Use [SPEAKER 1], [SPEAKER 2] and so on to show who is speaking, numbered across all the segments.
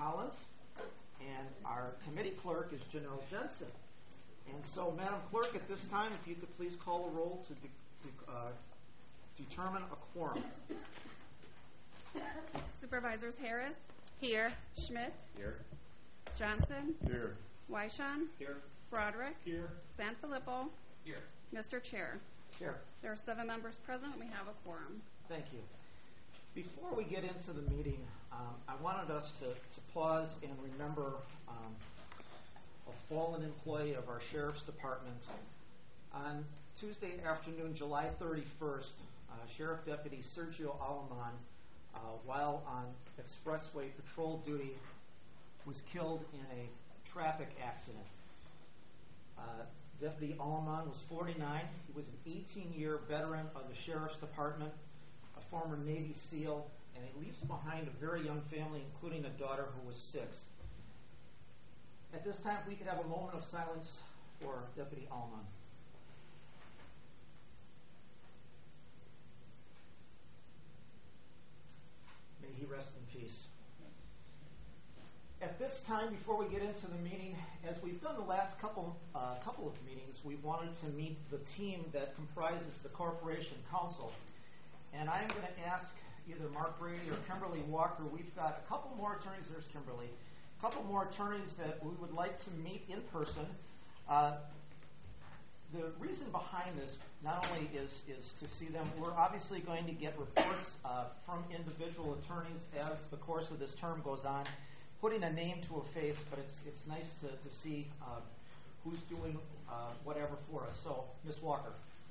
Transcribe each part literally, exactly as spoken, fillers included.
[SPEAKER 1] Collins, and our committee clerk is Janelle Jensen. And so, Madam Clerk, at this time, if you could please call the roll to, de to uh, determine a quorum.
[SPEAKER 2] Supervisors Harris? Here. Schmidt?
[SPEAKER 3] Here.
[SPEAKER 2] Johnson?
[SPEAKER 3] Here.
[SPEAKER 2] Weishon?
[SPEAKER 3] Here.
[SPEAKER 2] Broderick?
[SPEAKER 3] Here.
[SPEAKER 2] Sanfilippo?
[SPEAKER 3] Here.
[SPEAKER 2] Mister Chair.
[SPEAKER 1] Here.
[SPEAKER 2] There are seven members present. We have a quorum.
[SPEAKER 1] Thank you. Before we get into the meeting, um, I wanted us to, to pause and remember um, a fallen employee of our Sheriff's Department. On Tuesday afternoon, July thirty-first, uh, Sheriff Deputy Sergio Alaman, uh, while on expressway patrol duty, was killed in a traffic accident. Uh, Deputy Alaman was forty-nine. He was an eighteen-year veteran of the Sheriff's Department, a former Navy SEAL, and he leaves behind a very young family, including a daughter who was six. At this time, if we could have a moment of silence for Deputy Alaman. May he rest in peace. At this time, before we get into the meeting, as we've done the last couple uh, couple of meetings, we wanted to meet the team that comprises the Corporation Council. And I'm going to ask either Mark Brady or Kimberly Walker. We've got a couple more attorneys. There's Kimberly. A couple more attorneys that we would like to meet in person. Uh, the reason behind this not only is, is to see them, we're obviously going to get reports uh, from individual attorneys as the course of this term goes on, putting a name to a face, but it's, it's nice to, to see uh, who's doing uh, whatever for us. So, Miz Walker.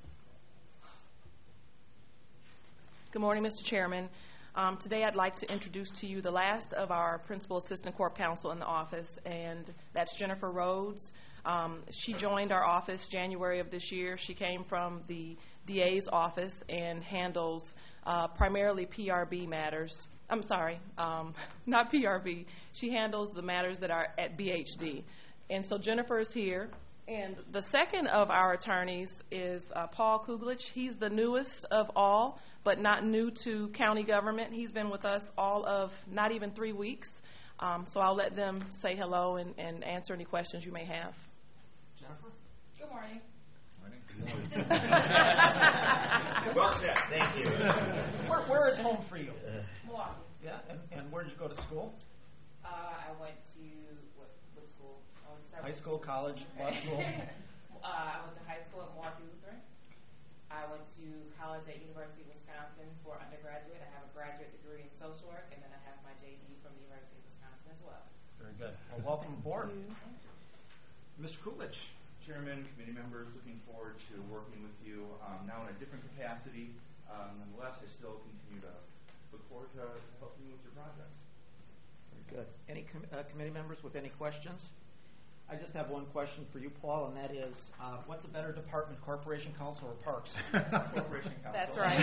[SPEAKER 4] Good morning, Mister Chairman. Um, today I'd like to introduce to you the last of our Principal Assistant Corp Counsel in the office, and that's Jennifer Rhodes. Um, she joined our office January of this year. She came from the D A's office and handles uh, primarily P R B matters. I'm sorry, um, not P R B. She handles the matters that are at B H D. And so Jennifer is here. And the second of our attorneys is uh, Paul Kuglich. He's the newest of all, but not new to county government. He's been with us all of not even three weeks. Um, so I'll let them say hello and, and answer any questions you may have.
[SPEAKER 1] Jennifer?
[SPEAKER 2] Good morning.
[SPEAKER 3] Morning. Good morning. Well said. Thank you.
[SPEAKER 1] Where, where is home for you?
[SPEAKER 5] Milwaukee.
[SPEAKER 1] Yeah, and, and where did you go to school?
[SPEAKER 5] Uh, I went to what, what school? Oh, several
[SPEAKER 1] High school, college, law school?
[SPEAKER 5] uh, I went to high school at Milwaukee Lutheran. I went to college at University of Wisconsin for undergraduate. I have a graduate degree in social work, and then I have my J D from the University of Wisconsin as well.
[SPEAKER 1] Very good. Well, welcome aboard. Mister Kuglich.
[SPEAKER 3] Chairman, committee members, looking forward to working with you um, now in a different capacity. Um, nonetheless, I still continue to look forward to helping you with your project.
[SPEAKER 1] Very good. Any com uh, committee members with any questions? I just have one question for you, Paul, and that is, uh, what's a better department, Corporation Counsel or Parks?
[SPEAKER 3] Corporation Counsel.
[SPEAKER 4] That's right.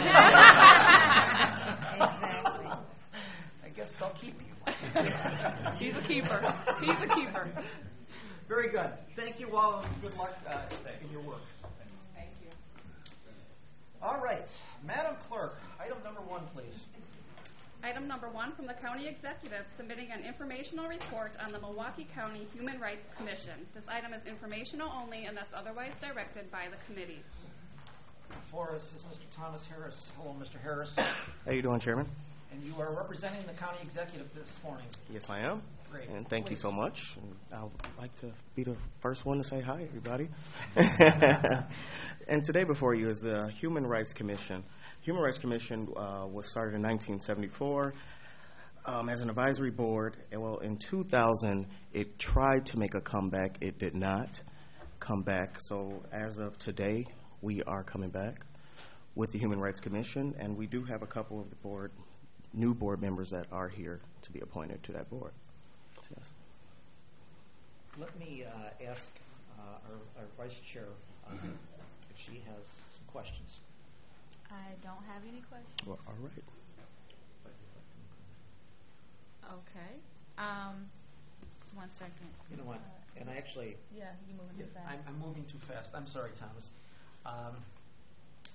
[SPEAKER 5] Exactly.
[SPEAKER 1] I guess they'll keep you.
[SPEAKER 4] He's a keeper. He's a keeper.
[SPEAKER 1] Very good. Thank you all, and good luck uh, in your work.
[SPEAKER 5] Thank you.
[SPEAKER 1] All right. Madam Clerk, item number one, please.
[SPEAKER 2] Item number one from the County Executive, submitting an informational report on the Milwaukee County Human Rights Commission. This item is informational only unless otherwise directed by the committee.
[SPEAKER 1] Before us is Mister Thomas Harris. Hello, Mister Harris.
[SPEAKER 6] How you doing, Chairman?
[SPEAKER 1] And you are representing the County Executive this morning.
[SPEAKER 6] Yes, I am.
[SPEAKER 1] Great.
[SPEAKER 6] And thank
[SPEAKER 1] Please.
[SPEAKER 6] you so much. And I would like to be the first one to say hi, everybody. And today before you is the Human Rights Commission. Human Rights Commission uh, was started in nineteen seventy-four um, as an advisory board. And well, in two thousand, it tried to make a comeback. It did not come back. So as of today, we are coming back with the Human Rights Commission, and we do have a couple of the board, new board members that are here to be appointed to that board. Yes.
[SPEAKER 1] Let me uh, ask uh, our, our Vice Chair uh, if she has some questions.
[SPEAKER 7] I don't have any questions.
[SPEAKER 6] Well, all right.
[SPEAKER 7] Okay. Um, one second.
[SPEAKER 1] You know what?
[SPEAKER 7] Uh,
[SPEAKER 1] And I actually,
[SPEAKER 7] yeah, you're moving too
[SPEAKER 1] I'm,
[SPEAKER 7] fast.
[SPEAKER 1] I'm moving too fast. I'm sorry, Thomas. Um,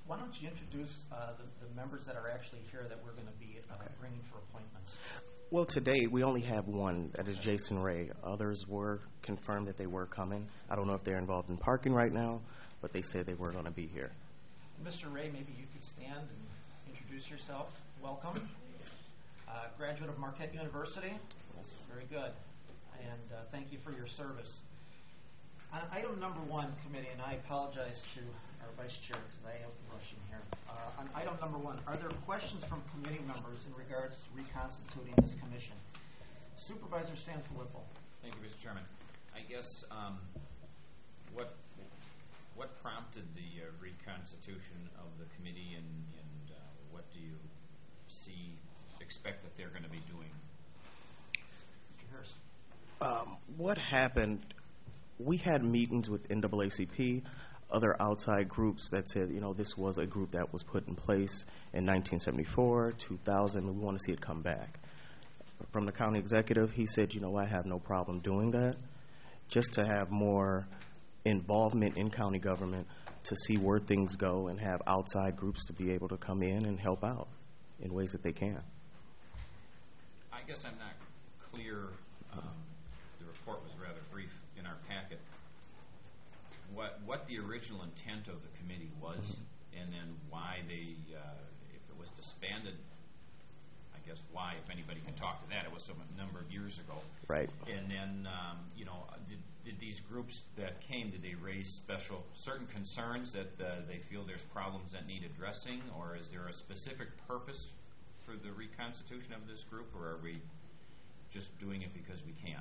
[SPEAKER 1] Why don't you introduce uh, the, the members that are actually here that we're going to be uh, bringing for appointments?
[SPEAKER 6] Well, today we only have one. That is Jason Ray. Others were confirmed that they were coming. I don't know if they're involved in parking right now, but they said they were going to be here.
[SPEAKER 1] Mister Ray, maybe you could stand and introduce yourself. Welcome. Uh, graduate of Marquette University.
[SPEAKER 6] Yes.
[SPEAKER 1] Very good. And uh, thank you for your service. On item number one, committee, and I apologize to our vice chair because I am rushing here. Uh, on item number one, are there questions from committee members in regards to reconstituting this commission? Supervisor Sanfilippo.
[SPEAKER 8] Thank you, Mister Chairman. I guess um, what what prompted the uh, reconstitution of the committee, and, and uh, what do you see, expect that they're going to be doing?
[SPEAKER 1] Mister Harris.
[SPEAKER 6] Um, what happened, we had meetings with N double A C P, other outside groups that said, you know, this was a group that was put in place in nineteen seventy-four, two thousand, and we want to see it come back. From the county executive, he said, you know, I have no problem doing that, just to have more involvement in county government to see where things go and have outside groups to be able to come in and help out in ways that they can.
[SPEAKER 8] I guess I'm not clear. Um, the report was rather brief in our packet. What what the original intent of the committee was, mm-hmm. and then why they, uh, if it was disbanded, I guess why, if anybody can talk to that, it was some a number of years ago.
[SPEAKER 6] Right.
[SPEAKER 8] And then, um, you know, did, did these groups that came, did they raise special, certain concerns that uh, they feel there's problems that need addressing, or is there a specific purpose for the reconstitution of this group, or are we just doing it because we can?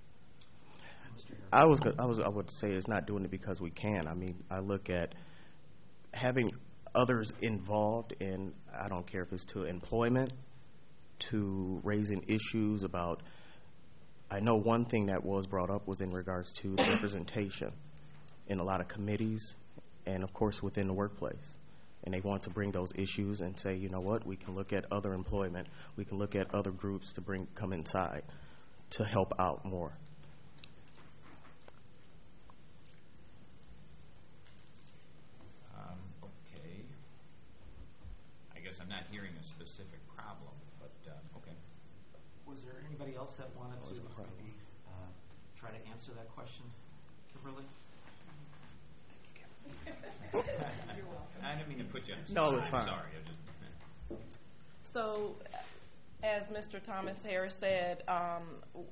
[SPEAKER 6] I was, I was, I would say it's not doing it because we can. I mean, I look at having others involved in, I don't care if it's to employment, to raising issues about, I know one thing that was brought up was in regards to representation in a lot of committees and, of course, within the workplace. And they want to bring those issues and say, you know what, we can look at other employment, we can look at other groups to bring come inside to help out more.
[SPEAKER 8] Um, okay. I guess I'm not hearing a specific problem, but uh, okay.
[SPEAKER 1] Was there anybody else that wanted
[SPEAKER 6] What
[SPEAKER 1] to
[SPEAKER 6] was the problem?
[SPEAKER 1] maybe uh, try to answer that question? Kimberly?
[SPEAKER 8] I didn't mean to put you on the
[SPEAKER 6] No,
[SPEAKER 8] spot.
[SPEAKER 6] it's fine.
[SPEAKER 8] I'm sorry. I just,
[SPEAKER 4] So, as Mister Thomas Harris said, um,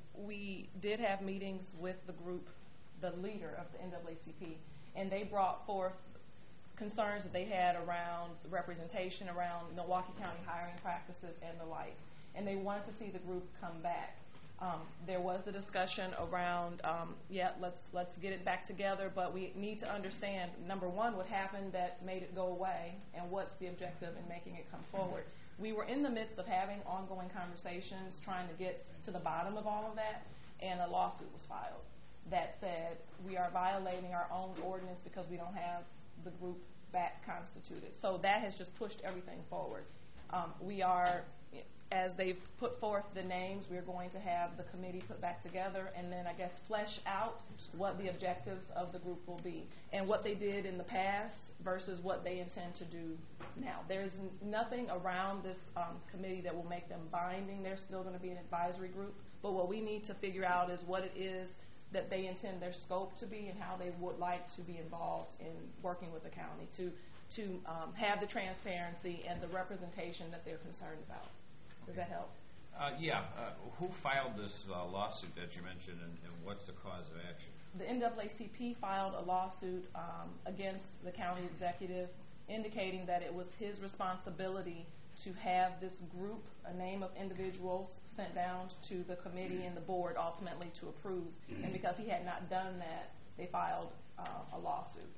[SPEAKER 4] we did have meetings with the group, the leader of the N double A C P, and they brought forth concerns that they had around representation, around Milwaukee County hiring practices and the like, and they wanted to see the group come back. Um, there was the discussion around, um, yeah, let's let's get it back together, but we need to understand, number one, what happened that made it go away, and what's the objective in making it come forward. We were in the midst of having ongoing conversations, trying to get to the bottom of all of that, and a lawsuit was filed that said we are violating our own ordinance because we don't have the group back constituted. So that has just pushed everything forward. Um, we are, as they've put forth the names, we're going to have the committee put back together and then I guess flesh out what the objectives of the group will be and what they did in the past versus what they intend to do now. There's n- nothing around this um, committee that will make them binding. They're still going to be an advisory group, but what we need to figure out is what it is that they intend their scope to be and how they would like to be involved in working with the county to, to um, have the transparency and the representation that they're concerned about. Does that help?
[SPEAKER 8] uh, yeah. Uh, who filed this uh, lawsuit that you mentioned, and, and what's the cause of action?
[SPEAKER 4] The N double A C P filed a lawsuit um, against the county executive indicating that it was his responsibility to have this group, a name of individuals, sent down to the committee and the board ultimately to approve. And because he had not done that, they filed uh, a lawsuit.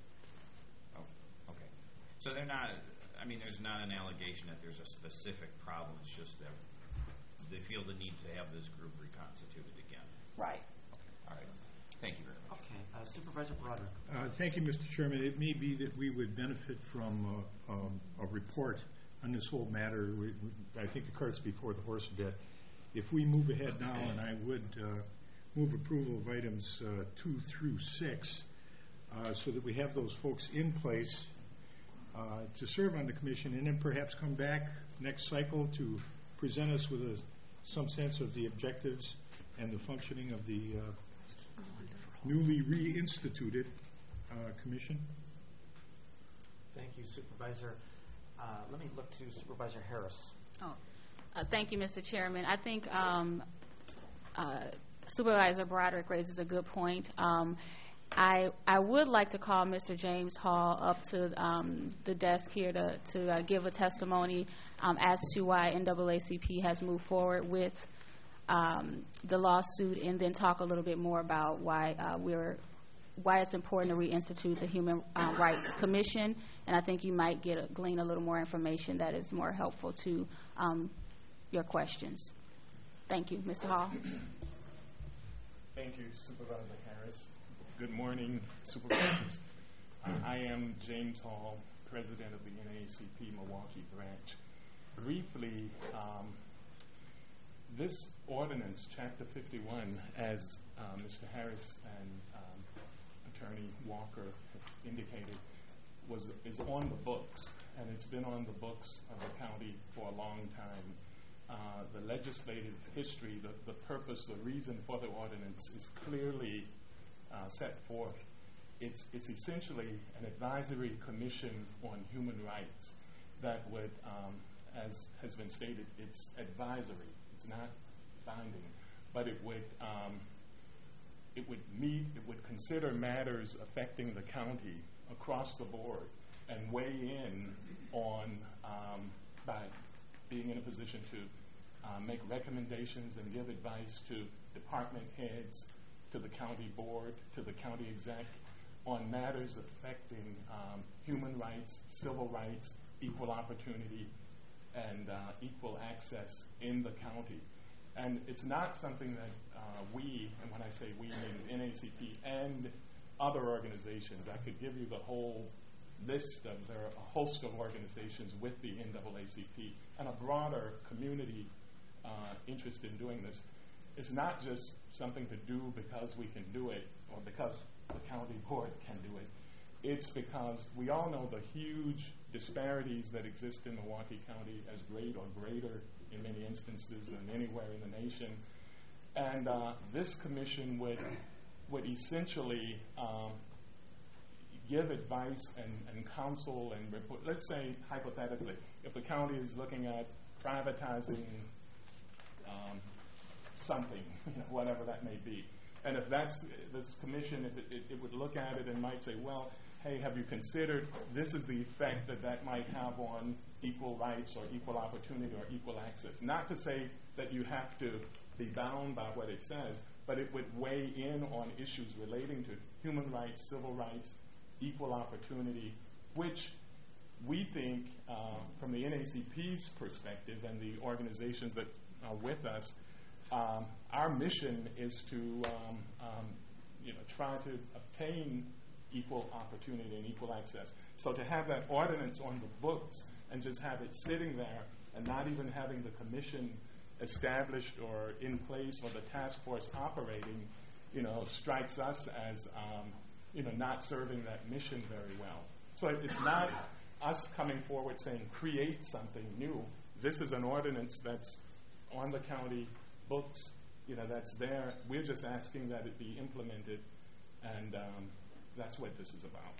[SPEAKER 8] Oh, okay. So they're not, I mean, there's not an allegation that there's a specific problem. It's just that they feel the need to have this group reconstituted again.
[SPEAKER 4] Right.
[SPEAKER 8] Okay. All right. Thank you very much.
[SPEAKER 1] Okay. Uh, Supervisor Broderick.
[SPEAKER 9] Uh, thank you, Mister Chairman. It may be that we would benefit from uh, um, a report on this whole matter. We, we, I think the cart's before the horse a bit. If we move ahead now, and I would uh, move approval of items uh, two through six, uh, so that we have those folks in place uh, to serve on the commission, and then perhaps come back next cycle to present us with a, some sense of the objectives and the functioning of the uh, newly reinstituted uh, commission.
[SPEAKER 1] Thank you, Supervisor. Uh, let me look to Supervisor Harris.
[SPEAKER 7] Oh, uh, thank you, Mister Chairman. I think um, uh, Supervisor Broderick raises a good point. Um, I I would like to call Mister James Hall up to um, the desk here to to uh, give a testimony um, as to why N double A C P has moved forward with um, the lawsuit, and then talk a little bit more about why uh, we're why it's important to reinstitute the Human uh, Rights Commission. And I think you might get a, glean a little more information that is more helpful to um, your questions. Thank you, Mister Hall.
[SPEAKER 10] Thank you, Supervisor Harris. Good morning, Supervisors. uh, I am James Hall, President of the N double A C P Milwaukee branch. Briefly, um, this ordinance, Chapter fifty-one, as uh, Mister Harris and um, Attorney Walker have indicated, was is on the books, and it's been on the books of the county for a long time. Uh, the legislative history, the, the purpose, the reason for the ordinance is clearly uh, set forth. It's, it's essentially an advisory commission on human rights that would, um, as has been stated, it's advisory. It's not binding, but it would um, it would meet, it would consider matters affecting the county across the board and weigh in on um, by being in a position to uh, make recommendations and give advice to department heads, to the county board, to the county exec on matters affecting um, human rights, civil rights, equal opportunity, and uh, equal access in the county. And it's not something that uh, we, and when I say we, I mean N double A C P and other organizations. I could give you the whole list of, there are a host of organizations with the N double A C P and a broader community uh, interest in doing this. It's not just something to do because we can do it or because the county board can do it. It's because we all know the huge disparities that exist in Milwaukee County, as great or greater in many instances than anywhere in the nation. And uh, this commission would would essentially um, give advice and, and counsel and report. Let's say, hypothetically, if the county is looking at privatizing um, something, you know, whatever that may be, and if that's this commission, if it, it, it would look at it and might say, well, hey, have you considered this is the effect that that might have on equal rights or equal opportunity or equal access? Not to say that you have to be bound by what it says, but it would weigh in on issues relating to human rights, civil rights, equal opportunity, which we think, uh, from the N double A C P's perspective and the organizations that are with us, um, our mission is to um, um, you know, try to obtain equal opportunity and equal access. So to have that ordinance on the books and just have it sitting there and not even having the commission established or in place or the task force operating, you know, strikes us as, um, you know, not serving that mission very well. So it's not us coming forward saying create something new. This is an ordinance that's on the county books, you know, that's there. We're just asking that it be implemented, and um, that's what this is about.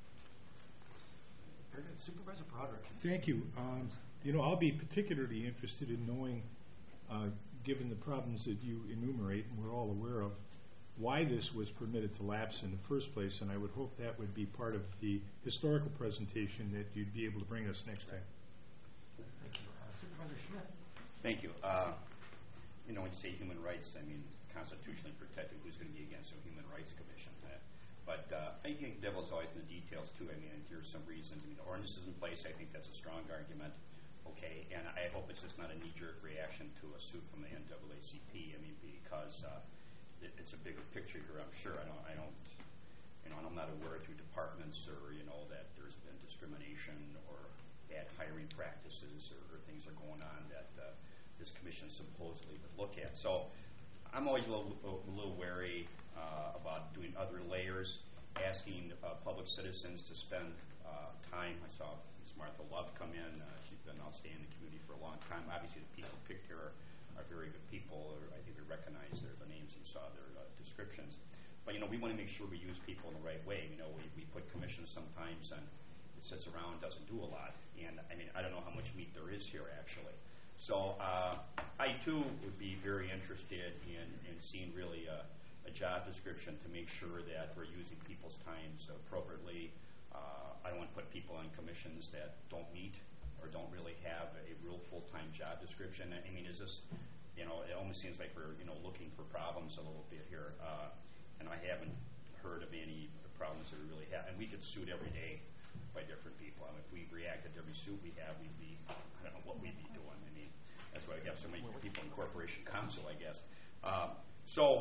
[SPEAKER 1] Very good. Supervisor Broderick.
[SPEAKER 9] Thank you. Um, you know, I'll be particularly interested in knowing, uh, given the problems that you enumerate and we're all aware of, why this was permitted to lapse in the first place, and I would hope that would be part of the historical presentation that you'd be able to bring us next time.
[SPEAKER 1] Thank you. Uh, Supervisor Schmidt.
[SPEAKER 11] Thank you. Uh, you know, when you say human rights, I mean constitutionally protected. Who's going to be against a human rights commission? Uh, but uh, I think the devil's always in the details, too. I mean, there's some reasons. I mean, the ordinance is in place. I think that's a strong argument. Okay, and I hope it's just not a knee-jerk reaction to a suit from the N double A C P. I mean, because uh, it, it's a bigger picture here. I'm sure. I don't. I don't. You know, and I'm not aware through departments or you know that there's been discrimination or bad hiring practices or, or things are going on that uh, this commission supposedly would look at. So I'm always a little, a little wary uh, about doing other layers. asking uh, public citizens to spend uh, time. I saw Miz Martha Love come in. Uh, she's been outstanding in the community for a long time. Obviously, the people picked here are, are very good people. Or I think we recognize their the names and saw their uh, descriptions. But, you know, we want to make sure we use people in the right way. You know, we, we put commissions sometimes and it sits around, doesn't do a lot. And, I mean, I don't know how much meat there is here, actually. So uh, I, too, would be very interested in, in seeing really a, a job description to make sure that we're using people's times appropriately. Uh, I don't want to put people on commissions that don't meet or don't really have a real full-time job description. I mean, is this, you know, it almost seems like we're, you know, looking for problems a little bit here. Uh, and I haven't heard of any problems that we really have. And we get sued every day by different people. I mean, if we reacted to every suit we have, we'd be, I don't know what we'd be doing. I mean, that's why we have so many people in Corporation Counsel, I guess. Uh, so,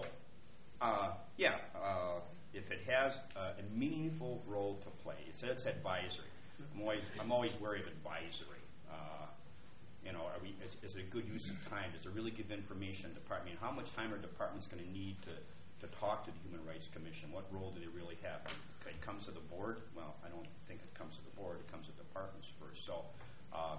[SPEAKER 11] uh, yeah, uh, if it has uh, a meaningful role to play, it says it's advisory. I'm always, I'm always wary of advisory. Uh, you know, are we, is, is it a good use of time? Does it really give information to department? How much time are departments going to need to to talk to the Human Rights Commission? What role do they really have? It comes to the board? Well, I don't think it comes to the board. It comes to departments first. So, um,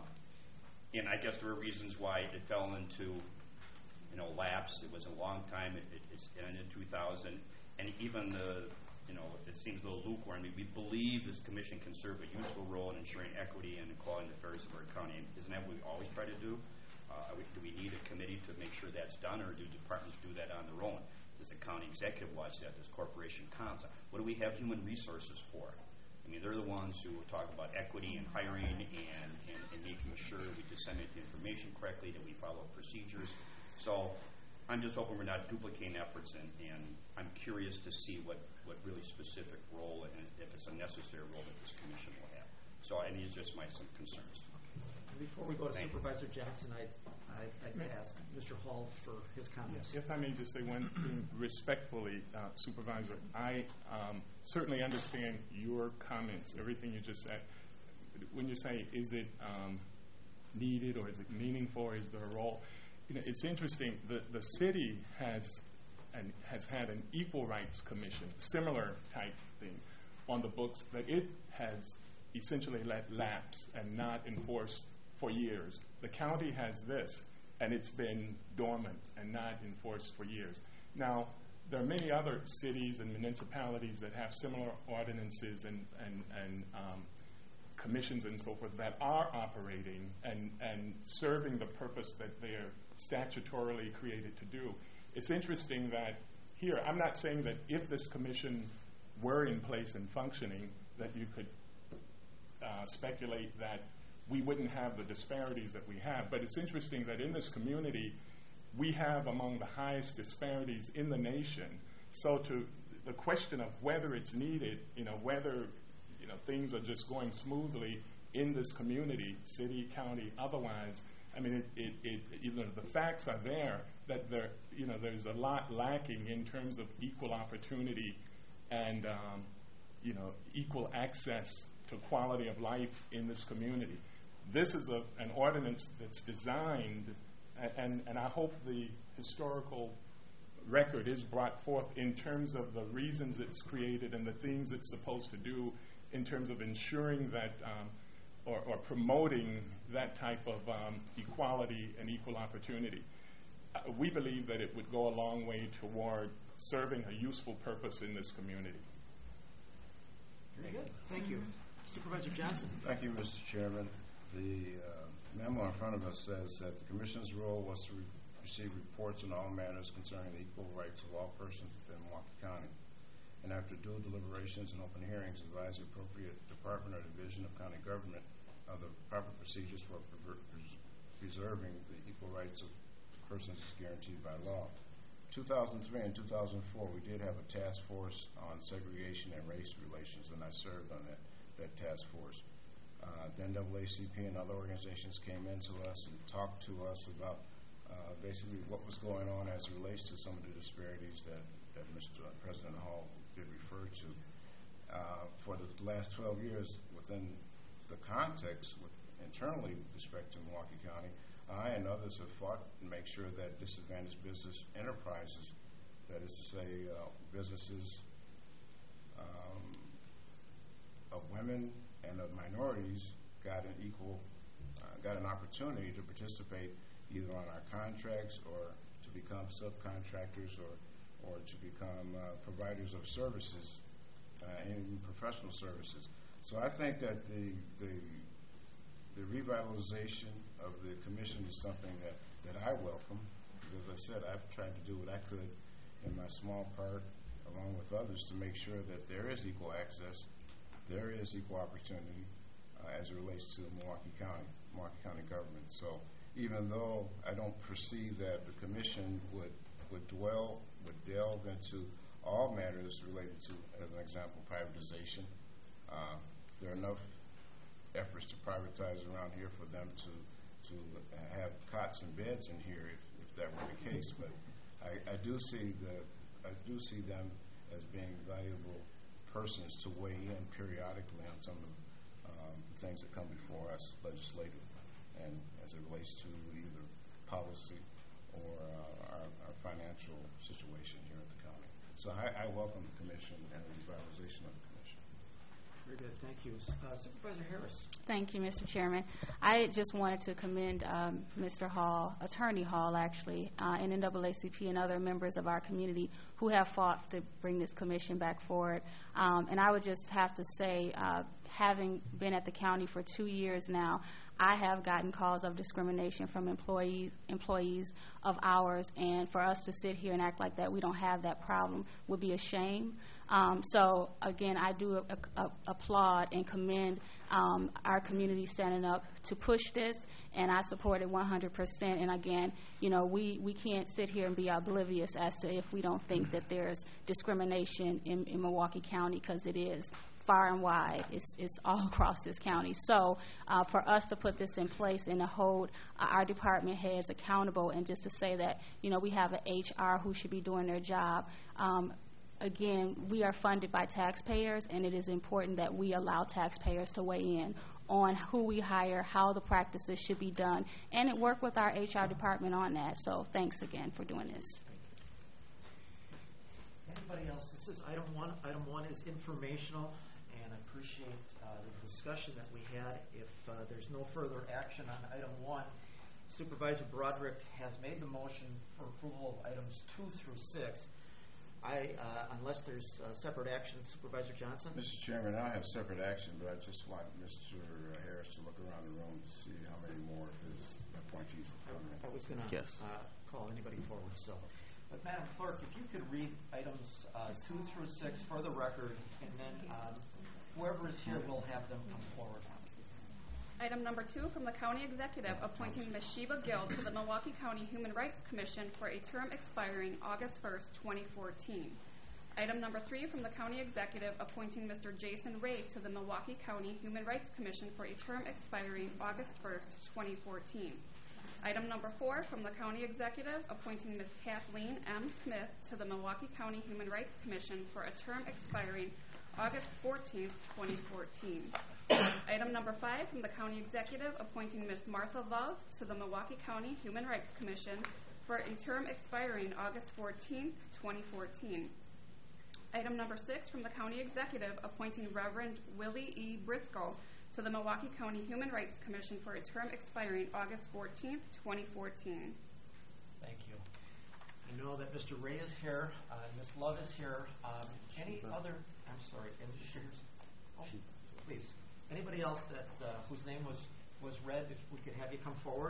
[SPEAKER 11] and I guess there were reasons why it fell into, you know, lapse. It was a long time. It, it, it's ended in two thousand. And even the, you know, it seems a little lukewarm. We, we believe this commission can serve a useful role in ensuring equity and equality in the affairs of our county. Isn't that what we always try to do? Uh, we, do we need a committee to make sure that's done, or do departments do that on their own? Does the county executive watch that? Does Corporation Counsel? What do we have human resources for? I mean, they're the ones who talk about equity and hiring and, and, and making sure we disseminate the information correctly, that we follow procedures. So I'm just hoping we're not duplicating efforts, and, and I'm curious to see what, what really specific role, and if it's a necessary role that this commission will have. So, and these are just my some concerns.
[SPEAKER 1] Before we go to
[SPEAKER 11] Thank
[SPEAKER 1] Supervisor you. Johnson, I, I, I'd ask Mister Hall for his comments.
[SPEAKER 10] If I may just say one thing respectfully, uh, Supervisor, I um, certainly understand your comments, everything you just said. When you say, is it um, needed or is it meaningful, or is there a role? You know, it's interesting. The the city has and has had an Equal Rights Commission, similar type thing, on the books that it has essentially let lapse and not enforced for years. The county has this, and it's been dormant and not enforced for years. Now, there are many other cities and municipalities that have similar ordinances and, and, and um, commissions and so forth that are operating and, and serving the purpose that they are statutorily created to do. It's interesting that here, I'm not saying that if this commission were in place and functioning, that you could uh, speculate that we wouldn't have the disparities that we have. But it's interesting that in this community, we have among the highest disparities in the nation. So to the question of whether it's needed, you know, whether you know things are just going smoothly in this community, city, county, otherwise, I mean, it, it, it, you know, the facts are there that there, you know, there's a lot lacking in terms of equal opportunity and, um, you know, equal access to quality of life in this community. This is a, an ordinance that's designed, and, and I hope the historical record is brought forth in terms of the reasons it's created and the things it's supposed to do in terms of ensuring that um, or, or promoting that type of um, equality and equal opportunity. Uh, we believe that it would go a long way toward serving a useful purpose in this community.
[SPEAKER 1] Very good. Thank you. Supervisor Johnson.
[SPEAKER 12] Thank you, Mister Chairman. The uh, memo in front of us says that the Commission's role was to re receive reports on all matters concerning the equal rights of all persons within Milwaukee County, and after due deliberations and open hearings, advise the appropriate department or division of county government of the proper procedures for preserving the equal rights of persons as guaranteed by law. two thousand three and two thousand four, we did have a task force on segregation and race relations, and I served on that, that task force. Uh, the N double A C P and other organizations came into us and talked to us about uh, basically what was going on as it relates to some of the disparities that, that Mister President Hall did refer to. Uh, for the last twelve years, within the context with internally with respect to Milwaukee County, I and others have fought to make sure that disadvantaged business enterprises, that is to say uh, businesses um, of women and of minorities got an equal, uh, got an opportunity to participate either on our contracts or to become subcontractors or, or to become uh, providers of services, uh, in professional services. So I think that the, the, the revitalization of the commission is something that, that I welcome. As I said, I've tried to do what I could in my small part, along with others, to make sure that there is equal access, there is equal opportunity uh, as it relates to Milwaukee County, Milwaukee County government. So even though I don't perceive that the commission would, would dwell, would delve into all matters related to, as an example, privatization, uh, there are enough efforts to privatize around here for them to, to have cots and beds in here if, if that were the case. But I, I do see the, I do see them as being valuable persons to weigh in periodically on some of um, the things that come before us legislatively, and as it relates to either policy or uh, our, our financial situation here at the county. So I, I welcome the commission and the revitalization of the commission.
[SPEAKER 1] Very good, thank you. Uh, Supervisor Harris.
[SPEAKER 7] Thank you, Mister Chairman. I just wanted to commend um, Mister Hall, Attorney Hall, actually, uh, and N double A C P and other members of our community who have fought to bring this commission back forward. Um, and I would just have to say, uh, having been at the county for two years now, I have gotten calls of discrimination from employees employees of ours, and for us to sit here and act like that we don't have that problem would be a shame. Um, so again, I do a, a, applaud and commend um, our community standing up to push this, and I support it one hundred percent. And again, you know, we, we can't sit here and be oblivious as to if we don't think that there's discrimination in, in Milwaukee County, because it is. Far and wide, it's, it's all across this county. So uh, for us to put this in place and to hold uh, our department heads accountable, and just to say that, you know, we have an H R who should be doing their job. Um, again, we are funded by taxpayers, and it is important that we allow taxpayers to weigh in on who we hire, how the practices should be done, and it work with our H R department on that. So thanks again for doing this.
[SPEAKER 1] Anybody else? This is item one. Item one is informational. And I appreciate uh, the discussion that we had. If uh, there's no further action on item one, Supervisor Broderick has made the motion for approval of items two through six. I, uh, unless there's uh, separate action, Supervisor Johnson?
[SPEAKER 12] Mister Chairman, I have separate action, but I just want Mister Harris to look around the room to see how many more of his appointees have come in.
[SPEAKER 1] I was going to
[SPEAKER 6] Yes.
[SPEAKER 1] uh, call anybody forward. So, but Madam Clerk, if you could read items uh, two through six for the record, and then um, whoever is here will have them come forward.
[SPEAKER 2] Item number two from the County Executive, appointing Miz Sheba Gill to the Milwaukee County Human Rights Commission for a term expiring August first, twenty fourteen. Item number three from the County Executive, appointing Mister Jason Ray to the Milwaukee County Human Rights Commission for a term expiring August first, twenty fourteen. Item number four from the County Executive, appointing Miz Kathleen M. Smith to the Milwaukee County Human Rights Commission for a term expiring August fourteenth, twenty fourteen. Item number five from the County Executive, appointing Miz Martha Love to the Milwaukee County Human Rights Commission for a term expiring August fourteenth, twenty fourteen. Item number six from the County Executive, appointing Reverend Willie E. Briscoe to the Milwaukee County Human Rights Commission for a term expiring August fourteenth, twenty fourteen.
[SPEAKER 1] Thank you. I know that Mister Ray is here, uh, Miz Love is here. Um, any other, I'm sorry, and oh, please. Anybody else that uh, whose name was, was read, if we could have you come forward.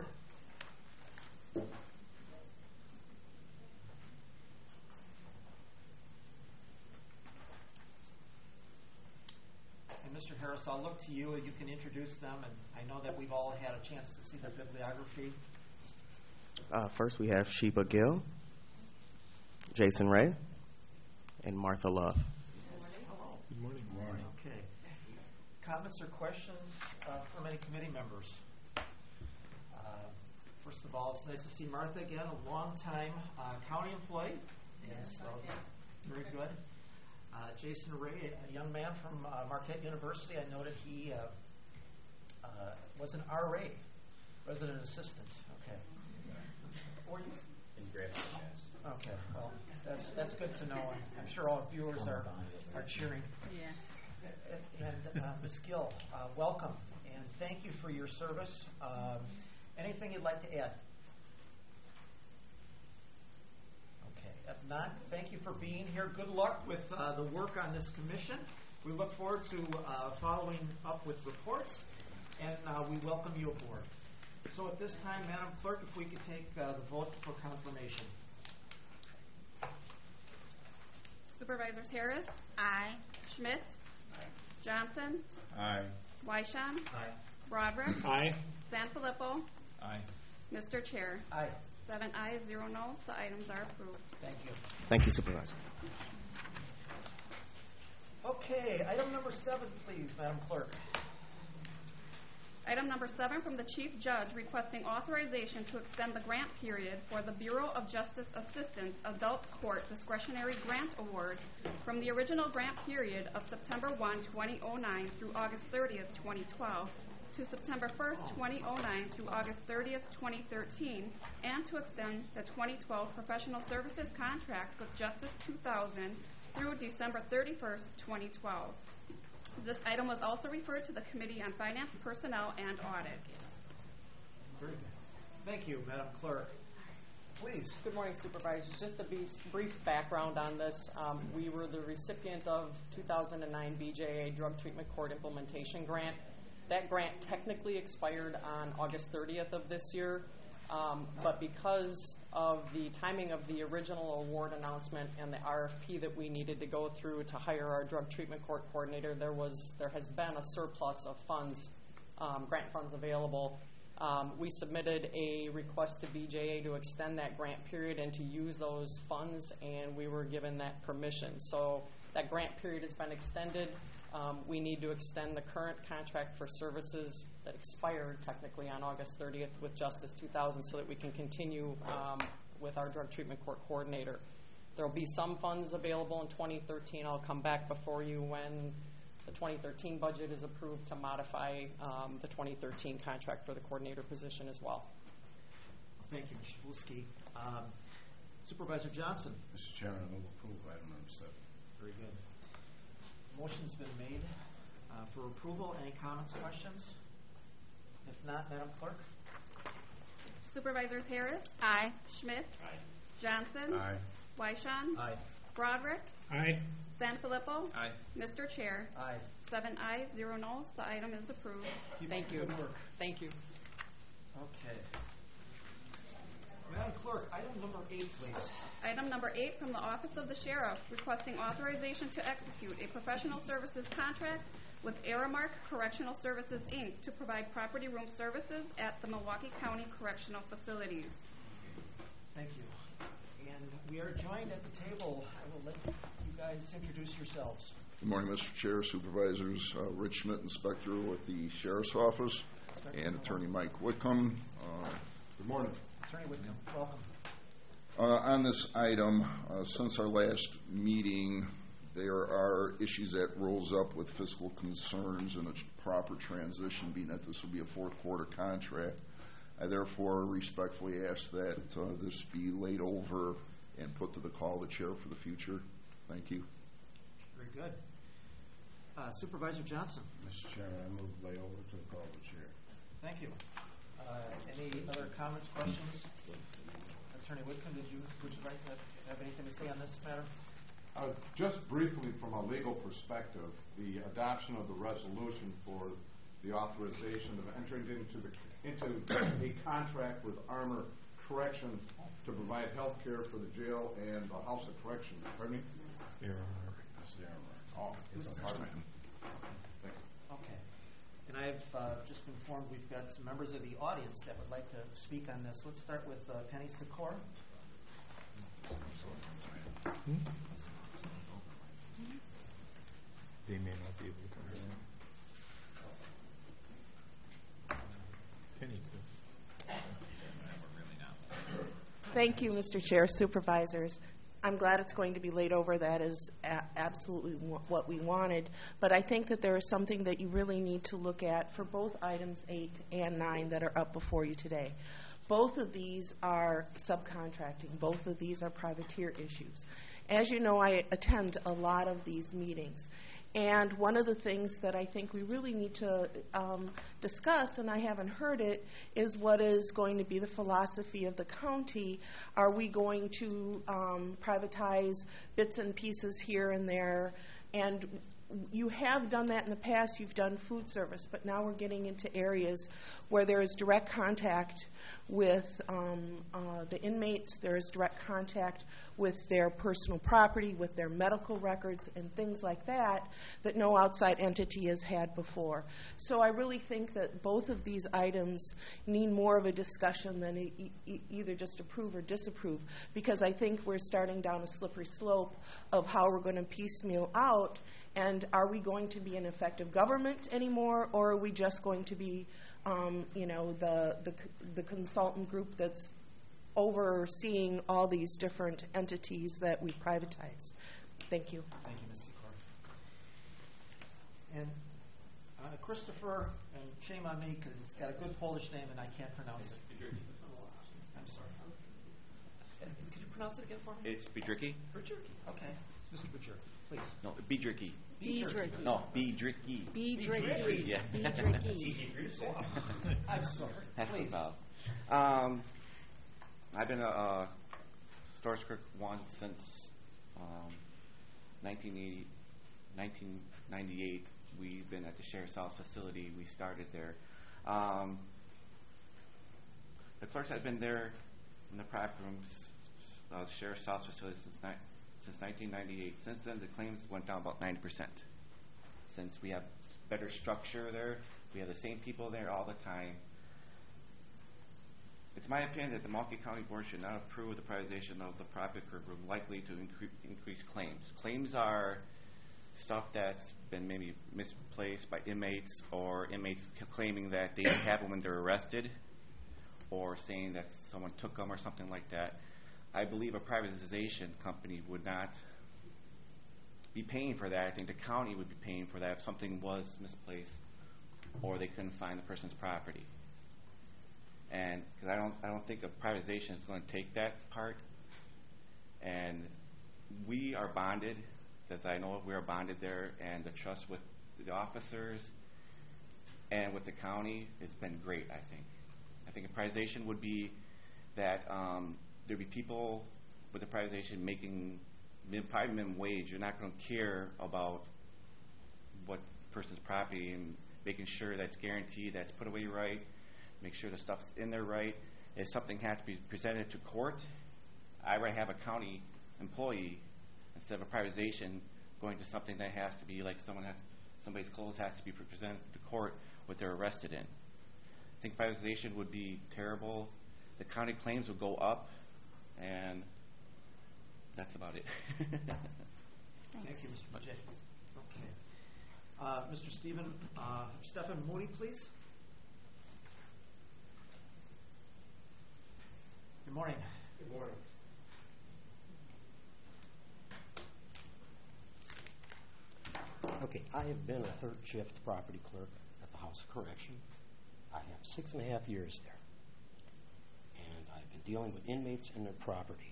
[SPEAKER 1] And Mister Harris, I'll look to you and you can introduce them, and I know that we've all had a chance to see their bibliography.
[SPEAKER 6] Uh, first we have Sheba Gill, Jason Ray, and Martha Love.
[SPEAKER 1] Hello.
[SPEAKER 9] Good morning.
[SPEAKER 12] Good morning.
[SPEAKER 1] Okay. Comments or questions uh, from any committee members? Uh, first of all, it's nice to see Martha again, a long-time uh, county employee. Yes, so very good. Uh, Jason Ray, a young man from uh, Marquette University. I noted he uh, uh, was an R A, resident assistant. Okay. Or you?
[SPEAKER 11] In grad school, yes.
[SPEAKER 1] Okay. Well, that's that's good to know. I'm sure all viewers are are cheering.
[SPEAKER 2] Yeah.
[SPEAKER 1] And uh, Miz Gill, uh, welcome, and thank you for your service. Um, anything you'd like to add? Okay, if not, thank you for being here. Good luck with uh, the work on this commission. We look forward to uh, following up with reports, and uh, we welcome you aboard. So at this time, Madam Clerk, if we could take uh, the vote for confirmation.
[SPEAKER 2] Supervisors Harris? Aye. Schmidt? Aye. Johnson?
[SPEAKER 12] Aye.
[SPEAKER 2] Wyshan?
[SPEAKER 1] Aye.
[SPEAKER 2] Broderick?
[SPEAKER 9] Aye.
[SPEAKER 2] Sanfilippo?
[SPEAKER 8] Aye.
[SPEAKER 2] Mister Chair?
[SPEAKER 1] Aye.
[SPEAKER 2] Seven ayes, zero noes. The items are approved.
[SPEAKER 1] Thank you.
[SPEAKER 6] Thank you, Supervisor.
[SPEAKER 1] Okay, item number seven, please, Madam Clerk.
[SPEAKER 2] Item number seven from the Chief Judge requesting authorization to extend the grant period for the Bureau of Justice Assistance Adult Court Discretionary Grant Award from the original grant period of September first, twenty oh nine through August thirtieth, twenty twelve to September first, twenty oh nine through August thirtieth, twenty thirteen, and to extend the twenty twelve professional services contract with Justice two thousand through December thirty-first, twenty twelve. This item was also referred to the Committee on Finance, Personnel, and Audit.
[SPEAKER 1] Very good. Thank you, Madam Clerk. Please.
[SPEAKER 13] Good morning, Supervisors. Just a brief background on this. Um, we were the recipient of two thousand nine B J A Drug Treatment Court Implementation Grant. That grant technically expired on August thirtieth of this year, um, but because of the timing of the original award announcement and the R F P that we needed to go through to hire our drug treatment court coordinator, there was there has been a surplus of funds, um, grant funds available. Um, we submitted a request to B J A to extend that grant period and to use those funds, and we were given that permission. So that grant period has been extended. Um, we need to extend the current contract for services that expired technically on August thirtieth with Justice two thousand so that we can continue um, with our drug treatment court coordinator. There will be some funds available in twenty thirteen. I'll come back before you when the twenty thirteen budget is approved to modify um, the twenty thirteen contract for the coordinator position as well.
[SPEAKER 1] Thank you, Mister Shpulsky. Um, Supervisor Johnson.
[SPEAKER 12] Mister Chairman, I move approval of item number seven.
[SPEAKER 1] Very good. Motion's been made uh, for approval. Any comments, questions? If not, Madam Clerk.
[SPEAKER 2] Supervisors Harris? Aye. Schmidt? Aye. Johnson?
[SPEAKER 12] Aye.
[SPEAKER 2] Wyshan?
[SPEAKER 1] Aye.
[SPEAKER 2] Broderick?
[SPEAKER 9] Aye.
[SPEAKER 2] Sanfilippo?
[SPEAKER 8] Aye.
[SPEAKER 2] Mister Chair?
[SPEAKER 1] Aye.
[SPEAKER 2] Seven ayes, zero noes. The item is approved.
[SPEAKER 1] Keep
[SPEAKER 13] Thank
[SPEAKER 1] up
[SPEAKER 13] you.
[SPEAKER 1] the Good work.
[SPEAKER 13] Thank you.
[SPEAKER 1] Okay. Madam Clerk, item number eight, please.
[SPEAKER 2] Item number eight from the Office of the Sheriff requesting authorization to execute a professional services contract with Aramark Correctional Services, Incorporated to provide property room services at the Milwaukee County Correctional Facilities.
[SPEAKER 1] Thank you. And we are joined at the table. I will let you guys introduce yourselves.
[SPEAKER 14] Good morning, Mister Chair, Supervisors. Uh, Rich Schmidt, Inspector with the Sheriff's Office, Inspector and Attorney Mike Whitcomb. Uh, good morning.
[SPEAKER 1] Attorney Whitcomb, welcome.
[SPEAKER 14] Uh, on this item, uh, since our last meeting, there are issues that rose up with fiscal concerns and its proper transition, being that this will be a fourth quarter contract. I therefore respectfully ask that uh, this be laid over and put to the call of the chair for the future. Thank you.
[SPEAKER 1] Very good. Uh, Supervisor Johnson.
[SPEAKER 12] Mister Chairman, I move lay over to the call of the chair.
[SPEAKER 1] Thank you. Uh, any other comments, questions? Attorney Whitcomb, did you, would you like to have anything to say on this matter?
[SPEAKER 15] Uh, just briefly, from a legal perspective, the adoption of the resolution for the authorization of entering into the into a contract with Armor Corrections to provide health care for the jail and the House of Corrections. Pardon me?
[SPEAKER 12] The Armor. That's the Armor.
[SPEAKER 15] Oh, pardon me.
[SPEAKER 1] Okay. And I've uh, just been informed we've got some members of the audience that would like to speak on this. Let's start with uh, Penny Sikora.
[SPEAKER 9] Hmm? They may not be able to come here. Penny.
[SPEAKER 16] Thank you, Mister Chair, Supervisors. I'm glad it's going to be laid over. That is a- absolutely w- what we wanted. But I think that there is something that you really need to look at for both items eight and nine that are up before you today. Both of these are subcontracting. Both of these are privateer issues. As you know, I attend a lot of these meetings. And one of the things that I think we really need to um, discuss, and I haven't heard it, is what is going to be the philosophy of the county. Are we going to um, privatize bits and pieces here and there? And you have done that in the past. You've done food service, but now we're getting into areas where there is direct contact with um, uh, the inmates. There is direct contact with their personal property, with their medical records, and things like that that no outside entity has had before. So I really think that both of these items need more of a discussion than e- e- either just approve or disapprove, because I think we're starting down a slippery slope of how we're going to piecemeal out. And are we going to be an effective government anymore, or are we just going to be, um, you know, the, the the consultant group that's overseeing all these different entities that we privatized? Thank you.
[SPEAKER 1] Thank you, Miz Secor. And uh, Christopher, and shame on me because it's got a good Polish name and I can't pronounce it. I'm sorry. Could you pronounce it again for me?
[SPEAKER 17] It's Bidricki.
[SPEAKER 1] Bidricki. Okay. Mister Bidricki, please.
[SPEAKER 17] No, Bidricki.
[SPEAKER 1] Bidricki.
[SPEAKER 17] No, Bidricki.
[SPEAKER 1] Bidricki.
[SPEAKER 17] Yeah.
[SPEAKER 1] Bidricki. It's easy for you to say. I'm sorry.
[SPEAKER 17] That's
[SPEAKER 1] Please.
[SPEAKER 17] no problem. Um, I've been a uh, Storrs Creek one since um, nineteen eighty, nineteen ninety-eight. We've been at the Sheriff's House facility. We started there. Um, the clerks have been there in the private rooms, uh, the Sheriff's House facility since ni- since nineteen ninety-eight. Since then, the claims went down about ninety percent. Since we have better structure there, we have the same people there all the time. It's my opinion that the Milwaukee County Board should not approve the privatization of the private group, likely to incre- increase claims. Claims are stuff that's been maybe misplaced by inmates, or inmates c- claiming that they didn't have them when they're arrested, or saying that someone took them or something like that. I believe a privatization company would not be paying for that. I think the county would be paying for that if something was misplaced or they couldn't find the person's property. And because I don't, I don't think a privatization is going to take that part. And we are bonded, as I know we are bonded there, and the trust with the officers and with the county has been great, I think. I think a privatization would be that um, there'd be people with the privatization making min- probably minimum wage. You're not going to care about what person's property, and making sure that's guaranteed, that's put away right, make sure the stuff's in there right. If something has to be presented to court, I'd rather have a county employee instead of a privatization going to something that has to be like someone has, somebody's clothes has to be presented to court what they're arrested in. I think privatization would be terrible. The county claims would go up, and that's about it.
[SPEAKER 1] Thank you, Mister J. Okay. Uh, Mister Stephen, uh, Stephen Moody, please. Good morning.
[SPEAKER 18] Good morning. Okay, I have been a third shift property clerk at the House of Correction. I have six and a half years there. And I've been dealing with inmates and their property.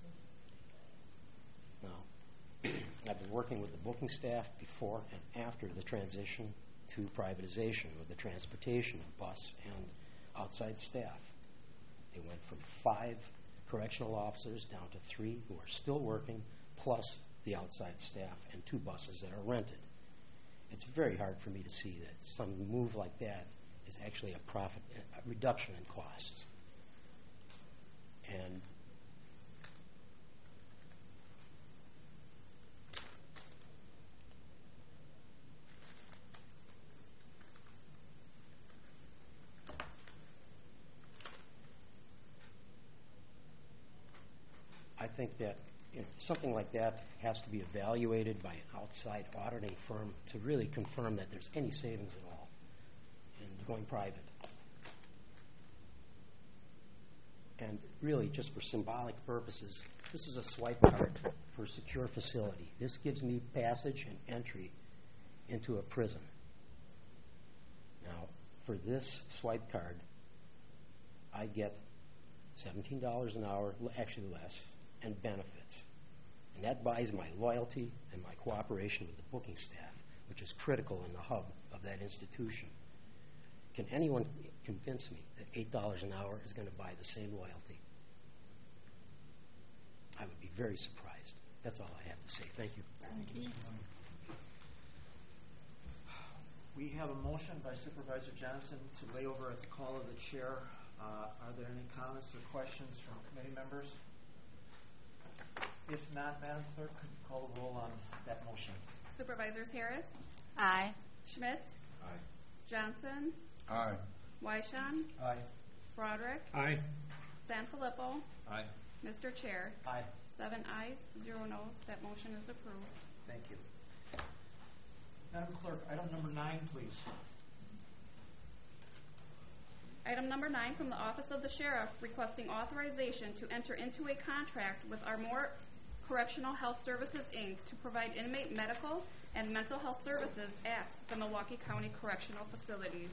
[SPEAKER 18] Now, I've been working with the booking staff before and after the transition to privatization with the transportation of bus and outside staff. They went from five correctional officers down to three who are still working, plus the outside staff and two buses that are rented. It's very hard for me to see that some move like that is actually a profit, a reduction in costs. And I think that you know, something like that has to be evaluated by an outside auditing firm to really confirm that there's any savings at all in going private. And really, just for symbolic purposes, this is a swipe card for a secure facility. This gives me passage and entry into a prison. Now, for this swipe card, I get seventeen dollars an hour, actually less, and benefits. And that buys my loyalty and my cooperation with the booking staff. which is critical in the hub of that institution. Can anyone convince me that eight dollars an hour is going to buy the same loyalty? I would be very surprised. That's all I have to say. Thank you.
[SPEAKER 1] Thank you. We have a motion by Supervisor Johnson to lay over at the call of the chair. Uh, are there any comments or questions from committee members? If not, Madam Clerk, could you call the roll on that motion?
[SPEAKER 2] Supervisors Harris?
[SPEAKER 7] Aye.
[SPEAKER 2] Schmidt?
[SPEAKER 8] Aye.
[SPEAKER 2] Johnson?
[SPEAKER 12] Aye.
[SPEAKER 2] Weishon?
[SPEAKER 1] Aye.
[SPEAKER 2] Broderick?
[SPEAKER 9] Aye.
[SPEAKER 2] Sanfilippo?
[SPEAKER 8] Aye.
[SPEAKER 2] Mister Chair?
[SPEAKER 1] Aye.
[SPEAKER 2] Seven ayes, zero noes. That motion is approved.
[SPEAKER 1] Thank you. Madam Clerk, item number nine, please.
[SPEAKER 2] Item number nine from the Office of the Sheriff, requesting authorization to enter into a contract with Armour Correctional Health Services, Incorporated to provide inmate medical and mental health services at the Milwaukee County Correctional Facilities.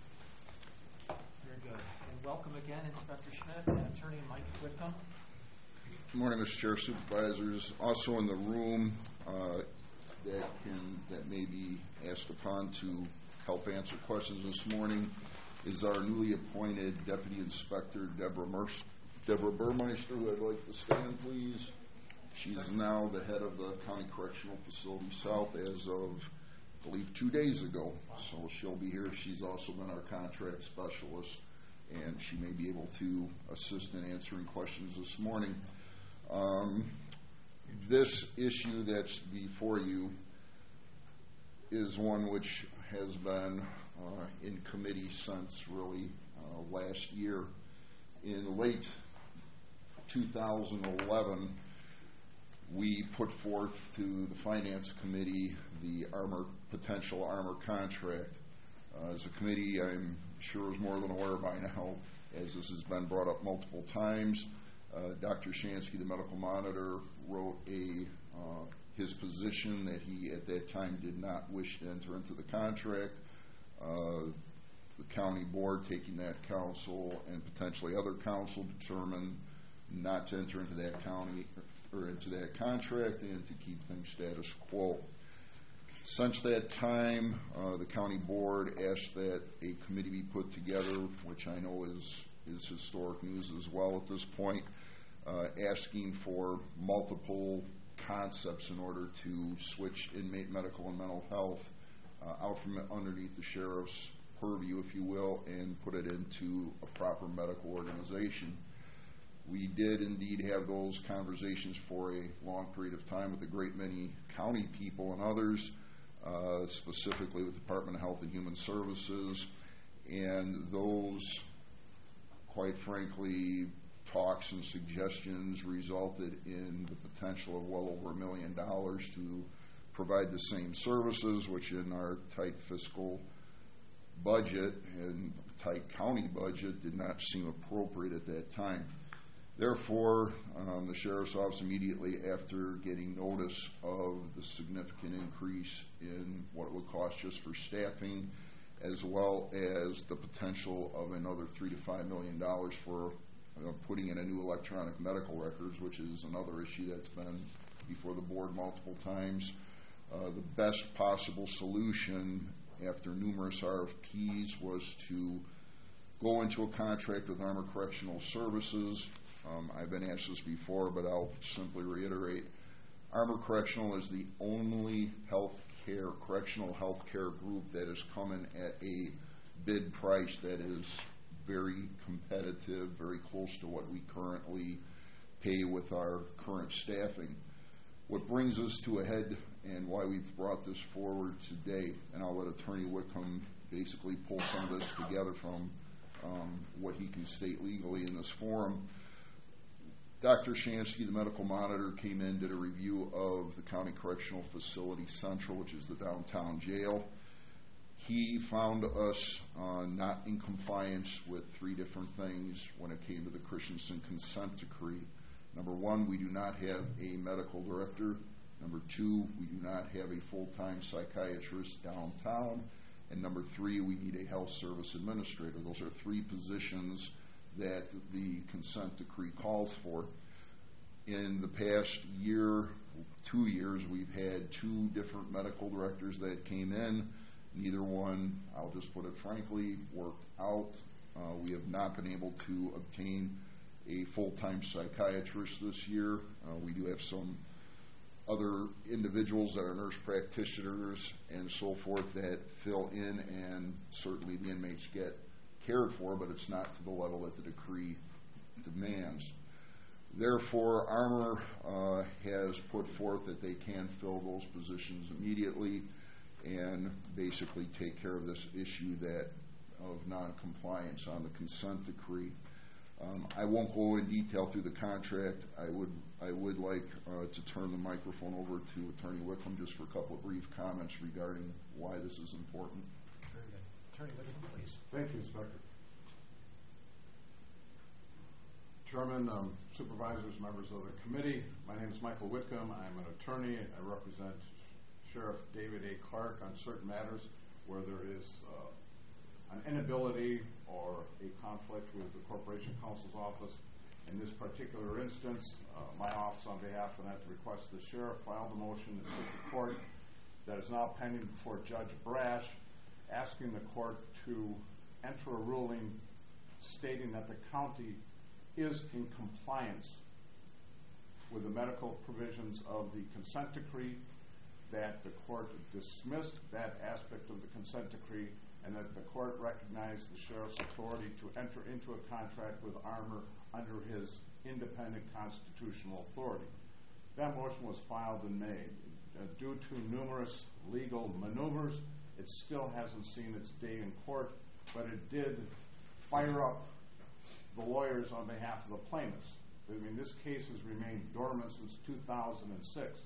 [SPEAKER 1] Very good. And welcome again, Inspector Schmidt and Attorney Mike Whitcomb.
[SPEAKER 14] Good morning, Mister Chair, Supervisors. Also in the room uh, that can that may be asked upon to help answer questions this morning is our newly appointed Deputy Inspector, Deborah, Merce, Deborah Burmeister, who I'd like to stand, please. She's now the head of the County Correctional Facility South as of, I believe, two days ago. So she'll be here. She's also been our contract specialist, and she may be able to assist in answering questions this morning. Um, this issue that's before you is one which has been uh, in committee since really uh, last year. In late two thousand eleven, we put forth to the Finance Committee the armor potential armor contract. Uh, as a committee, I'm sure is more than aware by now, as this has been brought up multiple times. Uh, Doctor Shansky, the medical monitor, wrote a uh, his position that he at that time did not wish to enter into the contract. Uh, the county board, taking that counsel and potentially other counsel, determined not to enter into that county or into that contract and to keep things status quo. Since that time, uh, the county board asked that a committee be put together, which I know is is historic news as well at this point, uh, asking for multiple concepts in order to switch inmate medical and mental health uh, out from underneath the sheriff's purview, if you will, and put it into a proper medical organization. We did indeed have those conversations for a long period of time with a great many county people and others, uh, specifically with the Department of Health and Human Services, and those, quite frankly, talks and suggestions resulted in the potential of well over a million dollars to provide the same services, which in our tight fiscal budget and tight county budget did not seem appropriate at that time. Therefore, um, the Sheriff's Office immediately after getting notice of the significant increase in what it would cost just for staffing, as well as the potential of another three to five million dollars for uh, putting in a new electronic medical records, which is another issue that's been before the board multiple times. Uh, the best possible solution after numerous R F Ps was to go into a contract with Armor Correctional Services. Um, I've been asked this before, but I'll simply reiterate. Armor Correctional is the only health care, correctional health care group that has come in at a bid price that is very competitive, very close to what we currently pay with our current staffing. What brings us to a head and why we've brought this forward today, and I'll let Attorney Whitcomb basically pull some of this together from um, what he can state legally in this forum. Doctor Shansky, the medical monitor, came in, did a review of the County Correctional Facility Central, which is the downtown jail. He found us uh, not in compliance with three different things when it came to the Christensen consent decree. Number one, we do not have a medical director. Number two, we do not have a full-time psychiatrist downtown. And number three, we need a health service administrator. Those are three positions that the consent decree calls for. in the past year, two years, we've had two different medical directors that came in. Neither one, I'll just put it frankly, worked out. Uh, we have not been able to obtain a full-time psychiatrist this year. Uh, we do have some other individuals that are nurse practitioners and so forth that fill in, and certainly the inmates get cared for, but it's not to the level that the decree demands. Therefore, Armour uh, has put forth that they can fill those positions immediately and basically take care of this issue that of noncompliance on the consent decree. Um, I won't go in detail through the contract. I would I would like uh, to turn the microphone over to Attorney Wickham just for a couple of brief comments regarding why this is important.
[SPEAKER 1] Very good. Attorney Wickham, please.
[SPEAKER 15] Thank you, Inspector. Chairman, um, supervisors, members of the committee, my name is Michael Whitcomb. I'm an attorney. I represent Sheriff David A. Clark on certain matters where there is uh, an inability or a conflict with the Corporation Counsel's office. In this particular instance, uh, my office, on behalf of that request, the sheriff filed a motion in the court that is now pending before Judge Brash, asking the court to enter a ruling stating that the county is in compliance with the medical provisions of the consent decree, that the court dismissed that aspect of the consent decree, and that the court recognized the sheriff's authority to enter into a contract with Armour under his independent constitutional authority. That motion was filed in May. Uh, due to numerous legal maneuvers, it still hasn't seen its day in court, but it did fire up the lawyers on behalf of the plaintiffs. I mean, this case has remained dormant since two thousand six.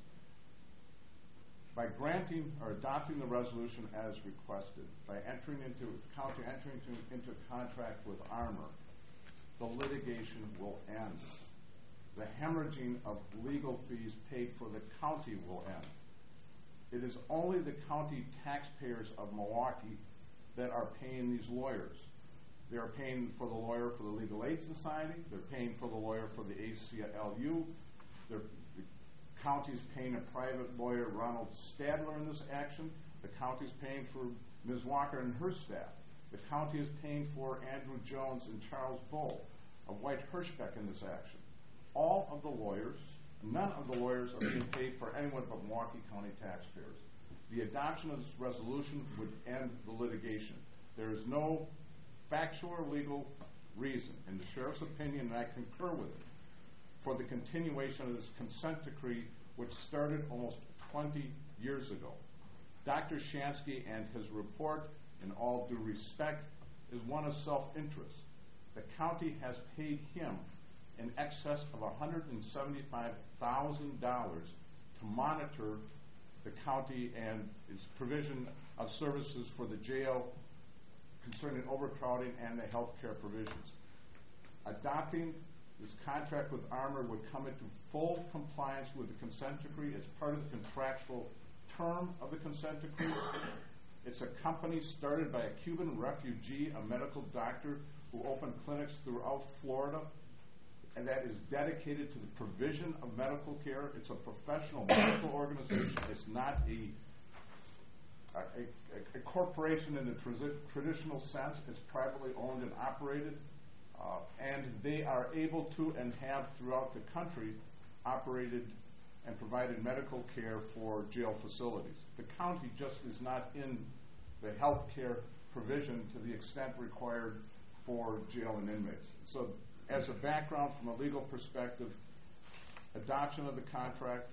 [SPEAKER 15] By granting or adopting the resolution as requested, by entering into county entering into, into contract with Armour, the litigation will end. The hemorrhaging of legal fees paid for the county will end. It is only the county taxpayers of Milwaukee that are paying these lawyers. They are paying for the lawyer for the Legal Aid Society. They're paying for the lawyer for the A C L U. They're county's paying a private lawyer, Ronald Stadler, in this action. The county's paying for Miz Walker and her staff. The county is paying for Andrew Jones and Charles Bull of White Hirschbeck in this action. All of the lawyers, none of the lawyers are being paid for anyone but Milwaukee County taxpayers. The adoption of this resolution would end the litigation. There is no factual or legal reason, in the sheriff's opinion, and I concur with it, for the continuation of this consent decree, which started almost twenty years ago. Doctor Shansky and his report, in all due respect, is one of self-interest. The county has paid him in excess of one hundred seventy-five thousand dollars to monitor the county and its provision of services for the jail concerning overcrowding and the health care provisions. Adopting this contract with Armour would come into full compliance with the consent decree. It's part of the contractual term of the consent decree. It's a company started by a Cuban refugee, a medical doctor, who opened clinics throughout Florida, and that is dedicated to the provision of medical care. It's a professional medical organization. It's not a a, a, a corporation in the tra- traditional sense. It's privately owned and operated. Uh, and they are able to and have throughout the country operated and provided medical care for jail facilities. The county just is not in the health care provision to the extent required for jail and inmates. So as a background from a legal perspective, adoption of the contract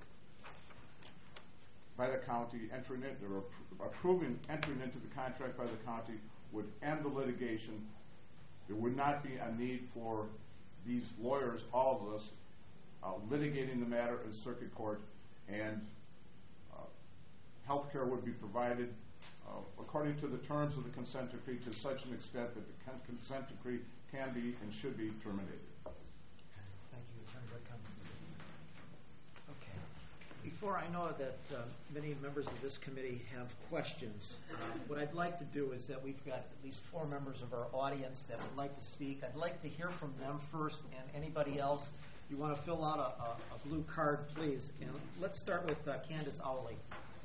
[SPEAKER 15] by the county, entering it, or appro- approving entering into the contract by the county would end the litigation. There would not be a need for these lawyers, all of us, uh, litigating the matter in circuit court, and uh, health care would be provided uh, according to the terms of the consent decree to such an extent that the con- consent decree can be and should be terminated.
[SPEAKER 1] Thank you, Attorney Whitcomb. Okay. Before I know that uh, many members of this committee have questions, uh, what I'd like to do is that we've got at least four members of our audience that would like to speak. I'd like to hear from them first, and anybody else you want to fill out a, a, a blue card, please. And let's start with uh, Candace Owley.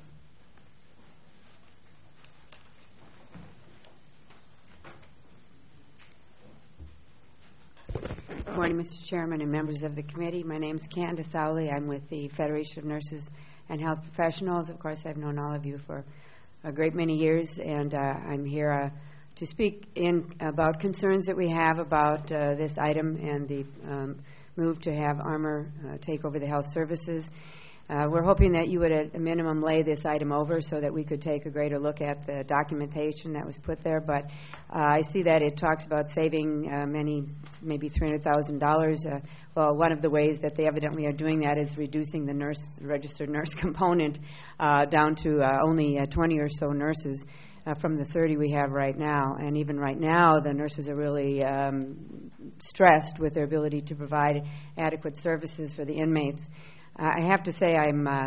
[SPEAKER 19] Good morning, Mister Chairman and members of the committee. My name is Candace Owley. I'm with the Federation of Nurses and Health Professionals. Of course, I've known all of you for a great many years, and uh, I'm here uh, to speak in about concerns that we have about uh, this item and the um, move to have Armor uh, take over the health services. Uh, we're hoping that you would at a minimum lay this item over so that we could take a greater look at the documentation that was put there. But uh, I see that it talks about saving uh, many, maybe three hundred thousand dollars. Uh, well, one of the ways that they evidently are doing that is reducing the nurse, registered nurse component uh, down to uh, only uh, twenty or so nurses uh, from the thirty we have right now. And even right now, the nurses are really um, stressed with their ability to provide adequate services for the inmates. I have to say I'm uh,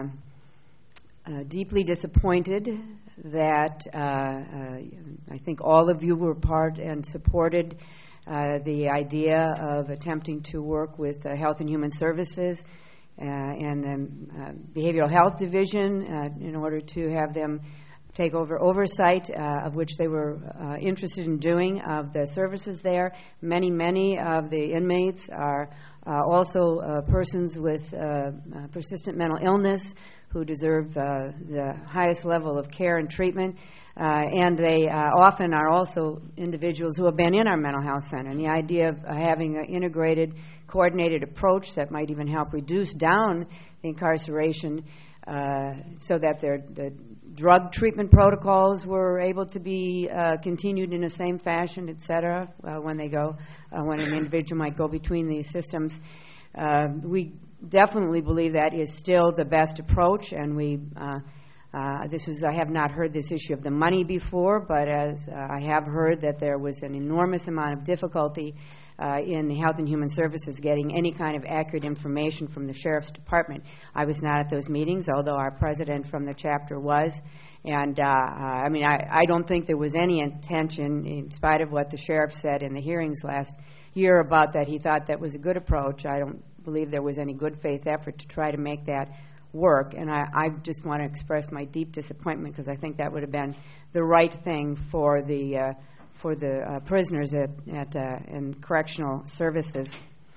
[SPEAKER 19] uh, deeply disappointed that uh, uh, I think all of you were part and supported uh, the idea of attempting to work with uh, Health and Human Services uh, and the uh, Behavioral Health Division uh, in order to have them take over oversight, uh, of which they were uh, interested in doing, of the services there. Many, many of the inmates are uh, also uh, persons with uh, uh, persistent mental illness who deserve uh, the highest level of care and treatment. Uh, and they uh, often are also individuals who have been in our mental health center. And the idea of uh, having an integrated, coordinated approach that might even help reduce down the incarceration uh, so that their the drug treatment protocols were able to be uh, continued in the same fashion, et cetera, uh, when they go, uh, when an individual might go between these systems. Uh, we definitely believe that is still the best approach, and we uh, uh, this is, I have not heard this issue of the money before, but as uh, I have heard that there was an enormous amount of difficulty uh, in the Health and Human Services getting any kind of accurate information from the Sheriff's Department. I was not at those meetings, although our president from the chapter was. And uh, I mean, I, I don't think there was any intention, in spite of what the sheriff said in the hearings last year about that he thought that was a good approach. I don't believe there was any good faith effort to try to make that work. And I, I just want to express my deep disappointment, because I think that would have been the right thing for the uh, for the uh, prisoners at, at uh, in correctional services.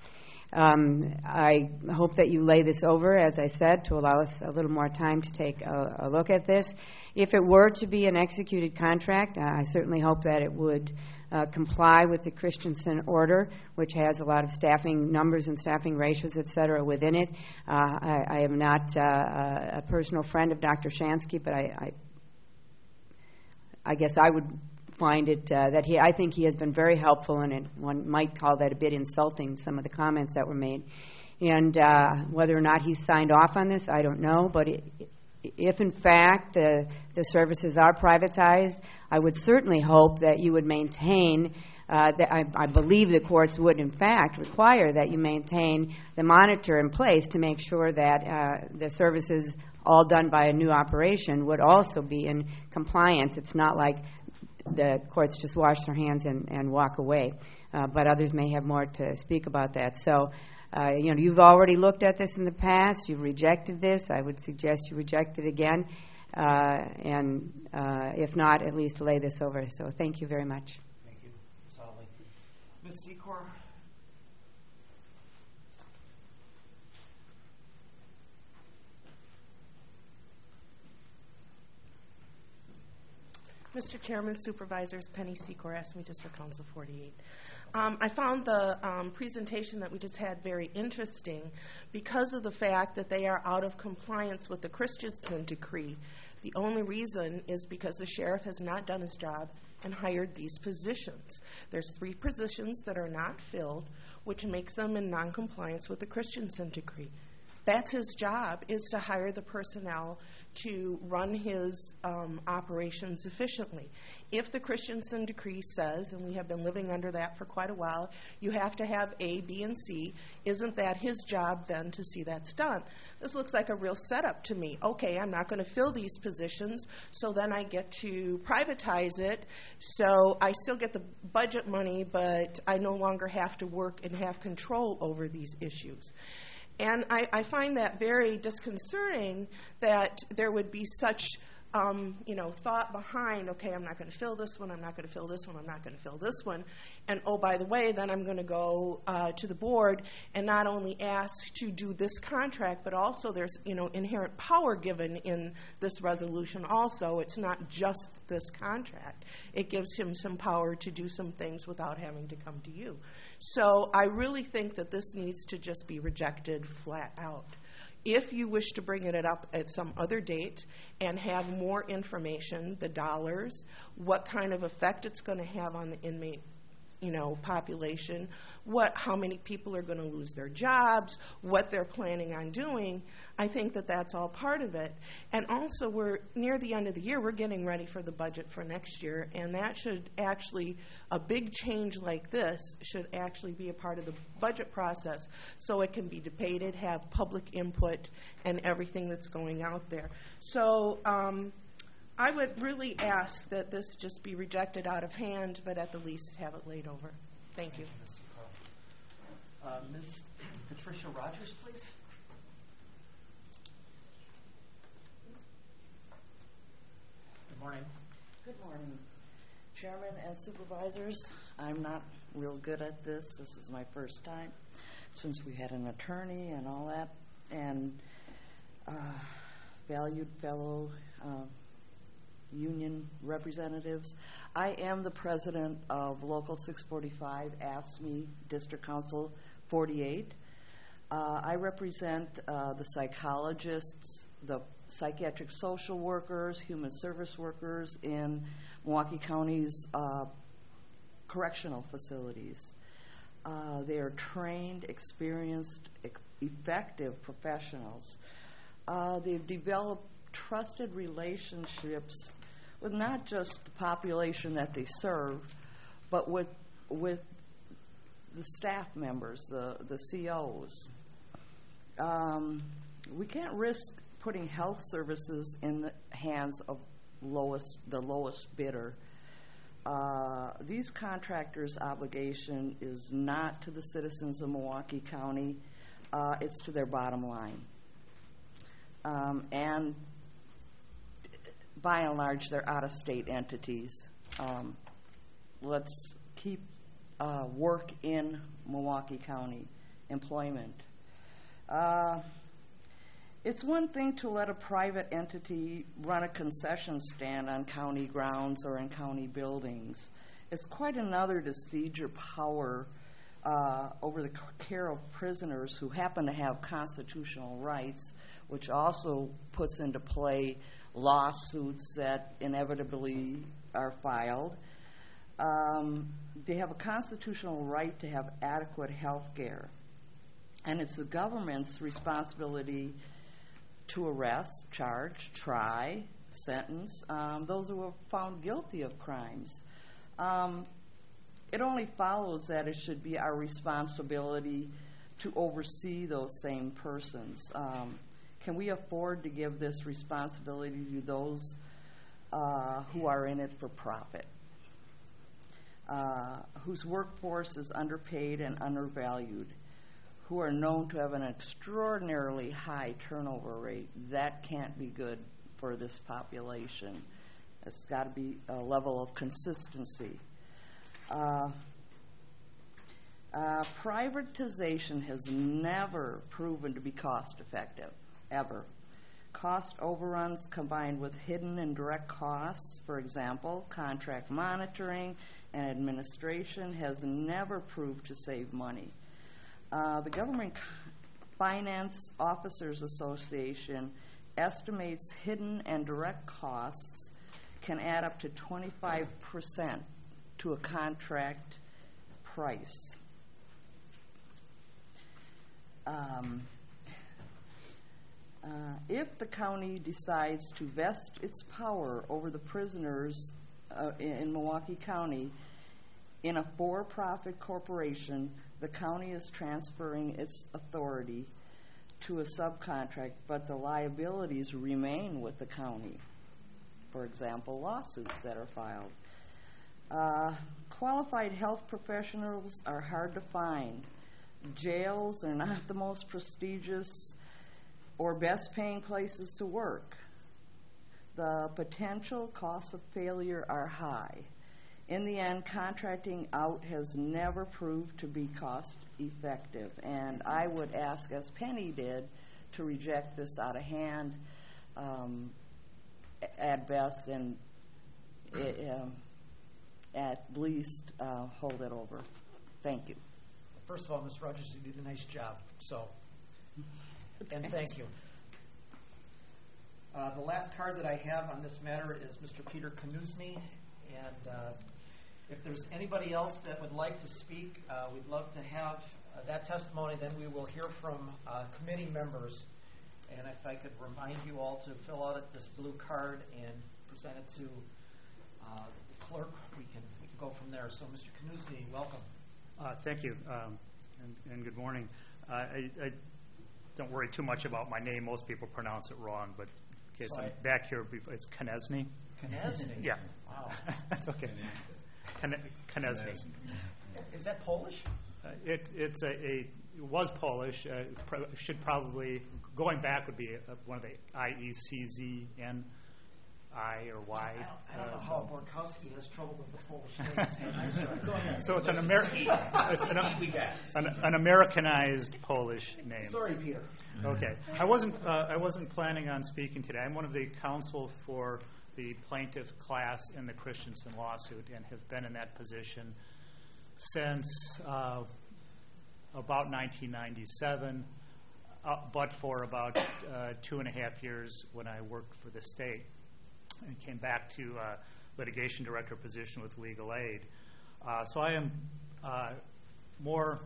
[SPEAKER 19] Um, I hope that you lay this over, as I said, to allow us a little more time to take a, a look at this. If it were to be an executed contract, uh, I certainly hope that it would uh, comply with the Christensen order, which has a lot of staffing numbers and staffing ratios, et cetera, within it. Uh, I, I am not uh, a personal friend of Doctor Shansky, but I, I, I guess I would find it uh, that he, I think he has been very helpful, and it, one might call that a bit insulting, some of the comments that were made. And uh, whether or not he signed off on this, I don't know, but it, if in fact uh, the services are privatized, I would certainly hope that you would maintain, uh, that I, I believe the courts would in fact require that you maintain the monitor in place to make sure that uh, the services all done by a new operation would also be in compliance. It's not like the courts just wash their hands and, and walk away. Uh, but others may have more to speak about that. So, uh, you know, you've already looked at this in the past. You've rejected this. I would suggest you reject it again. Uh, and uh, if not, at least lay this over. So thank you very much.
[SPEAKER 1] Thank you, Miz Hawley. Miz Secor?
[SPEAKER 16] Mister Chairman, Supervisors, Penny Secor, Assembly District Council forty-eight. Um, I found the um, presentation that we just had very interesting because of the fact that they are out of compliance with the Christensen decree. The only reason is because the sheriff has not done his job and hired these positions. There's three positions that are not filled, which makes them in noncompliance with the Christensen decree. That's his job, is to hire the personnel to run his um, operations efficiently. If the Christensen Decree says, and we have been living under that for quite a while, you have to have A, B, and C, isn't that his job then to see that's done? This looks like a real setup to me. Okay, I'm not going to fill these positions, so then I get to privatize it, so I still get the budget money, but I no longer have to work and have control over these issues. And I, I find that very disconcerting that there would be such, um, you know, thought behind, okay, I'm not going to fill this one, I'm not going to fill this one, I'm not going to fill this one. And, oh, by the way, then I'm going to go uh, to the board and not only ask to do this contract, but also there's, you know, inherent power given in this resolution also. It's not just this contract. It gives him some power to do some things without having to come to you. So I really think that this needs to just be rejected flat out. If you wish to bring it up at some other date and have more information, the dollars, what kind of effect it's going to have on the inmate, you know, population, what, how many people are going to lose their jobs, what they're planning on doing, I think that that's all part of it. And also, we're near the end of the year, we're getting ready for the budget for next year, and that should actually, a big change like this should actually be a part of the budget process so it can be debated, have public input, and everything that's going out there. So um, I would really ask that this just be rejected out of hand, but at the least have it laid over. Thank you.
[SPEAKER 1] Uh, Miz Patricia Rogers, please. Good morning.
[SPEAKER 20] Good morning, Chairman and Supervisors. I'm not real good at this. This is my first time since we had an attorney and all that. And uh, valued fellow uh, union representatives, I am the president of Local six forty-five, A F S C M E, District Council forty-eight. Uh, I represent uh, the psychologists, the psychiatric social workers, human service workers in Milwaukee County's uh, correctional facilities. Uh, they are trained, experienced, e- effective professionals. Uh, they've developed trusted relationships with not just the population that they serve, but with with the staff members, the, the C Os. Um, we can't risk putting health services in the hands of lowest, the lowest bidder. Uh, these contractors' obligation is not to the citizens of Milwaukee County, uh, it's to their bottom line. Um, and by and large, they're out-of-state entities. Um, let's keep uh, work in Milwaukee County, employment. Uh, it's one thing to let a private entity run a concession stand on county grounds or in county buildings. It's quite another to cede your power uh, over the care of prisoners who happen to have constitutional rights, which also puts into play lawsuits that inevitably are filed. Um, they have a constitutional right to have adequate health care. And it's the government's responsibility to arrest, charge, try, sentence um, those who are found guilty of crimes. Um, it only follows that it should be our responsibility to oversee those same persons. Um, can we afford to give this responsibility to those uh, who are in it for profit, uh, whose workforce is underpaid and undervalued, who are known to have an extraordinarily high turnover rate? That can't be good for this population. It's got to be a level of consistency. Uh, uh, privatization has never proven to be cost effective, ever. Cost overruns combined with hidden and direct costs, for example, contract monitoring and administration, has never proved to save money. Uh, the Government Finance Officers Association estimates hidden and direct costs can add up to twenty-five percent to a contract price. Um, Uh, if the county decides to vest its power over the prisoners uh, in, in Milwaukee County in a for-profit corporation, the county is transferring its authority to a subcontract, but the liabilities remain with the county. For example, lawsuits that are filed. Uh, qualified health professionals are hard to find. Jails are not the most prestigious or best paying places to work. The potential costs of failure are high. In the end, contracting out has never proved to be cost effective, and I would ask, as Penny did, to reject this out of hand um, at best, and it, um, at least uh, hold it over. Thank you.
[SPEAKER 1] First of all, Miz Rogers, you did a nice job, so, and thank you. Uh, the last card that I have on this matter is Mister Peter Knusny, and uh, if there's anybody else that would like to speak, uh, we'd love to have uh, that testimony. Then we will hear from uh, committee members. And if I could remind you all to fill out this blue card and present it to uh, the clerk, we can, we can go from there. So, Mister Knusny, welcome.
[SPEAKER 21] Uh, thank you, um, and, and good morning. Uh, I, I don't worry too much about my name. Most people pronounce it wrong, but in case I'm back here, it's Konezny.
[SPEAKER 1] Konezny?
[SPEAKER 21] Yeah.
[SPEAKER 1] Wow.
[SPEAKER 21] That's okay. Konezny.
[SPEAKER 1] Is that Polish?
[SPEAKER 21] Uh, it it's a, a it was Polish. Uh, pro- should probably going back would be a, one of the I E C Z N I or Y.
[SPEAKER 1] I don't, I don't
[SPEAKER 21] uh,
[SPEAKER 1] know
[SPEAKER 21] so.
[SPEAKER 1] how Borkowski has trouble with the Polish names. I'm sorry. Go ahead.
[SPEAKER 21] So it's an American. It's an, an, an Americanized Polish name.
[SPEAKER 1] Sorry, Peter.
[SPEAKER 21] Okay. I wasn't. Uh, I wasn't planning on speaking today. I'm one of the counsel for the plaintiff class in the Christensen lawsuit, and have been in that position since uh, about nineteen ninety-seven, uh, but for about uh, two and a half years when I worked for the state, and came back to uh, litigation director position with legal aid. Uh, so I am uh, more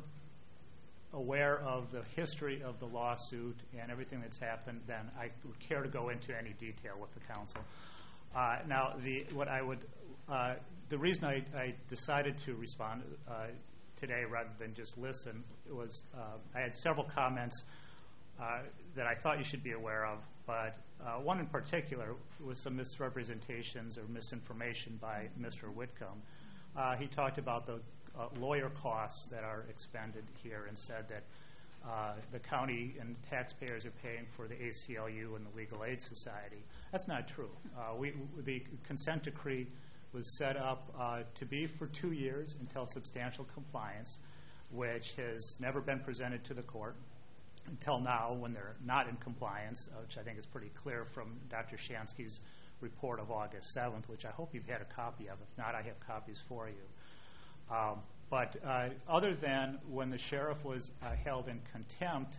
[SPEAKER 21] aware of the history of the lawsuit and everything that's happened than I would care to go into any detail with the counsel. Uh, now, the, what I would, uh, the reason I, I decided to respond uh, today rather than just listen was uh, I had several comments uh, that I thought you should be aware of, but uh, one in particular was some misrepresentations or misinformation by Mister Whitcomb. Uh, he talked about the uh, lawyer costs that are expended here and said that Uh, the county and taxpayers are paying for the A C L U and the Legal Aid Society. That's not true. Uh, we, the consent decree was set up uh, to be for two years until substantial compliance, which has never been presented to the court until now when they're not in compliance, uh, which I think is pretty clear from Doctor Shansky's report of August seventh, which I hope you've had a copy of. If not, I have copies for you. Um, But uh, other than when the sheriff was uh, held in contempt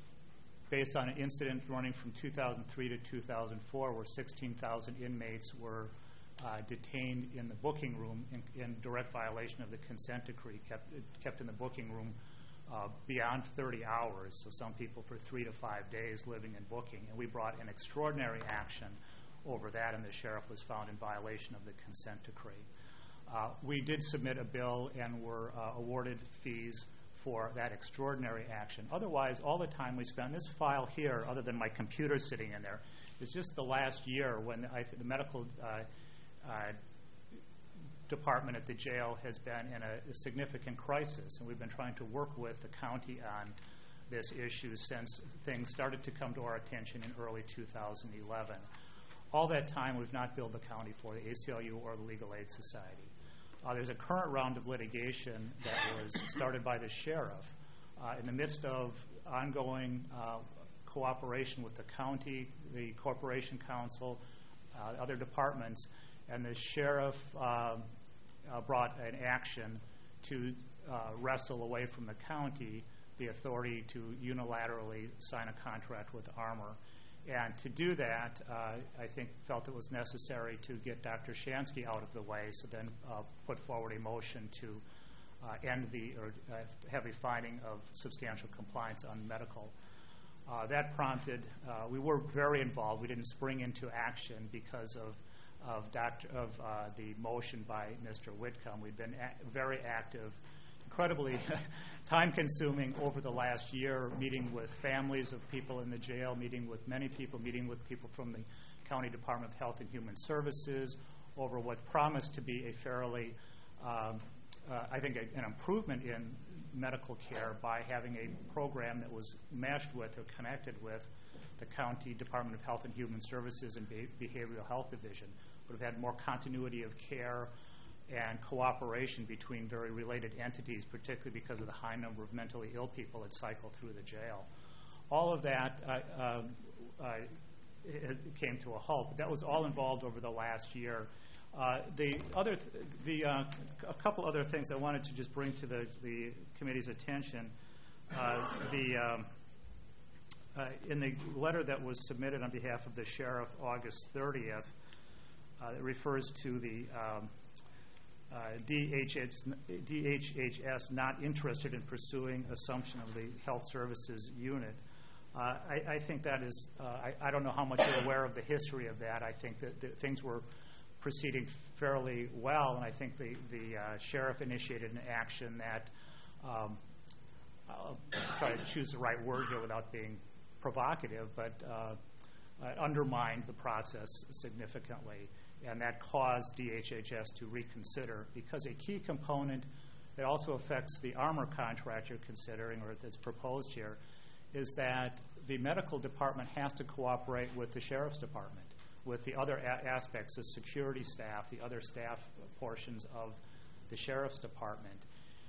[SPEAKER 21] based on an incident running from two thousand three to two thousand four where sixteen thousand inmates were uh, detained in the booking room in, in direct violation of the consent decree, kept, kept in the booking room uh, beyond thirty hours, so some people for three to five days living in booking. And we brought an extraordinary action over that, and the sheriff was found in violation of the consent decree. Uh, we did submit a bill and were uh, awarded fees for that extraordinary action. Otherwise, all the time we spent, this file here, other than my computer sitting in there, is just the last year when I th- the medical uh, uh, department at the jail has been in a, a significant crisis, and we've been trying to work with the county on this issue since things started to come to our attention in early two thousand eleven. All that time, we've not billed the county for the A C L U or the Legal Aid Society. Uh, there's a current round of litigation that was started by the sheriff uh, in the midst of ongoing uh, cooperation with the county, the corporation council, uh, other departments, and the sheriff uh, uh, brought an action to uh, wrestle away from the county the authority to unilaterally sign a contract with Armor. And to do that, uh, I think felt it was necessary to get Doctor Shansky out of the way, so then uh, put forward a motion to uh, end the, or uh, have a finding of substantial compliance on medical. Uh, that prompted, uh, we were very involved. We didn't spring into action because of of, doctor, of uh, the motion by Mister Whitcomb. We've been a- very active, incredibly time-consuming over the last year, meeting with families of people in the jail, meeting with many people, meeting with people from the County Department of Health and Human Services over what promised to be a fairly, um, uh, I think, a, an improvement in medical care by having a program that was meshed with or connected with the County Department of Health and Human Services and Be- Behavioral Health Division. Would have had more continuity of care and cooperation between very related entities, particularly because of the high number of mentally ill people that cycle through the jail. All of that uh, uh, uh, it came to a halt. But that was all involved over the last year. Uh, the other, th- the uh, a couple other things I wanted to just bring to the, the committee's attention. Uh, the um, uh, in the letter that was submitted on behalf of the sheriff August thirtieth, uh, it refers to the um, uh, D H H S not interested in pursuing assumption of the health services unit. Uh, I, I think that is, uh, I, I don't know how much you're aware of the history of that. I think that, that things were proceeding fairly well, and I think the, the uh, sheriff initiated an action that, um, I'll try to choose the right word here without being provocative, but uh, uh, undermined the process significantly, and that caused D H H S to reconsider, because a key component that also affects the armor contract you're considering, or that's proposed here, is that the medical department has to cooperate with the sheriff's department, with the other a- aspects, the security staff, the other staff portions of the sheriff's department.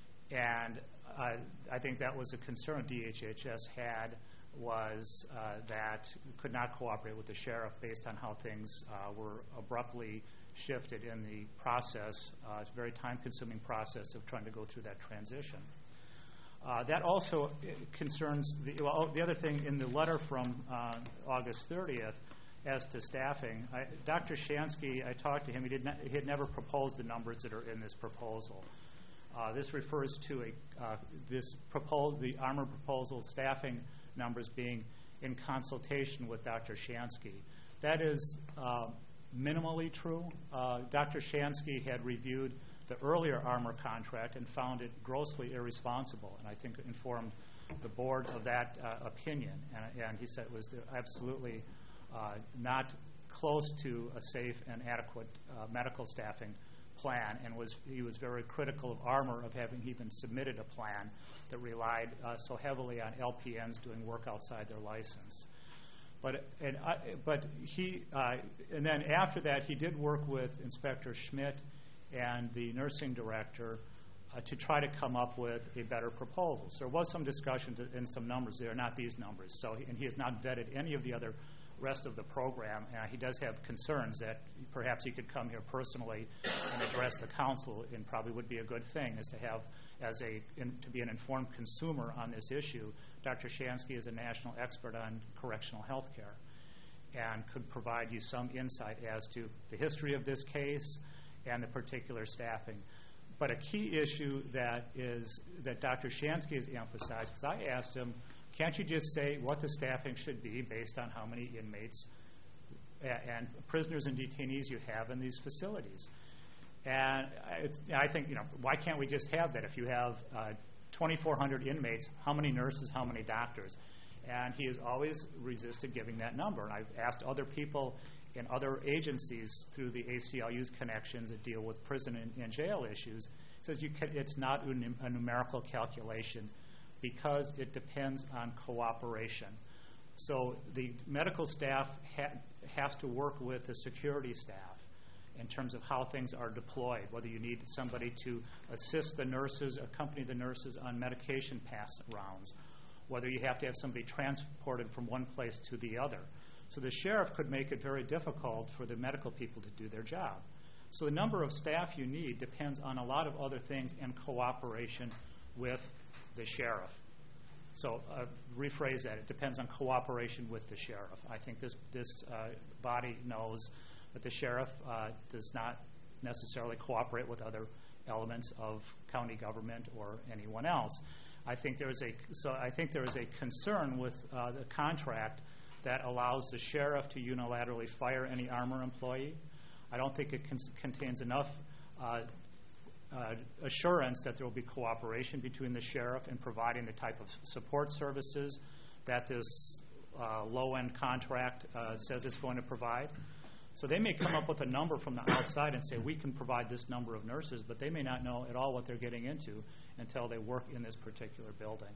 [SPEAKER 21] And uh, I think that was a concern D H H S had, was uh, that could not cooperate with the sheriff based on how things uh, were abruptly shifted in the process. Uh, it's a very time-consuming process of trying to go through that transition. Uh, that also concerns the, well, the other thing in the letter from uh, August thirtieth as to staffing. I, Doctor Shansky, I talked to him. He, did not, he had never proposed the numbers that are in this proposal. Uh, this refers to a uh, this proposal, the armor proposal staffing numbers being in consultation with Doctor Shansky. That is uh, minimally true. Uh, Doctor Shansky had reviewed the earlier armor contract and found it grossly irresponsible, and I think informed the board of that uh, opinion. And, and he said it was absolutely uh, not close to a safe and adequate uh, medical staffing plan, and was he was very critical of armor, of having even submitted a plan that relied uh, so heavily on L P Ns doing work outside their license. But and I, but he uh, and then after that he did work with Inspector Schmidt and the nursing director uh, to try to come up with a better proposal. So there was some discussion to, and some numbers. They are not these numbers. So and he has not vetted any of the other rest of the program. Uh, he does have concerns that perhaps he could come here personally and address the council, and probably would be a good thing, is to have as a in, to be an informed consumer on this issue. Doctor Shansky is a national expert on correctional health care and could provide you some insight as to the history of this case and the particular staffing. But a key issue that is that Doctor Shansky has emphasized, because I asked him, can't you just say what the staffing should be based on how many inmates and prisoners and detainees you have in these facilities? And it's, I think, you know, why can't we just have that? If you have uh, twenty-four hundred inmates, how many nurses, how many doctors? And he has always resisted giving that number. And I've asked other people in other agencies through the A C L U's connections that deal with prison and, and jail issues. He says you can, it's not a, a numerical calculation, because it depends on cooperation. So the medical staff ha- has to work with the security staff in terms of how things are deployed, whether you need somebody to assist the nurses, accompany the nurses on medication pass rounds, whether you have to have somebody transported from one place to the other. So the sheriff could make it very difficult for the medical people to do their job. So the number of staff you need depends on a lot of other things and cooperation with the sheriff. So uh, rephrase that. It depends on cooperation with the sheriff. I think this this uh, body knows that the sheriff uh, does not necessarily cooperate with other elements of county government or anyone else. I think there is a so I think there is a concern with uh, the contract that allows the sheriff to unilaterally fire any Armor employee. I don't think it con- contains enough uh, uh, assurance that there will be cooperation between the sheriff in providing the type of support services that this uh, low-end contract uh, says it's going to provide. So they may come up with a number from the outside and say, we can provide this number of nurses, but they may not know at all what they're getting into until they work in this particular building.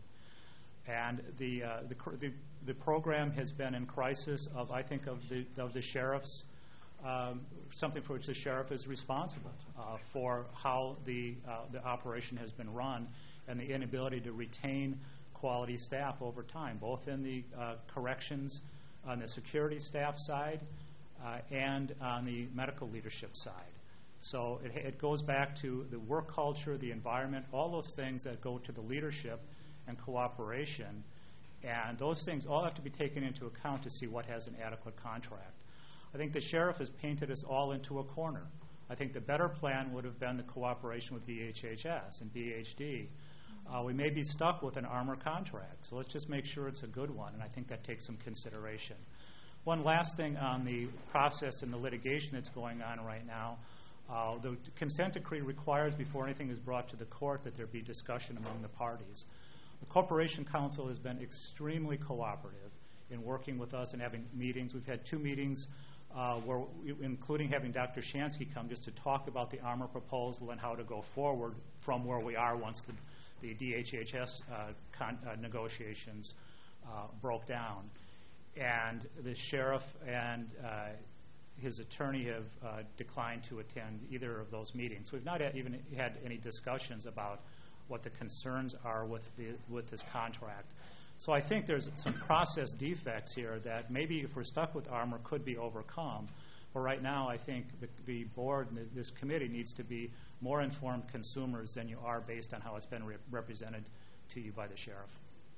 [SPEAKER 21] And the, uh, the, the, the program has been in crisis of, I think, of the, of the sheriff's, um, something for which the sheriff is responsible uh, for how the, uh, the operation has been run and the inability to retain quality staff over time, both in the uh, corrections on the security staff side uh, and on the medical leadership side. So it, it goes back to the work culture, the environment, all those things that go to the leadership and cooperation. And those things all have to be taken into account to see what has an adequate contract. I think the sheriff has painted us all into a corner. I think the better plan would have been the cooperation with D H H S and B H D. Uh, we may be stuck with an Armor contract, so let's just make sure it's a good one, and I think that takes some consideration. One last thing on the process and the litigation that's going on right now. Uh, the consent decree requires, before anything is brought to the court, that there be discussion among the parties. The Corporation Council has been extremely cooperative in working with us and having meetings. We've had two meetings, uh, where, we, including having Doctor Shansky come just to talk about the Armor proposal and how to go forward from where we are once the, the D H H S uh, con, uh, negotiations uh, broke down. And the sheriff and uh, his attorney have uh, declined to attend either of those meetings. We've not had even had any discussions about what the concerns are with the, with this contract. So I think there's some process defects here that maybe if we're stuck with Armor could be overcome. But right now I think the, the board and the, this committee needs to be more informed consumers than you are based on how it's been re- represented to you by the sheriff.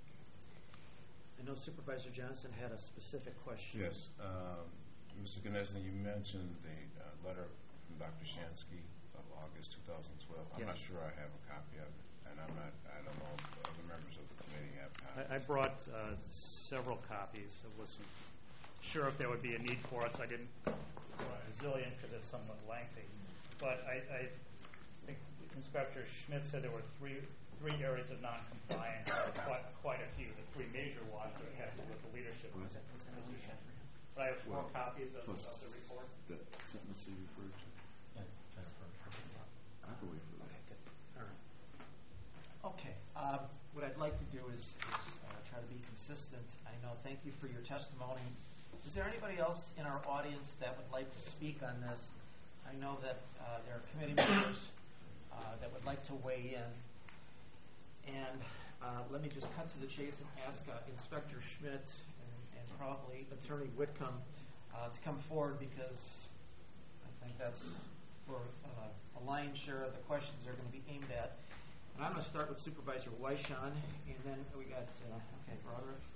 [SPEAKER 1] I know Supervisor Johnson had a specific question.
[SPEAKER 12] Yes. Um, Mister Knesset, you mentioned the uh, letter from Doctor Shansky of August two thousand twelve. I'm
[SPEAKER 21] Yes.
[SPEAKER 12] not sure I have a copy of it, and I'm not, I don't know if the other members of the committee have copies.
[SPEAKER 21] I, I brought uh, several copies. I wasn't sure if there would be a need for it, so I didn't bring a zillion because it's somewhat lengthy. But I, I think Inspector Schmidt said there were three three areas of noncompliance, or quite, quite a few. The three major ones that had to do with the leadership position. But I have four well, copies of, of the report.
[SPEAKER 12] That sentence you referred to.
[SPEAKER 1] Yeah,
[SPEAKER 12] I can wait for that.
[SPEAKER 1] Okay, good. All right. Okay. Um, what I'd like to do is, is uh, try to be consistent. I know. Thank you for your testimony. Is there anybody else in our audience that would like to speak on this? I know that uh, there are committee members uh, that would like to weigh in. And uh, let me just cut to the chase and ask uh, Inspector Schmidt and, and probably Attorney Whitcomb uh, to come forward, because I think that's where uh, a lion's share of the questions are going to be aimed at. And I'm going to start with Supervisor Weishon, and then we got, uh, okay, Broderick.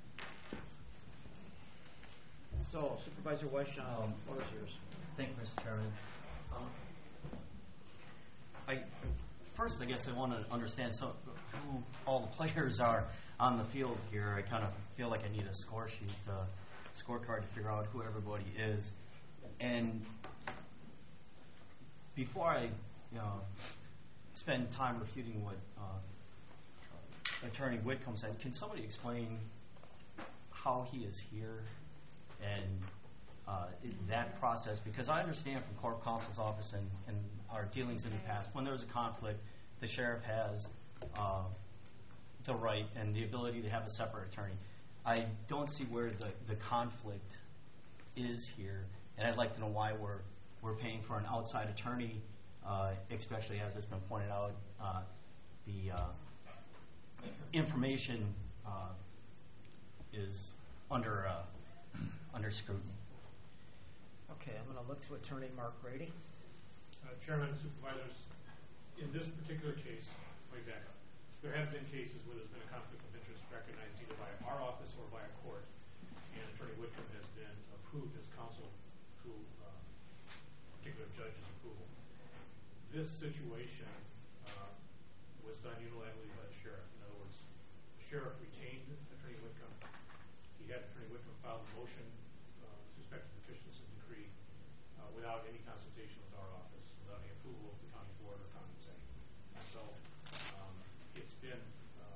[SPEAKER 1] So, Supervisor Weishon, um, the floor is yours.
[SPEAKER 3] Thank you, Mister Chairman. Um, I, first, I guess I want to understand so who all the players are on the field here. I kind of feel like I need a score sheet, uh, scorecard to figure out who everybody is. And before I, you know, spend time refuting what uh, Attorney Whitcomb said, can somebody explain how he is here and uh, that process? Because I understand from Corp Counsel's office and, and our dealings in the past, when there's a conflict, the sheriff has uh, the right and the ability to have a separate attorney. I don't see where the, the conflict is here, and I'd like to know why we're we're paying for an outside attorney, uh, especially as it's been pointed out, uh, the uh, information uh, is under uh, under scrutiny.
[SPEAKER 1] Okay, I'm going to look to Attorney Mark Grady.
[SPEAKER 22] Uh, Chairman and Supervisors, in this particular case, let me back up. There have been cases where there's been a conflict of interest recognized either by our office or by a court, and Attorney Whitcomb has been approved as counsel through uh, a particular judge's approval. This situation uh, was done unilaterally by the sheriff. In other words, sheriff retained Attorney Whitcomb. He had Attorney Whitcomb file a motion uh, with respect to the Christensen decree uh, without any consultation with our office, without any approval of the county board or county executive. And so um, it's been, uh,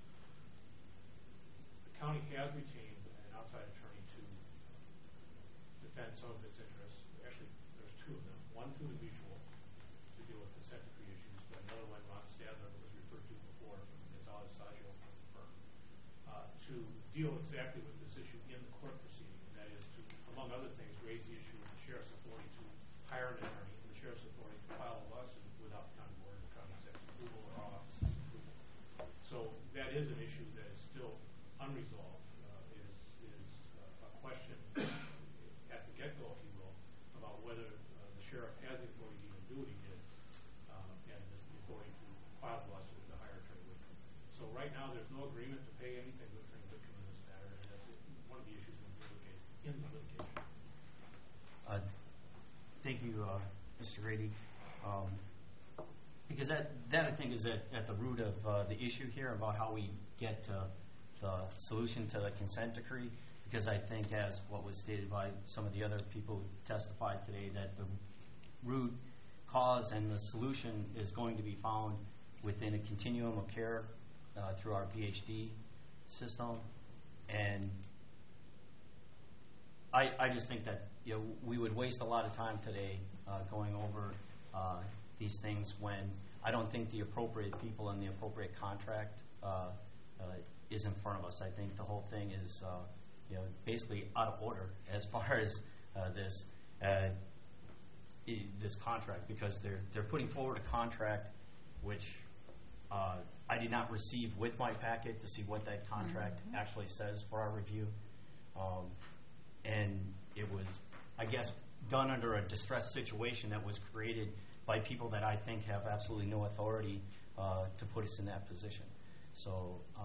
[SPEAKER 22] the county has retained an outside attorney to defend some of its interests. Actually, there's two of them. One through the mutual to deal with consent decree issues, but another one, Ron Stadler, that was referred to before from Gonzalez Saggio firm, uh, to deal exactly with this issue in the court proceeding. And that is to, among other things, raise the issue of the sheriff's authority to hire an attorney and the sheriff's authority to file a lawsuit without the county board or county executive's approval or our office's approval. So that is an issue that is still unresolved. Uh, is is uh, a question at the get-go, if you will, about whether uh, the sheriff has the authority to even do what he did uh, and the authority to file a lawsuit to hire Attorney Whitcomb. So right now, there's no agreement to pay anything to Attorney Whitcomb in this matter, and that's one of the issues in the litigation. In the litigation.
[SPEAKER 3] Uh, thank you, uh, Mister Grady. Um, because that, that I think is at, at the root of uh, the issue here about how we get to the solution to the consent decree. Because I think, as what was stated by some of the other people who testified today, that the root cause and the solution is going to be found within a continuum of care uh, through our P H D system. And I, I just think that, you know, we would waste a lot of time today uh, going over uh, these things when I don't think the appropriate people and the appropriate contract uh, uh, is in front of us. I think the whole thing is uh, you know, basically out of order as far as uh, this uh, I, this contract, because they're they're putting forward a contract which uh, I did not receive with my packet to see what that contract mm-hmm. actually says for our review, um, and it was, I guess, done under a distressed situation that was created by people that I think have absolutely no authority uh, to put us in that position. So uh,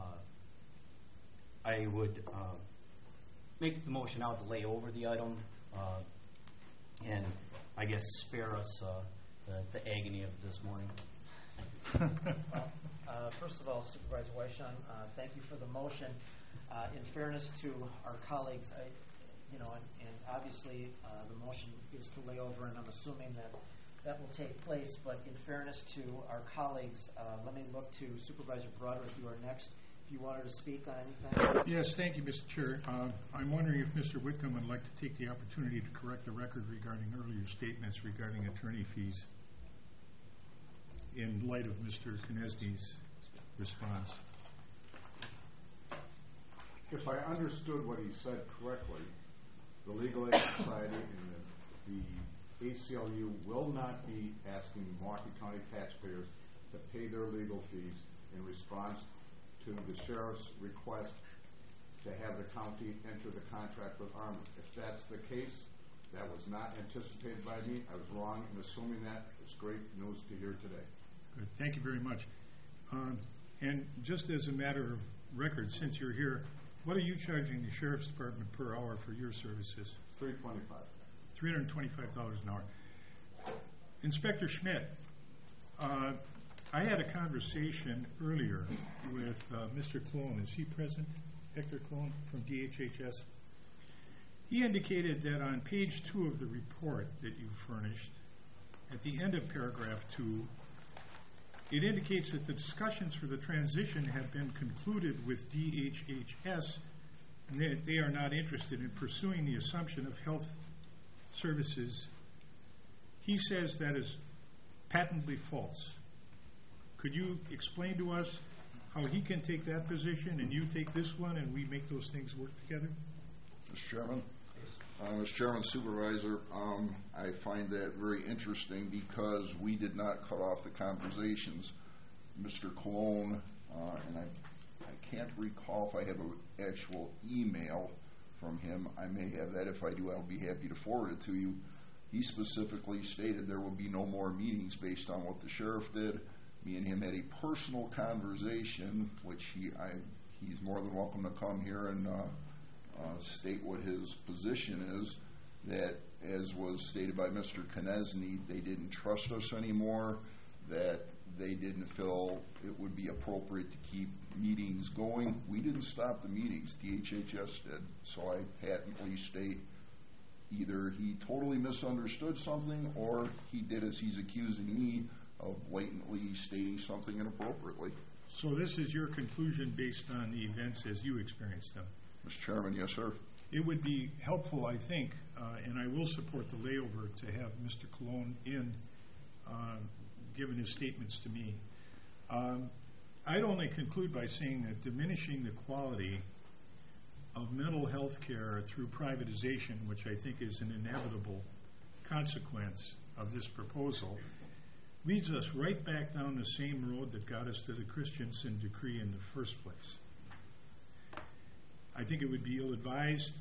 [SPEAKER 3] I would. Uh, make the motion out to lay over the item uh, and I guess spare us uh, the, the agony of this morning.
[SPEAKER 1] Well, uh, first of all, Supervisor Weishon, uh, thank you for the motion. Uh, in fairness to our colleagues, I, you know, and, and obviously uh, the motion is to lay over, and I'm assuming that that will take place. But in fairness to our colleagues, uh, let me look to Supervisor Broderick. You are next. If you wanted to speak on anything.
[SPEAKER 9] Yes, thank you, Mister Chair. Uh, I'm wondering if Mister Whitcomb would like to take the opportunity to correct the record regarding earlier statements regarding attorney fees in light of Mister Konecny's response.
[SPEAKER 15] If I understood what he said correctly, the Legal Aid Society and the, the A C L U will not be asking Milwaukee County taxpayers to pay their legal fees in response to the sheriff's request to have the county enter the contract with Armour. If that's the case, that was not anticipated by me. I was wrong in assuming that. It's great news to hear today.
[SPEAKER 9] Good. Thank you very much. Um, and just as a matter of record, since you're here, what are you charging the Sheriff's Department per hour for your services?
[SPEAKER 15] three twenty-five.
[SPEAKER 9] three hundred twenty-five dollars an hour. Inspector Schmidt, uh, I had a conversation earlier with uh, Mister Clone. Is he present? Hector Clone from D H H S. He indicated that on page two of the report that you furnished, at the end of paragraph two, it indicates that the discussions for the transition have been concluded with D H H S, and that they are not interested in pursuing the assumption of health services. He says that is patently false. Could you explain to us how he can take that position and you take this one and we make those things work together?
[SPEAKER 14] Mister Chairman, uh, Mister Chairman, Supervisor, um, I find that very interesting because we did not cut off the conversations. Mister Cologne, uh, and I, I can't recall if I have an actual email from him. I may have that. If I do, I'll be happy to forward it to you. He specifically stated there will be no more meetings based on what the sheriff did. Me and him had a personal conversation, which he, I, he's more than welcome to come here and uh, uh, state what his position is, that as was stated by Mister Konecny, they didn't trust us anymore, that they didn't feel it would be appropriate to keep meetings going. We didn't stop the meetings, D H H S did. So I patently state either he totally misunderstood something or he did as he's accusing me of blatantly stating something inappropriately.
[SPEAKER 9] So this is your conclusion based on the events as you experienced them?
[SPEAKER 14] Mister Chairman, yes, sir.
[SPEAKER 9] It would be helpful, I think, uh, and I will support the layover to have Mister Colon in, uh, given his statements to me. Um, I'd only conclude by saying that diminishing the quality of mental health care through privatization, which I think is an inevitable consequence of this proposal, leads us right back down the same road that got us to the Christensen decree in the first place. I think it would be ill-advised,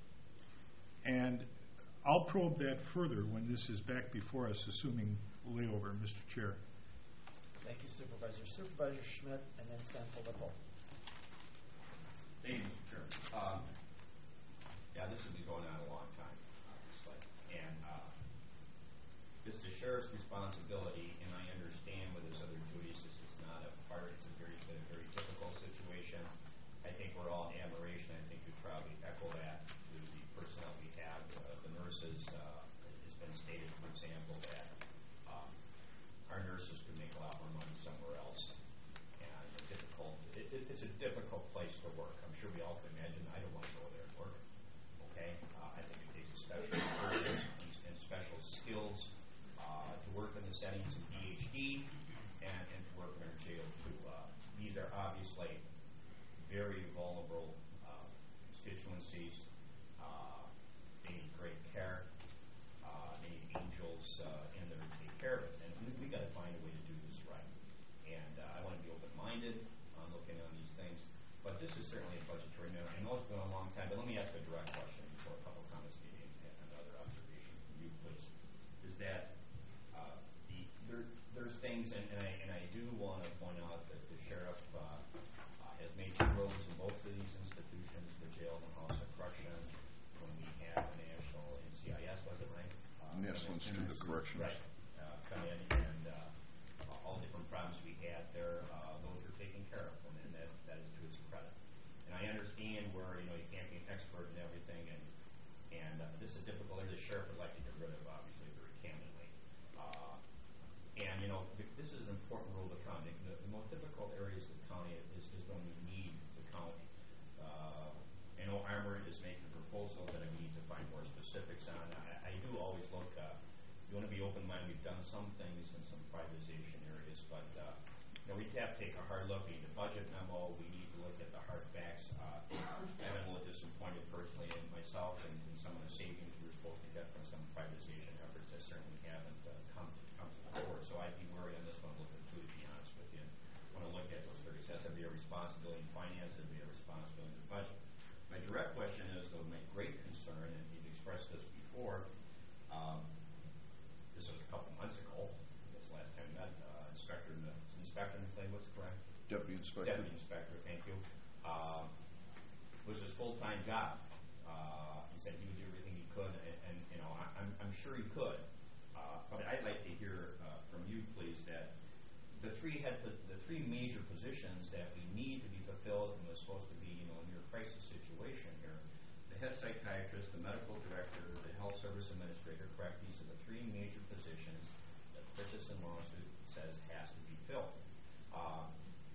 [SPEAKER 9] and I'll probe that further when this is back before us, assuming layover, Mister Chair.
[SPEAKER 1] Thank you, Supervisor. Supervisor Schmidt, and then Sanfilippo.
[SPEAKER 11] Thank you, Mister Chairman. Um, yeah, this has been going on a long time, obviously, and uh, this is the sheriff's responsibility, and I understand with his other duties, this is not a part. It's a very, a very difficult situation. I think we're all in admiration. I think we probably echo that to the personnel we have, uh, the nurses. Uh, it's been stated, for example, that um, our nurses could make a lot more money somewhere else. And it's a difficult, it, it, it's a difficult place to work. I'm sure we all can imagine. I don't want to go there and work. Okay, uh, I think it takes a special person and, and special skills uh, to work in the settings of D H D and, and to work in our jail too. Uh, these are obviously very vulnerable uh, constituencies. Uh, they need great care. Uh, they need angels uh, in there to take care of it. And we, we got to find a way to do this right. And uh, I want to be open-minded on looking on these things. But this is certainly a budgetary matter. I know it's been a long time, but let me ask a direct question before a couple of comments maybe and another observation from you, please. Is that uh, the, there, there's things, and, and, I, and I do want to point out that the sheriff uh, uh, has made inroads in both of these institutions, the jail and the House of Corrections, when we had the National N C I S, was it right? Uh,
[SPEAKER 14] National Institute of Corrections.
[SPEAKER 11] Right. Uh, come in and uh, all different problems we had there, uh, those were taken care of, and, and that, that is to its credit. And I understand where, you know, you can't be an expert in everything, and and uh, this is difficult. The sheriff would like to get rid of, obviously, very candidly. Uh, and, you know, th- this is an important rule of the county. The, the most difficult areas of the county is, is when we need the county. Uh, I know Armour is making a proposal that I need to find more specifics on. I, I do always look, uh, you want to be open-minded. We've done some things in some privatization areas, but, uh, you know, we have to take a hard look. We need a budget memo. We need to look at the hard facts. Uh, I've been a little disappointed personally in myself and in some of the savings we were supposed to get from some privatization efforts that certainly haven't uh, come, to, come to the fore. So I'd be worried on this one a little bit too, to be honest with you. I want to look at those thirty cents. That'd be a responsibility in finance. It'd be a responsibility in the budget. My direct question is, though, my great concern, and you've expressed this before, um, this was a couple months ago, this last time we met, uh, Inspector, Inspector McLean was correct?
[SPEAKER 14] Deputy Inspector.
[SPEAKER 11] Deputy Inspector, thank you. Uh, was his full-time job. Uh, he said he would do everything he could, and, and you know, I, I'm, I'm sure he could. Uh, but I'd like to hear uh, from you, please, that the three head, the three major positions that we need to be fulfilled, and was supposed to be, you know, a near crisis situation here. The head psychiatrist, the medical director, the health service administrator, correct? These are the three major positions that the Christensen lawsuit says has to be filled. Uh,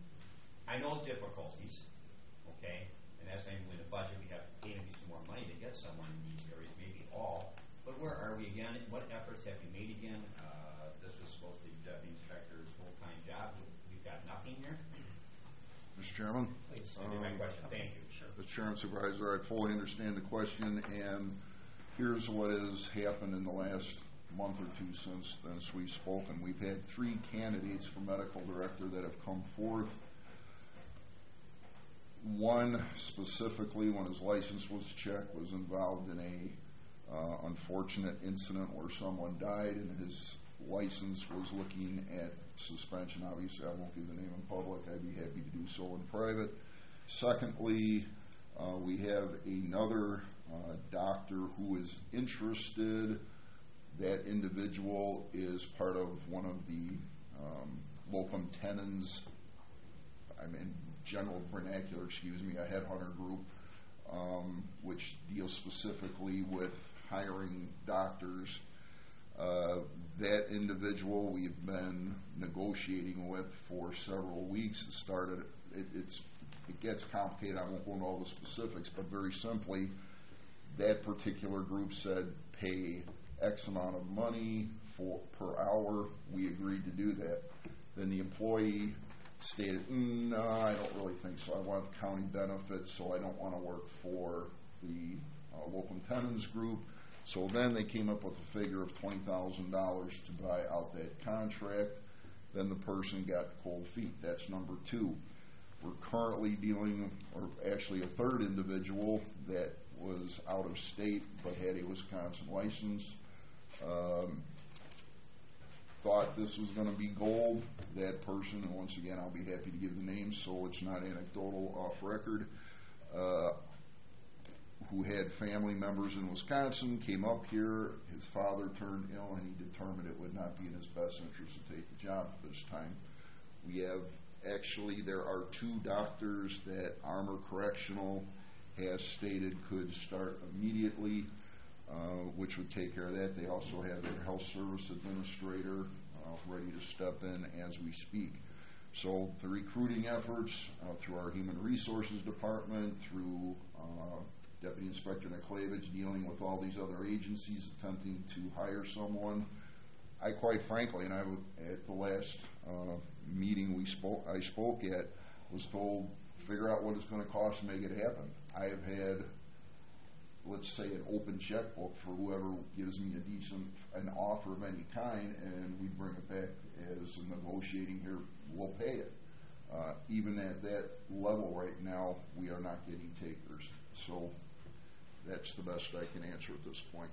[SPEAKER 11] I know difficulties, okay, and that's maybe with the budget, we have to pay maybe some more money to get someone in these areas, maybe all. But where are we again? What efforts have we made again? Uh, this was supposed to be Deputy Inspector's full-time job. We've got nothing here.
[SPEAKER 14] Mister Chairman?
[SPEAKER 11] Please, um, my question. Thank you. Sure.
[SPEAKER 14] Mister Chairman, Supervisor, I fully understand the question, and here's what has happened in the last month or two since, since we've spoken. We've had three candidates for medical director that have come forth. One specifically, when his license was checked, was involved in a uh, unfortunate incident where someone died, and his license was looking at suspension. Obviously, I won't give the name in public. I'd be happy to do so in private. Secondly, uh, we have another uh, doctor who is interested. That individual is part of one of the um, locum tenens, I mean, general vernacular, excuse me, a headhunter group, um, which deals specifically with hiring doctors. Uh, that individual we've been negotiating with for several weeks. It started, it, it's, it gets complicated. I won't go into all the specifics, but very simply, that particular group said pay X amount of money for per hour. We agreed to do that. Then the employee stated, mm, no, I don't really think so. I want county benefits, so I don't want to work for the uh, locum tenens group. So then they came up with a figure of twenty thousand dollars to buy out that contract. Then the person got cold feet. That's number two. We're currently dealing, or actually a third individual that was out of state but had a Wisconsin license. Um, thought this was going to be gold. That person, and once again, I'll be happy to give the names so it's not anecdotal off record, uh, who had family members in Wisconsin, came up here. His father turned ill, and he determined it would not be in his best interest to take the job at this time. We have, actually, there are two doctors that Armour Correctional has stated could start immediately, uh, which would take care of that. They also have their health service administrator uh, ready to step in as we speak. So the recruiting efforts uh, through our Human Resources Department, through uh, Deputy Inspector Niklavich dealing with all these other agencies attempting to hire someone. I quite frankly, and I would, at the last uh, meeting we spoke, I spoke at, was told, figure out what it's going to cost to make it happen. I have had, let's say, an open checkbook for whoever gives me a decent, an offer of any kind, and we bring it back as a negotiating here, we'll pay it. Uh, even at that level right now, we are not getting takers. So that's the best I can answer at this point.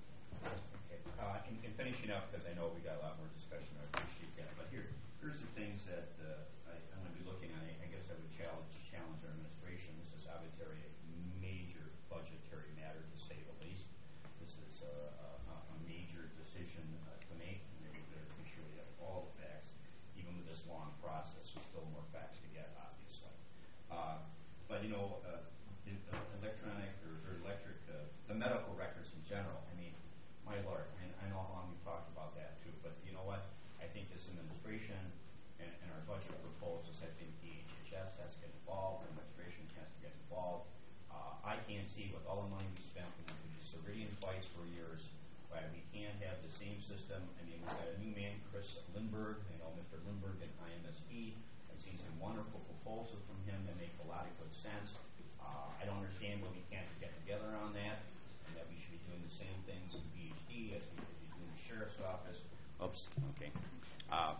[SPEAKER 11] Okay. Uh, in, in finishing up, because I know we got a lot more discussion, I appreciate that. But here, here's the things that uh, I, I'm going to be looking at. I guess I would challenge challenge our administration. This is obviously a major budgetary matter, to say the least. This is a, a, a major decision uh, to make, and we better be sure we have all the facts. Even with this long process, there's still more facts to get, obviously. Uh, but you know. Uh, The, the electronic or, or electric, uh, the medical records in general. I mean, my lord, I, I know how long we've talked about that too. But you know what? I think this administration and, and our budget proposals, I think the H H S has to get involved, the administration has to get involved. Uh, I can't see with all the money we spent, we went through these Ceridian fights for years, why we can't have the same system. I mean, we've got a new man, Chris Lindberg. I know Mister Lindberg at I M S P. I've seen some wonderful proposals from him that make a lot of good sense. Uh, I don't understand why we can't get together on that, and that we should be doing the same things in B H D as we should be doing in the Sheriff's Office. Oops, okay. Uh,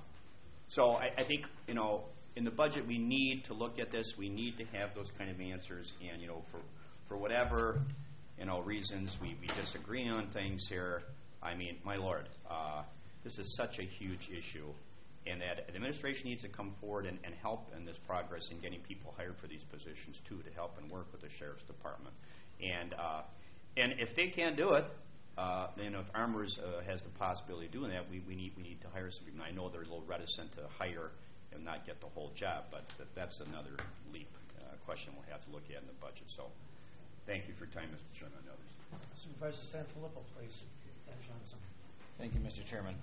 [SPEAKER 11] so I, I think, you know, in the budget we need to look at this. We need to have those kind of answers, and, you know, for, for whatever, you know, reasons we, we disagree on things here, I mean, my lord, uh, this is such a huge issue. And that the administration needs to come forward and, and help in this progress in getting people hired for these positions, too, to help and work with the Sheriff's Department. And uh, and if they can't do it, uh, then if Armours uh, has the possibility of doing that, we, we need we need to hire some people. And I know they're a little reticent to hire and not get the whole job, but th- that's another leap uh, question we'll have to look at in the budget. So thank you for your time, Mister Chairman and others.
[SPEAKER 1] Supervisor Sanfilippo, please. Dan Johnson.
[SPEAKER 8] Thank you, Mister Chairman.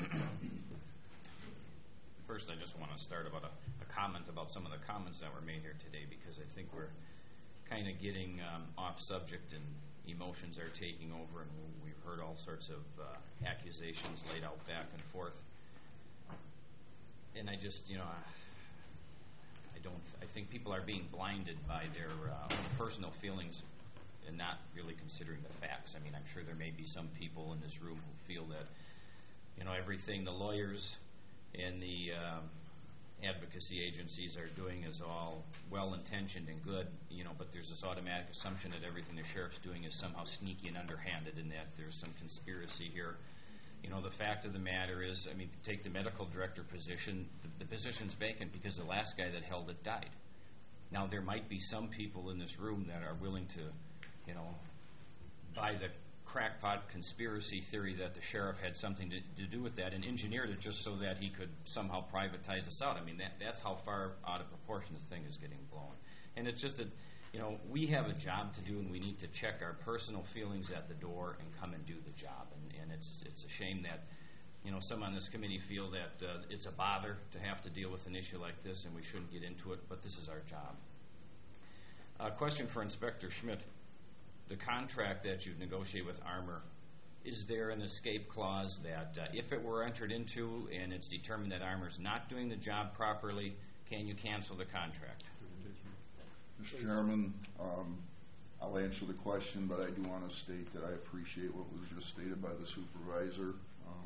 [SPEAKER 8] First, I just want to start about a, a comment about some of the comments that were made here today, because I think we're kind of getting um, off subject and emotions are taking over, and we've heard all sorts of uh, accusations laid out back and forth. And I just, you know, I, I don't. I think people are being blinded by their uh, personal feelings and not really considering the facts. I mean, I'm sure there may be some people in this room who feel that, you know, everything the lawyers and the uh, advocacy agencies are doing is all well-intentioned and good, you know, but there's this automatic assumption that everything the sheriff's doing is somehow sneaky and underhanded, and that there's some conspiracy here. You know, the fact of the matter is, I mean, take the medical director position, the, the position's vacant because the last guy that held it died. Now, there might be some people in this room that are willing to, you know, buy the crackpot conspiracy theory that the sheriff had something to, to do with that and engineered it just so that he could somehow privatize us out. I mean, that, that's how far out of proportion the thing is getting blown. And it's just that, you know, we have a job to do, and we need to check our personal feelings at the door and come and do the job. And, and it's it's a shame that, you know, some on this committee feel that uh, it's a bother to have to deal with an issue like this, and we shouldn't get into it, but this is our job. A question for Inspector Schmidt. The contract that you've negotiated with Armor, is there an escape clause that uh, if it were entered into and it's determined that Armor's not doing the job properly, can you cancel the contract?
[SPEAKER 14] Mister Chairman, um, I'll answer the question, but I do want to state that I appreciate what was just stated by the supervisor. Um,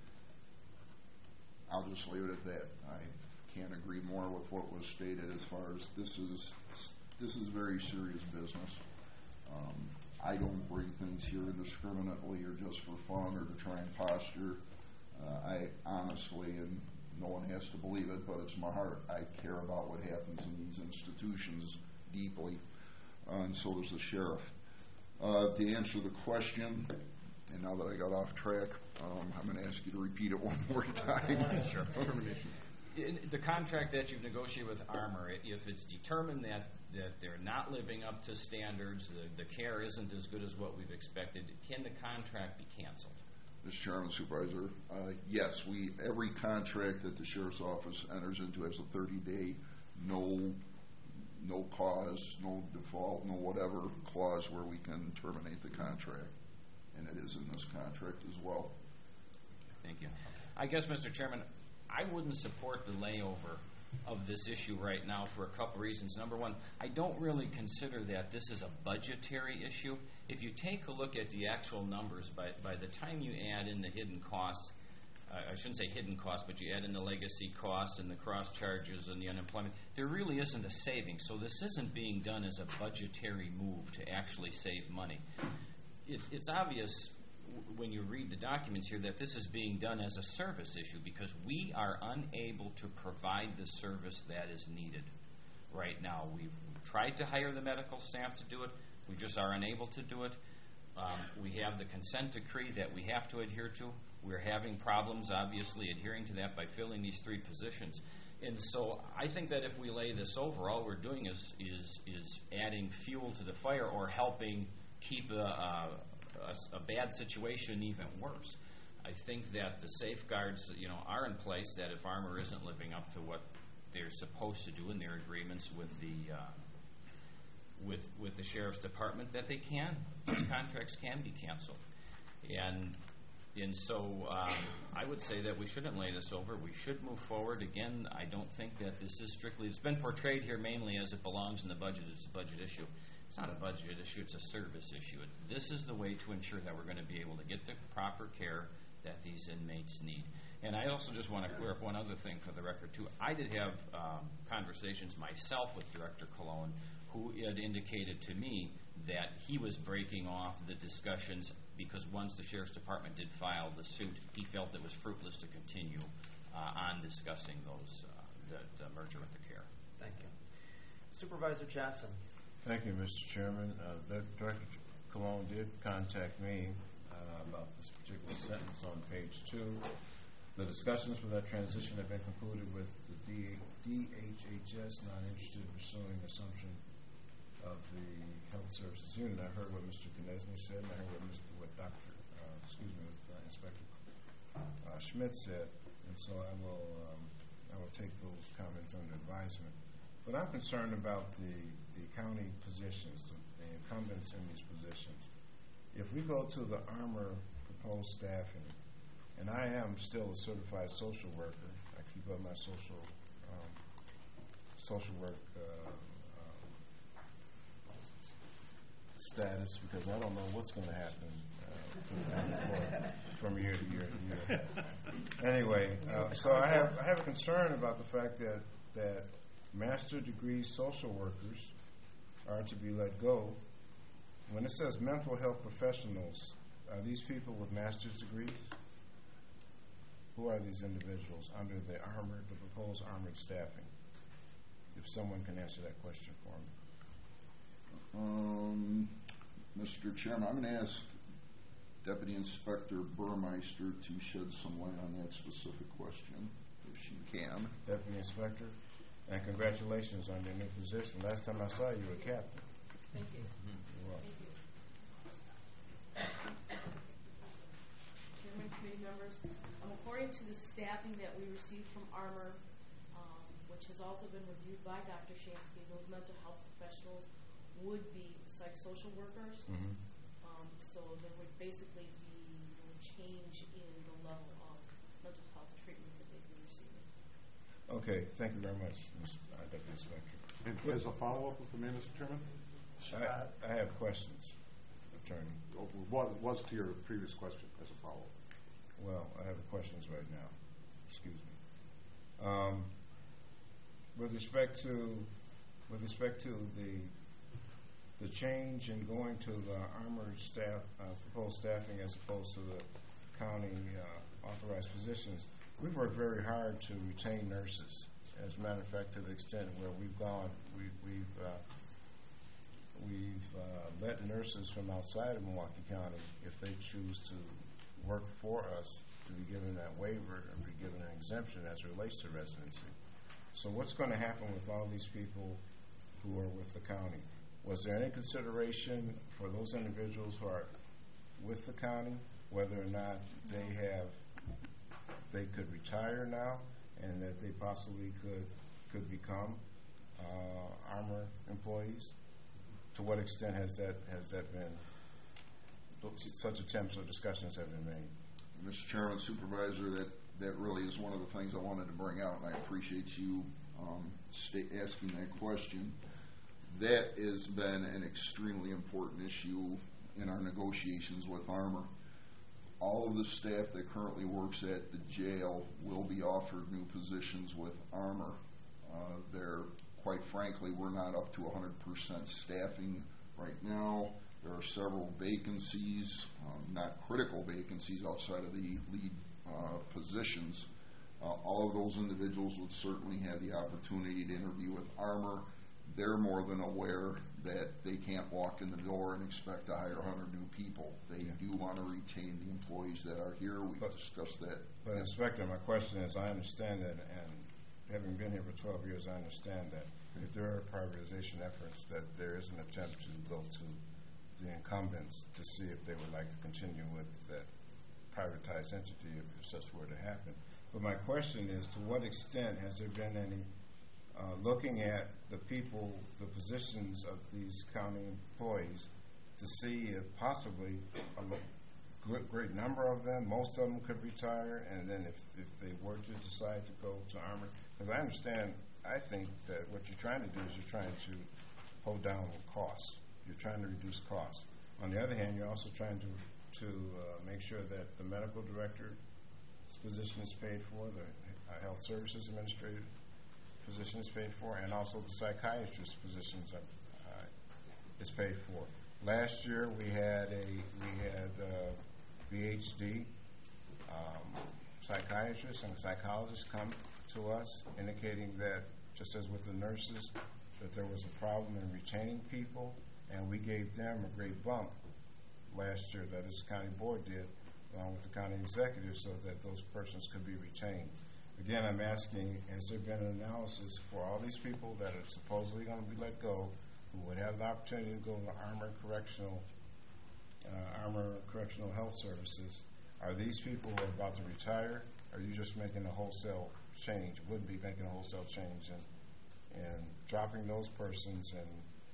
[SPEAKER 14] I'll just leave it at that. I can't agree more with what was stated as far as this is this is very serious business. Um, I don't bring things here indiscriminately or just for fun or to try and posture. Uh, I honestly, and no one has to believe it, but it's my heart. I care about what happens in these institutions deeply, uh, and so does the sheriff. Uh, to answer the question, and now that I got off track, um, I'm going to ask you to repeat it one more time.
[SPEAKER 8] Sure. In the contract that you've negotiated with Armor, if it's determined that, that they're not living up to standards, the, the care isn't as good as what we've expected, can the contract be canceled?
[SPEAKER 14] Mister Chairman, Supervisor, uh, yes, we every contract that the Sheriff's Office enters into has a thirty-day no no cause, no default, no whatever clause where we can terminate the contract, and it is in this contract as well.
[SPEAKER 8] Thank you. I guess, Mister Chairman, I wouldn't support the layover of this issue right now for a couple reasons. Number one, I don't really consider that this is a budgetary issue. If you take a look at the actual numbers, by, by the time you add in the hidden costs, uh, I shouldn't say hidden costs, but you add in the legacy costs and the cross charges and the unemployment, there really isn't a saving. So this isn't being done as a budgetary move to actually save money. It's, it's obvious when you read the documents here that this is being done as a service issue because we are unable to provide the service that is needed right now. We've tried to hire the medical staff to do it. We just are unable to do it. Um, we have the consent decree that we have to adhere to. We're having problems, obviously, adhering to that by filling these three positions. And so I think that if we lay this over, all we're doing is is, is adding fuel to the fire or helping keep a, a A, a bad situation even worse. I think that the safeguards, you know, are in place that if Armor isn't living up to what they're supposed to do in their agreements with the uh, with with the sheriff's department, that they can, these contracts can be canceled. And and so um, I would say that we shouldn't lay this over. We should move forward. Again, I don't think that this is strictly. It's been portrayed here mainly as it belongs in the budget. It's a budget issue. It's not a budget issue, it's a service issue. This is the way to ensure that we're going to be able to get the proper care that these inmates need. And I also just want to clear up one other thing for the record, too. I did have um, conversations myself with Director Colon, who had indicated to me that he was breaking off the discussions because once the Sheriff's Department did file the suit, he felt it was fruitless to continue uh, on discussing those, uh, the, the merger with the care.
[SPEAKER 1] Thank you. Supervisor Johnson.
[SPEAKER 12] Thank you, Mister Chairman. Uh, Director Colon did contact me uh, about this particular sentence on page two. The discussions for that transition have been concluded with the D H H S not interested in pursuing assumption of the Health Services Unit. I heard what Mister Knesny said, and I heard what, Mister what Doctor Uh, excuse me, what uh, Inspector uh, Schmidt said, and so I will um, I will take those comments under advisement. But I'm concerned about the the county positions, the incumbents in these positions. If we go to the Armor proposed staffing, and I am still a certified social worker, I keep up my social um, social work uh, uh, status because I don't know what's going to happen uh, to the unemployed from year to year to year. Anyway, uh, so I have I have a concern about the fact that that master degree social workers are to be let go. When it says mental health professionals, are these people with master's degrees? Who are these individuals under the armored, the proposed armored staffing? If someone can answer that question for me.
[SPEAKER 14] Um, Mister Chairman, I'm going to ask Deputy Inspector Burmeister to shed some light on that specific question, if she can.
[SPEAKER 12] Deputy Inspector, and congratulations on your new position. Last time I saw you, you were captain.
[SPEAKER 4] Thank you.
[SPEAKER 12] You're welcome.
[SPEAKER 4] Thank you. Chairman, committee members, um, according to the staffing that we received from Armor, um, which has also been reviewed by Doctor Shansky, those mental health professionals would be psychosocial workers.
[SPEAKER 12] Mm-hmm.
[SPEAKER 4] Um, so there would basically be no change in the level of mental health treatment that they'd be receiving.
[SPEAKER 12] Okay, thank you very much, Miz Uh, Deputy Inspector.
[SPEAKER 15] And as a follow-up, if I may, Mister Chairman?
[SPEAKER 12] I, I have questions, Attorney.
[SPEAKER 15] What was to your previous question as a follow-up?
[SPEAKER 12] Well, I have questions right now. Excuse me. Um, with respect to, with respect to the the change in going to the armored staff, uh, proposed staffing as opposed to the county uh, authorized positions, we've worked very hard to retain nurses. As a matter of fact, to the extent where we've gone, we, we've uh, we've uh, let nurses from outside of Milwaukee County, if they choose to work for us, to be given that waiver and be given an exemption as it relates to residency. So what's going to happen with all these people who are with the county? Was there any consideration for those individuals who are with the county, whether or not they have, they could retire now, and that they possibly could could become uh, Armor employees? To what extent has that has that been? Such attempts or discussions have been made.
[SPEAKER 14] Mister Chairman, Supervisor, that that really is one of the things I wanted to bring out, and I appreciate you um, sta- asking that question. That has been an extremely important issue in our negotiations with Armor. All of the staff that currently works at the jail will be offered new positions with Armor. Uh, they're, quite frankly, we're not up to one hundred percent staffing right now. There are several vacancies, um, not critical vacancies, outside of the lead uh, positions. Uh, all of those individuals would certainly have the opportunity to interview with Armor. They're more than aware that they can't walk in the door and expect to hire one hundred new people. They yeah. do want to retain the employees that are here. We've but, discussed that.
[SPEAKER 12] But, Inspector, my question is, I understand that, and having been here for twelve years, I understand that if there are privatization efforts, that there is an attempt to go to the incumbents to see if they would like to continue with that privatized entity if such were to happen. But my question is, to what extent has there been any uh, looking at the people, the positions of these county employees, to see if possibly a great, great number of them, most of them could retire, and then if, if they were to decide to go to Armor? Because I understand, I think that what you're trying to do is you're trying to hold down costs. You're trying to reduce costs. On the other hand, you're also trying to to uh, make sure that the medical director's position is paid for, the uh, health services administrator position is paid for, and also the psychiatrist positions are, uh, is paid for. Last year we had a we had uh, V H D um, psychiatrists and psychologists come to us indicating that, just as with the nurses, that there was a problem in retaining people, and we gave them a great bump last year that this county board did, along with the county executive, so that those persons could be retained. Again, I'm asking, has there been an analysis for all these people that are supposedly going to be let go, who would have the opportunity to go to Armor Correctional, uh, Armor Correctional Health Services? Are these people who are about to retire? Or are you just making a wholesale change? Wouldn't be making a wholesale change and and dropping those persons and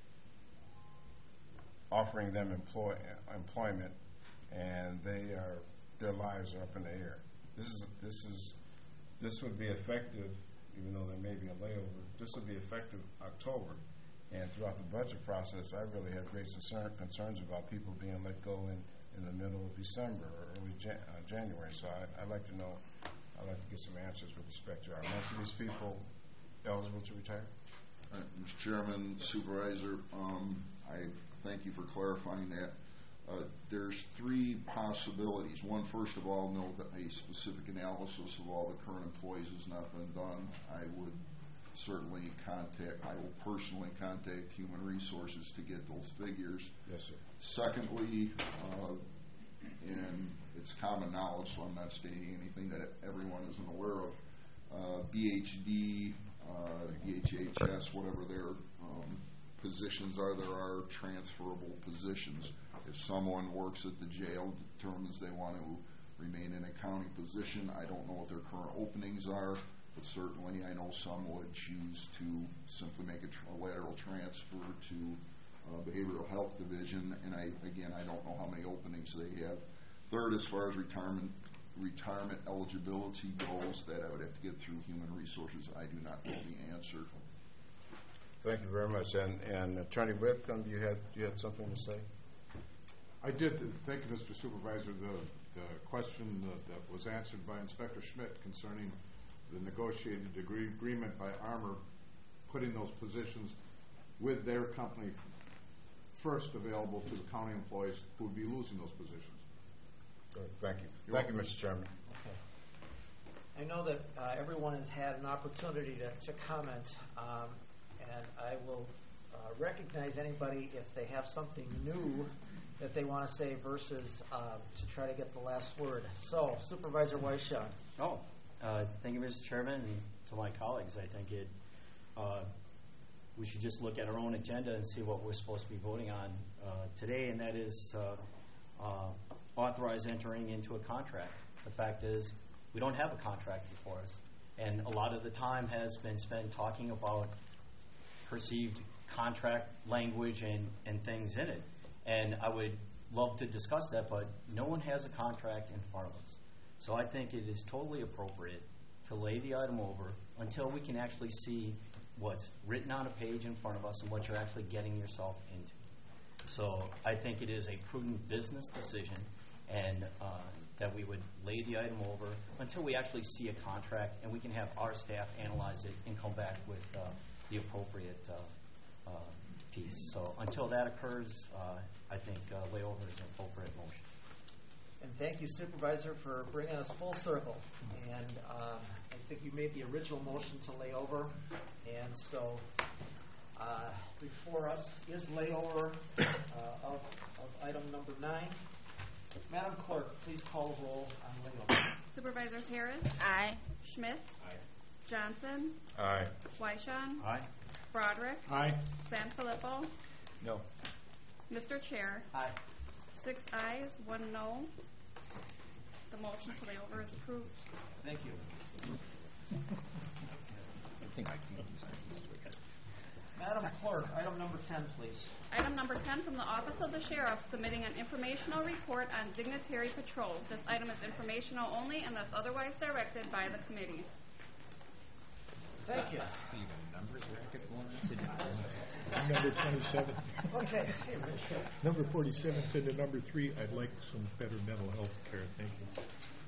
[SPEAKER 12] offering them employ, employment, and they are their lives are up in the air. This is this is this would be effective, even though there may be a layover. This would be effective October, and throughout the budget process, I really have great concern, concerns about people being let go in, in the middle of December or early Jan, uh, January. So I, I'd like to know, I'd like to get some answers with respect to are most of these people eligible to retire?
[SPEAKER 14] Uh, Mister Chairman, Supervisor, um, I thank you for clarifying that. Uh, there's three possibilities. One, first of all, know that a specific analysis of all the current employees has not been done. I would certainly contact, I will personally contact Human Resources to get those figures.
[SPEAKER 12] Yes, sir.
[SPEAKER 14] Secondly, uh, and it's common knowledge, so I'm not stating anything that everyone isn't aware of. Uh, B H D, uh, B H H S, whatever their um, positions are, there are transferable positions. If someone works at the jail, determines they want to remain in a county position, I don't know what their current openings are, but certainly I know some would choose to simply make a, tr a lateral transfer to uh, Behavioral Health Division, and I, again, I don't know how many openings they have. Third, as far as retirement retirement eligibility goes, that I would have to get through Human Resources. I do not know the answer.
[SPEAKER 12] Thank you very much. And, and Attorney Whitcomb, you had you had something to say?
[SPEAKER 15] I did. Thank you, Mister Supervisor. The, the question that, that was answered by Inspector Schmidt concerning the negotiated degree agreement by Armor, putting those positions with their company first available to the county employees who would be losing those positions.
[SPEAKER 12] Good. Thank you.
[SPEAKER 15] You're
[SPEAKER 12] Thank
[SPEAKER 15] welcome.
[SPEAKER 12] you, Mister Chairman.
[SPEAKER 1] I know that uh, everyone has had an opportunity to, to comment, um, and I will uh, recognize anybody if they have something new that they want to say versus uh, to try to get the last word. So, Supervisor Weishaw.
[SPEAKER 3] Oh, uh, thank you, Mister Chairman, and to my colleagues. I think it uh, we should just look at our own agenda and see what we're supposed to be voting on uh, today, and that is uh, uh, authorize entering into a contract. The fact is, we don't have a contract before us, and a lot of the time has been spent talking about perceived contract language and, and things in it. And I would love to discuss that, but no one has a contract in front of us. So I think it is totally appropriate to lay the item over until we can actually see what's written on a page in front of us and what you're actually getting yourself into. So I think it is a prudent business decision, and uh, that we would lay the item over until we actually see a contract, and we can have our staff analyze it and come back with uh, the appropriate uh, uh, piece. So until that occurs, uh, I think uh, layover is an appropriate motion.
[SPEAKER 1] And thank you, Supervisor, for bringing us full circle. And uh, I think you made the original motion to lay over. And so uh, before us is layover uh, of, of item number nine. Madam Clerk, please call the roll on layover.
[SPEAKER 2] Supervisors Harris?
[SPEAKER 7] Aye.
[SPEAKER 2] Schmidt?
[SPEAKER 3] Aye.
[SPEAKER 2] Johnson?
[SPEAKER 12] Aye.
[SPEAKER 2] Weishawn?
[SPEAKER 3] Aye.
[SPEAKER 2] Broderick?
[SPEAKER 9] Aye.
[SPEAKER 2] Sanfilippo?
[SPEAKER 12] No.
[SPEAKER 2] Mister Chair?
[SPEAKER 1] Aye.
[SPEAKER 2] Six ayes, one no. The motion to lay over is approved.
[SPEAKER 1] Thank you.
[SPEAKER 8] I think I can use that.
[SPEAKER 1] Madam Clerk, item number ten, please.
[SPEAKER 2] Item number ten from the Office of the Sheriff, submitting an informational report on dignitary patrol. This item is informational only unless otherwise directed by the committee.
[SPEAKER 1] Thank you.
[SPEAKER 8] You got a numbers racket going on?
[SPEAKER 9] Number twenty-seven.
[SPEAKER 1] Okay.
[SPEAKER 9] Number forty-seven said to number three, I'd like some better mental health care. Thank you.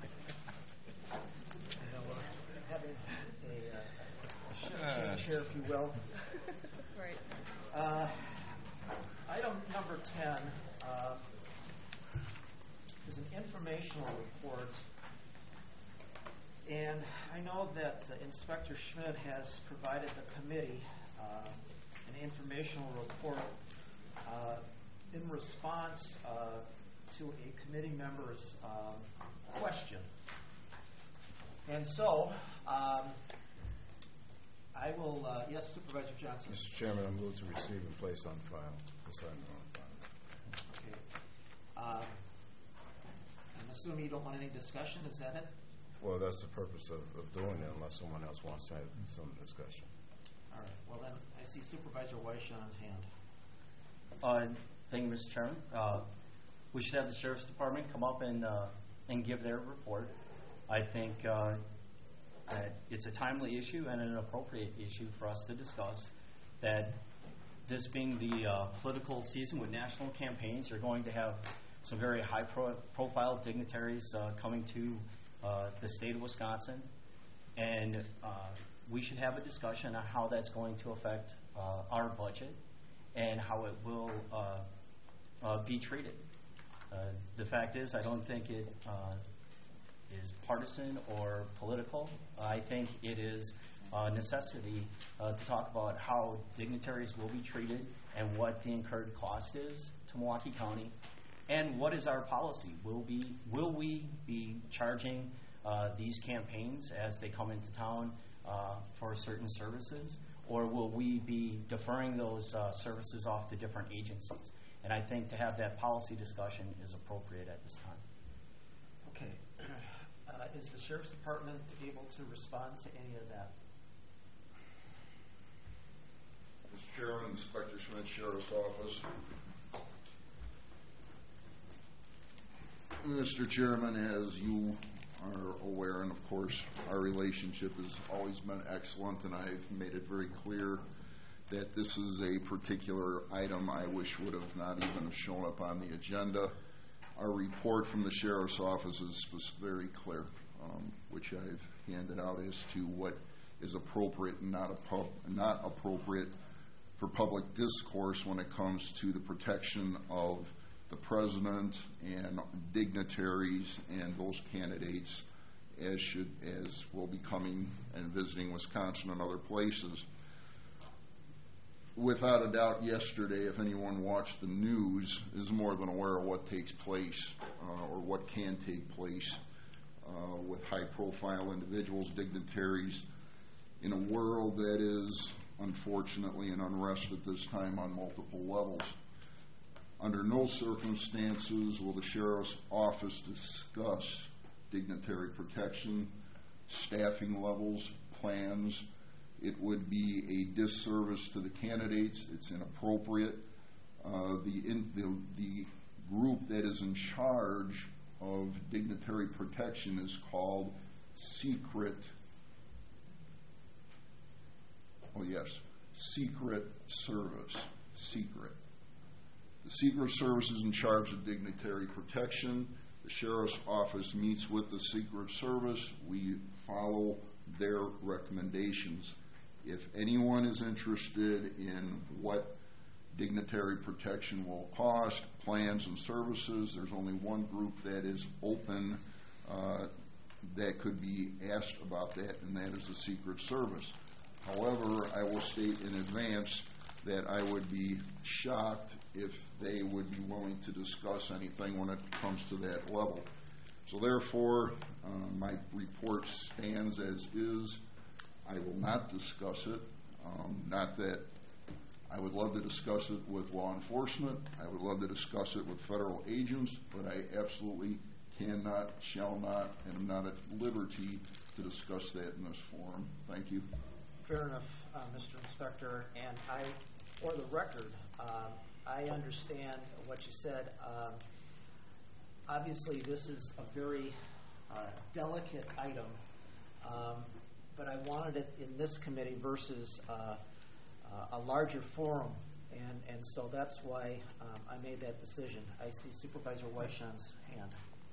[SPEAKER 1] You know, uh, having a, uh, a shift change here, if you will.
[SPEAKER 2] Right.
[SPEAKER 1] Uh, item number ten uh, is an informational report. And I know that uh, Inspector Schmidt has provided the committee uh, an informational report uh, in response uh, to a committee member's um, question. And so, um, I will, uh, yes, Supervisor Johnson.
[SPEAKER 12] Mister Chairman, I move to receive and place on file. This item on file.
[SPEAKER 1] Okay. Uh, I'm assuming you don't want any discussion, is that it?
[SPEAKER 12] Well, that's the purpose of, of doing it, unless someone else wants to have some discussion.
[SPEAKER 1] All right. Well, then I see Supervisor Weishon's hand.
[SPEAKER 3] Uh, thank you, Mister Chairman. Uh, we should have the Sheriff's Department come up and uh, and give their report. I think uh, that it's a timely issue and an appropriate issue for us to discuss. That this being the uh, political season with national campaigns, you're going to have some very high-profile dignitaries uh, coming to uh, the state of Wisconsin, and uh, we should have a discussion on how that's going to affect uh, our budget and how it will uh, uh, be treated. Uh, the fact is, I don't think it uh, is partisan or political. I think it is a necessity uh, to talk about how dignitaries will be treated and what the incurred cost is to Milwaukee County And what is our policy? Will be will we be charging uh, these campaigns as they come into town uh, for certain services, or will we be deferring those uh, services off to different agencies? And I think to have that policy discussion is appropriate at this time.
[SPEAKER 1] Okay. Uh, is the Sheriff's Department able to respond to any of that?
[SPEAKER 14] Mister Chairman, Inspector Schmidt, Sheriff's Office. Mister Chairman, as you are aware, and of course our relationship has always been excellent, and I've made it very clear that this is a particular item I wish would have not even shown up on the agenda. Our report from the Sheriff's Office is very clear, um, which I've handed out as to what is appropriate and not, a pub, not appropriate for public discourse when it comes to the protection of the president and dignitaries and those candidates as should as will be coming and visiting Wisconsin and other places. Without a doubt, yesterday, if anyone watched the news, is more than aware of what takes place uh, or what can take place uh, with high-profile individuals, dignitaries, in a world that is unfortunately in unrest at this time on multiple levels. Under no circumstances will the Sheriff's Office discuss dignitary protection, staffing levels, plans. It would be a disservice to the candidates. It's inappropriate. Uh, the, in, the, the group that is in charge of dignitary protection is called Secret, oh yes, Secret Service, Secret. The Secret Service is in charge of dignitary protection. The Sheriff's Office meets with the Secret Service. We follow their recommendations. If anyone is interested in what dignitary protection will cost, plans and services, there's only one group that is open uh, that could be asked about that, and that is the Secret Service. However, I will state in advance that I would be shocked if they would be willing to discuss anything when it comes to that level. So therefore, uh, my report stands as is. I will not discuss it. Um, not that I would love to discuss it with law enforcement. I would love to discuss it with federal agents, but I absolutely cannot, shall not, and am not at liberty to discuss that in this forum. Thank you.
[SPEAKER 1] Fair enough, uh, Mister Inspector. And I, for the record, um, I understand what you said. Um, obviously, this is a very uh, delicate item, um, but I wanted it in this committee versus uh, uh, a larger forum, and, and so that's why um, I made that decision. I see Supervisor Weishand's hand.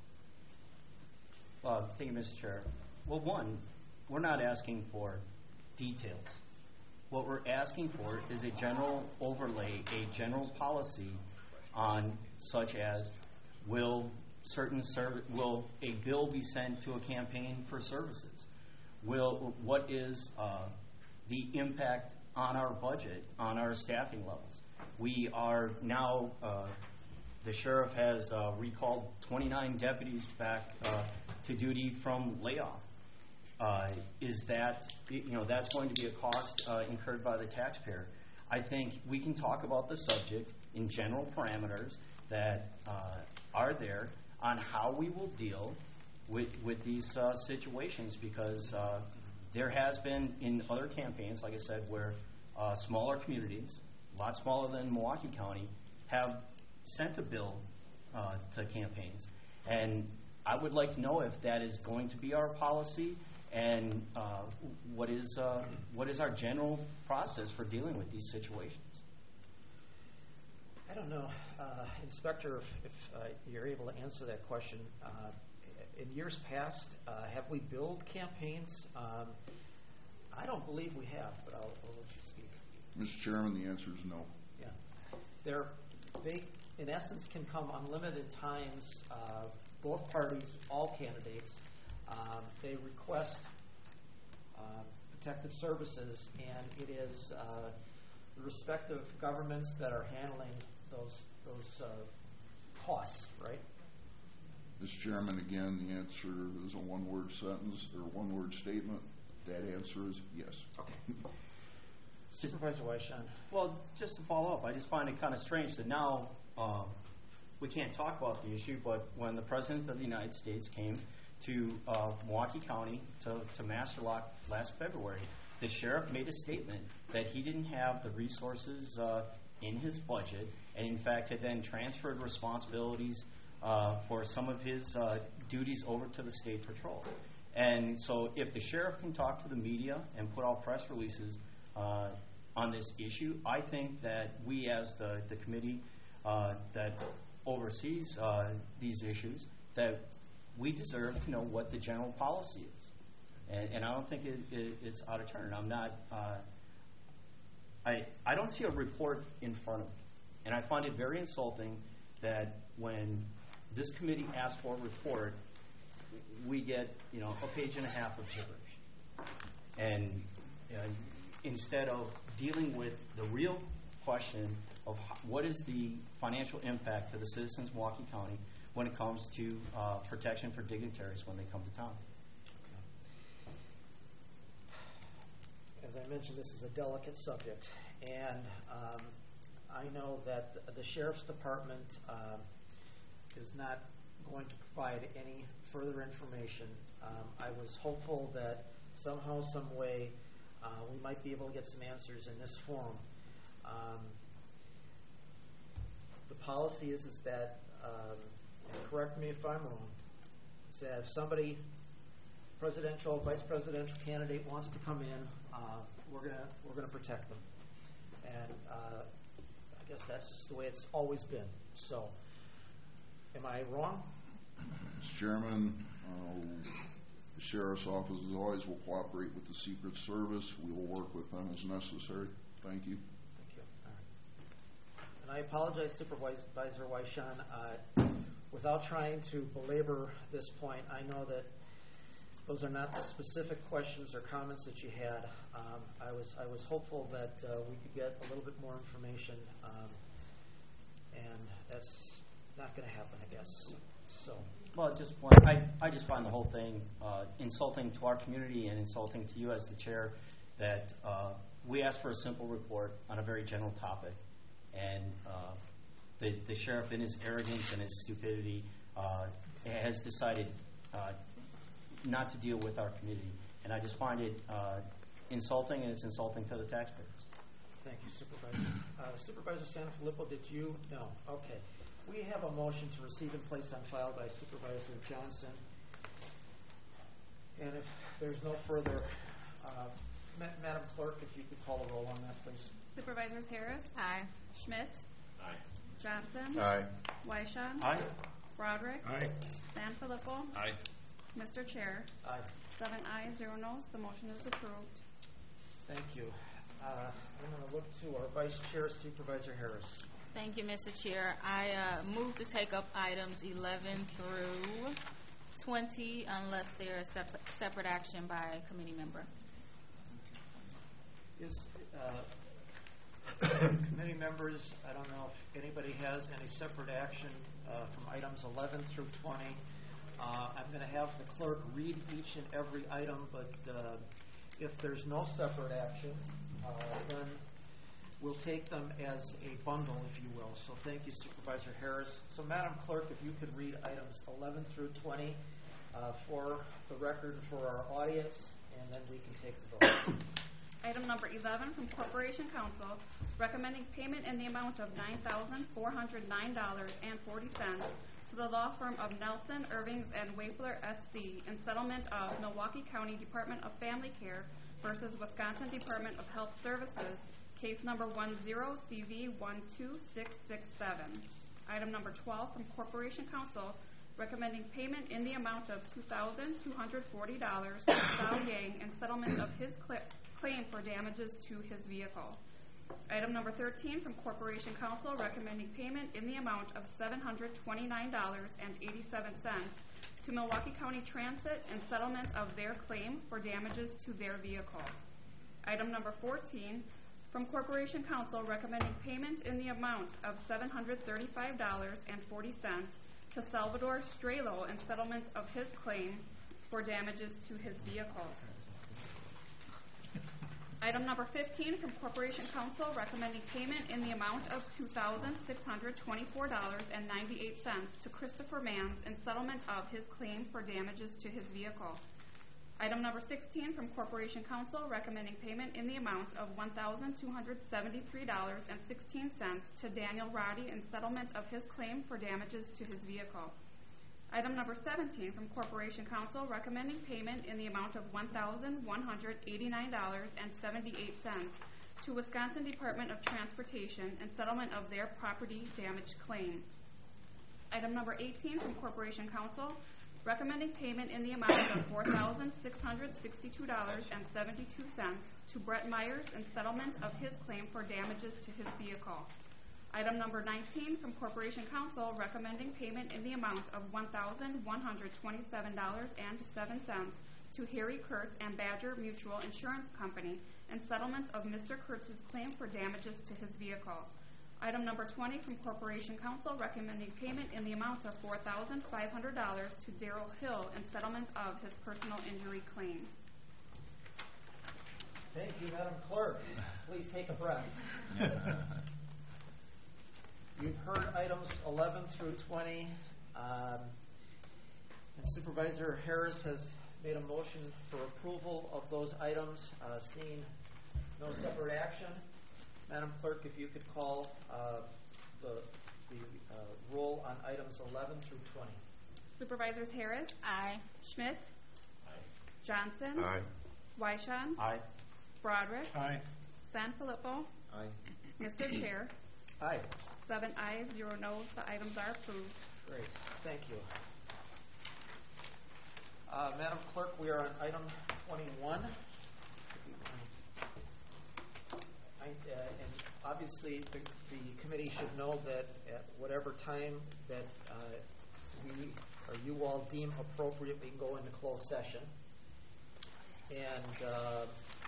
[SPEAKER 3] Uh, thank you, Mister Chair. Well, one, we're not asking for details. What we're asking for is a general overlay, a general policy on such as will certain serv- will a bill be sent to a campaign for services? Will what is uh, the impact on our budget, on our staffing levels? We are now uh, the sheriff has uh, recalled twenty-nine deputies back uh, to duty from layoff. Uh, is that, you know, that's going to be a cost uh, incurred by the taxpayer. I think we can talk about the subject in general parameters that uh, are there on how we will deal with, with these uh, situations, because uh, there has been in other campaigns, like I said, where uh, smaller communities, a lot smaller than Milwaukee County, have sent a bill uh, to campaigns. And I would like to know if that is going to be our policy, and uh, what is uh, what is our general process for dealing with these situations?
[SPEAKER 1] I don't know, uh, Inspector, if, if uh, you're able to answer that question. Uh, in years past, uh, have we billed campaigns? Um, I don't believe we have, but I'll, I'll let you speak.
[SPEAKER 14] Mister Chairman, the answer is no.
[SPEAKER 1] Yeah, they're, they in essence can come unlimited times. Uh, both parties, all candidates. Um, they request uh, protective services, and it is uh, the respective governments that are handling those those uh, costs, right?
[SPEAKER 14] Mister Chairman, again, the answer is a one-word sentence or one-word statement. That answer is yes.
[SPEAKER 1] Okay. Supervisor Weishan.
[SPEAKER 3] Well, just to follow up, I just find it kind of strange that now um, we can't talk about the issue, but when the President of the United States came to uh, Milwaukee County to, to Master Lock last February, the sheriff made a statement that he didn't have the resources uh, in his budget, and in fact had then transferred responsibilities uh, for some of his uh, duties over to the State Patrol. And so if the sheriff can talk to the media and put out press releases uh, on this issue, I think that we as the, the committee uh, that oversees uh, these issues, that we deserve to know what the general policy is. And, and I don't think it, it, it's out of turn. I'm not, uh, I, I don't see a report in front of me. And I find it very insulting that when this committee asks for a report, we get, you know, a page and a half of gibberish. And uh, instead of dealing with the real question of how, what is the financial impact to the citizens of Milwaukee County when it comes to uh, protection for dignitaries when they come to town.
[SPEAKER 1] As I mentioned, this is a delicate subject, and um, I know that the, the Sheriff's Department uh, is not going to provide any further information. Um, I was hopeful that somehow, some way, uh, we might be able to get some answers in this forum. Um, the policy is, is that, um, and correct me if I'm wrong, is that if somebody, presidential, vice presidential candidate wants to come in, uh, we're gonna we're gonna protect them, and uh, I guess that's just the way it's always been. So, am I wrong?
[SPEAKER 14] Mister Chairman, uh, the Sheriff's Office, as always, will cooperate with the Secret Service. We will work with them as necessary. Thank you.
[SPEAKER 1] Thank you. All right. And I apologize, Supervisor Weishan. Uh, without trying to belabor this point, I know that those are not the specific questions or comments that you had. Um, I was I was hopeful that uh, we could get a little bit more information, um, and that's not going to happen, I guess. So.
[SPEAKER 3] Well, just one, I, I just find the whole thing uh, insulting to our community and insulting to you as the chair that uh, we asked for a simple report on a very general topic, and uh, the, the sheriff, in his arrogance and his stupidity, uh, has decided uh, not to deal with our community. And I just find it uh, insulting, and it's insulting to the taxpayers.
[SPEAKER 1] Thank you, Supervisor. Uh, Supervisor Sanfilippo, did you? No. Okay. We have a motion to receive and place on file by Supervisor Johnson. And if there's no further, uh, Ma Madam Clerk, if you could call the roll on that, please.
[SPEAKER 2] Supervisors Harris? Aye. Schmidt?
[SPEAKER 8] Aye.
[SPEAKER 2] Johnson?
[SPEAKER 12] Aye.
[SPEAKER 2] Weishan?
[SPEAKER 3] Aye.
[SPEAKER 2] Broderick?
[SPEAKER 9] Aye.
[SPEAKER 2] Sanfilippo?
[SPEAKER 8] Aye.
[SPEAKER 2] Mister Chair?
[SPEAKER 1] Aye.
[SPEAKER 2] Seven ayes, zero noes. The motion is approved.
[SPEAKER 1] Thank you. Uh, I'm going to look to our Vice Chair, Supervisor Harris.
[SPEAKER 7] Thank you, Mister Chair. I uh, move to take up items eleven through twenty unless there is sep separate action by a committee member.
[SPEAKER 1] Is uh, committee members, I don't know if anybody has any separate action uh, from items eleven through twenty. Uh, I'm going to have the clerk read each and every item, but uh, if there's no separate action, uh, then we'll take them as a bundle, if you will. So thank you, Supervisor Harris. So Madam Clerk, if you could read items eleven through twenty uh, for the record for our audience, and then we can take the vote.
[SPEAKER 2] Item number eleven from Corporation Counsel, recommending payment in the amount of nine thousand four hundred nine dollars and forty cents to the law firm of Nelson, Irvings, and Wapler S C in settlement of Milwaukee County Department of Family Care versus Wisconsin Department of Health Services, case number one zero C V one two six six seven. Item number twelve from Corporation Counsel, recommending payment in the amount of two thousand two hundred forty dollars to Sal Yang in settlement of his cl claim for damages to his vehicle. Item number thirteen from Corporation Counsel, recommending payment in the amount of seven hundred twenty-nine dollars and eighty-seven cents to Milwaukee County Transit in settlement of their claim for damages to their vehicle. Item number fourteen From Corporation Counsel, recommending payment in the amount of seven hundred thirty-five dollars and forty cents to Salvador Strelo in settlement of his claim for damages to his vehicle. Item number fifteen from Corporation Counsel, recommending payment in the amount of two thousand six hundred twenty-four dollars and ninety-eight cents to Christopher Manns in settlement of his claim for damages to his vehicle. Item number sixteen from Corporation Counsel, recommending payment in the amount of one thousand two hundred seventy-three dollars and sixteen cents to Daniel Roddy in settlement of his claim for damages to his vehicle. Item number seventeen from Corporation Counsel, recommending payment in the amount of one thousand one hundred eighty-nine dollars and seventy-eight cents to Wisconsin Department of Transportation in settlement of their property damage claim. Item number eighteen from Corporation Counsel, recommending payment in the amount of four thousand six hundred sixty-two dollars and seventy-two cents to Brett Myers in settlement of his claim for damages to his vehicle. Item number nineteen from Corporation Counsel, recommending payment in the amount of one thousand one hundred twenty-seven dollars and seven cents to Harry Kurtz and Badger Mutual Insurance Company in settlement of Mister Kurtz's claim for damages to his vehicle. Item number twenty from Corporation Counsel, recommending payment in the amount of four thousand five hundred dollars to Darrell Hill in settlement of his personal injury claim.
[SPEAKER 1] Thank you, Madam Clerk. Please take a breath. You've heard items eleven through twenty, um, and Supervisor Harris has made a motion for approval of those items. Uh, seeing no separate action, Madam Clerk, if you could call uh, the, the uh, roll on items eleven through twenty.
[SPEAKER 2] Supervisors Harris?
[SPEAKER 7] Aye.
[SPEAKER 2] Schmidt?
[SPEAKER 12] Aye.
[SPEAKER 2] Johnson?
[SPEAKER 12] Aye.
[SPEAKER 2] Wyshan?
[SPEAKER 3] Aye.
[SPEAKER 2] Broderick?
[SPEAKER 9] Aye.
[SPEAKER 2] Sanfilippo?
[SPEAKER 3] Aye.
[SPEAKER 2] Mister Chair?
[SPEAKER 1] Aye.
[SPEAKER 2] Seven ayes, zero noes. The items are approved.
[SPEAKER 1] Great. Thank you. Uh, Madam Clerk, we are on item twenty-one. I, uh, and obviously, the, the committee should know that at whatever time that uh, we or you all deem appropriate, we can go into closed session. And, uh,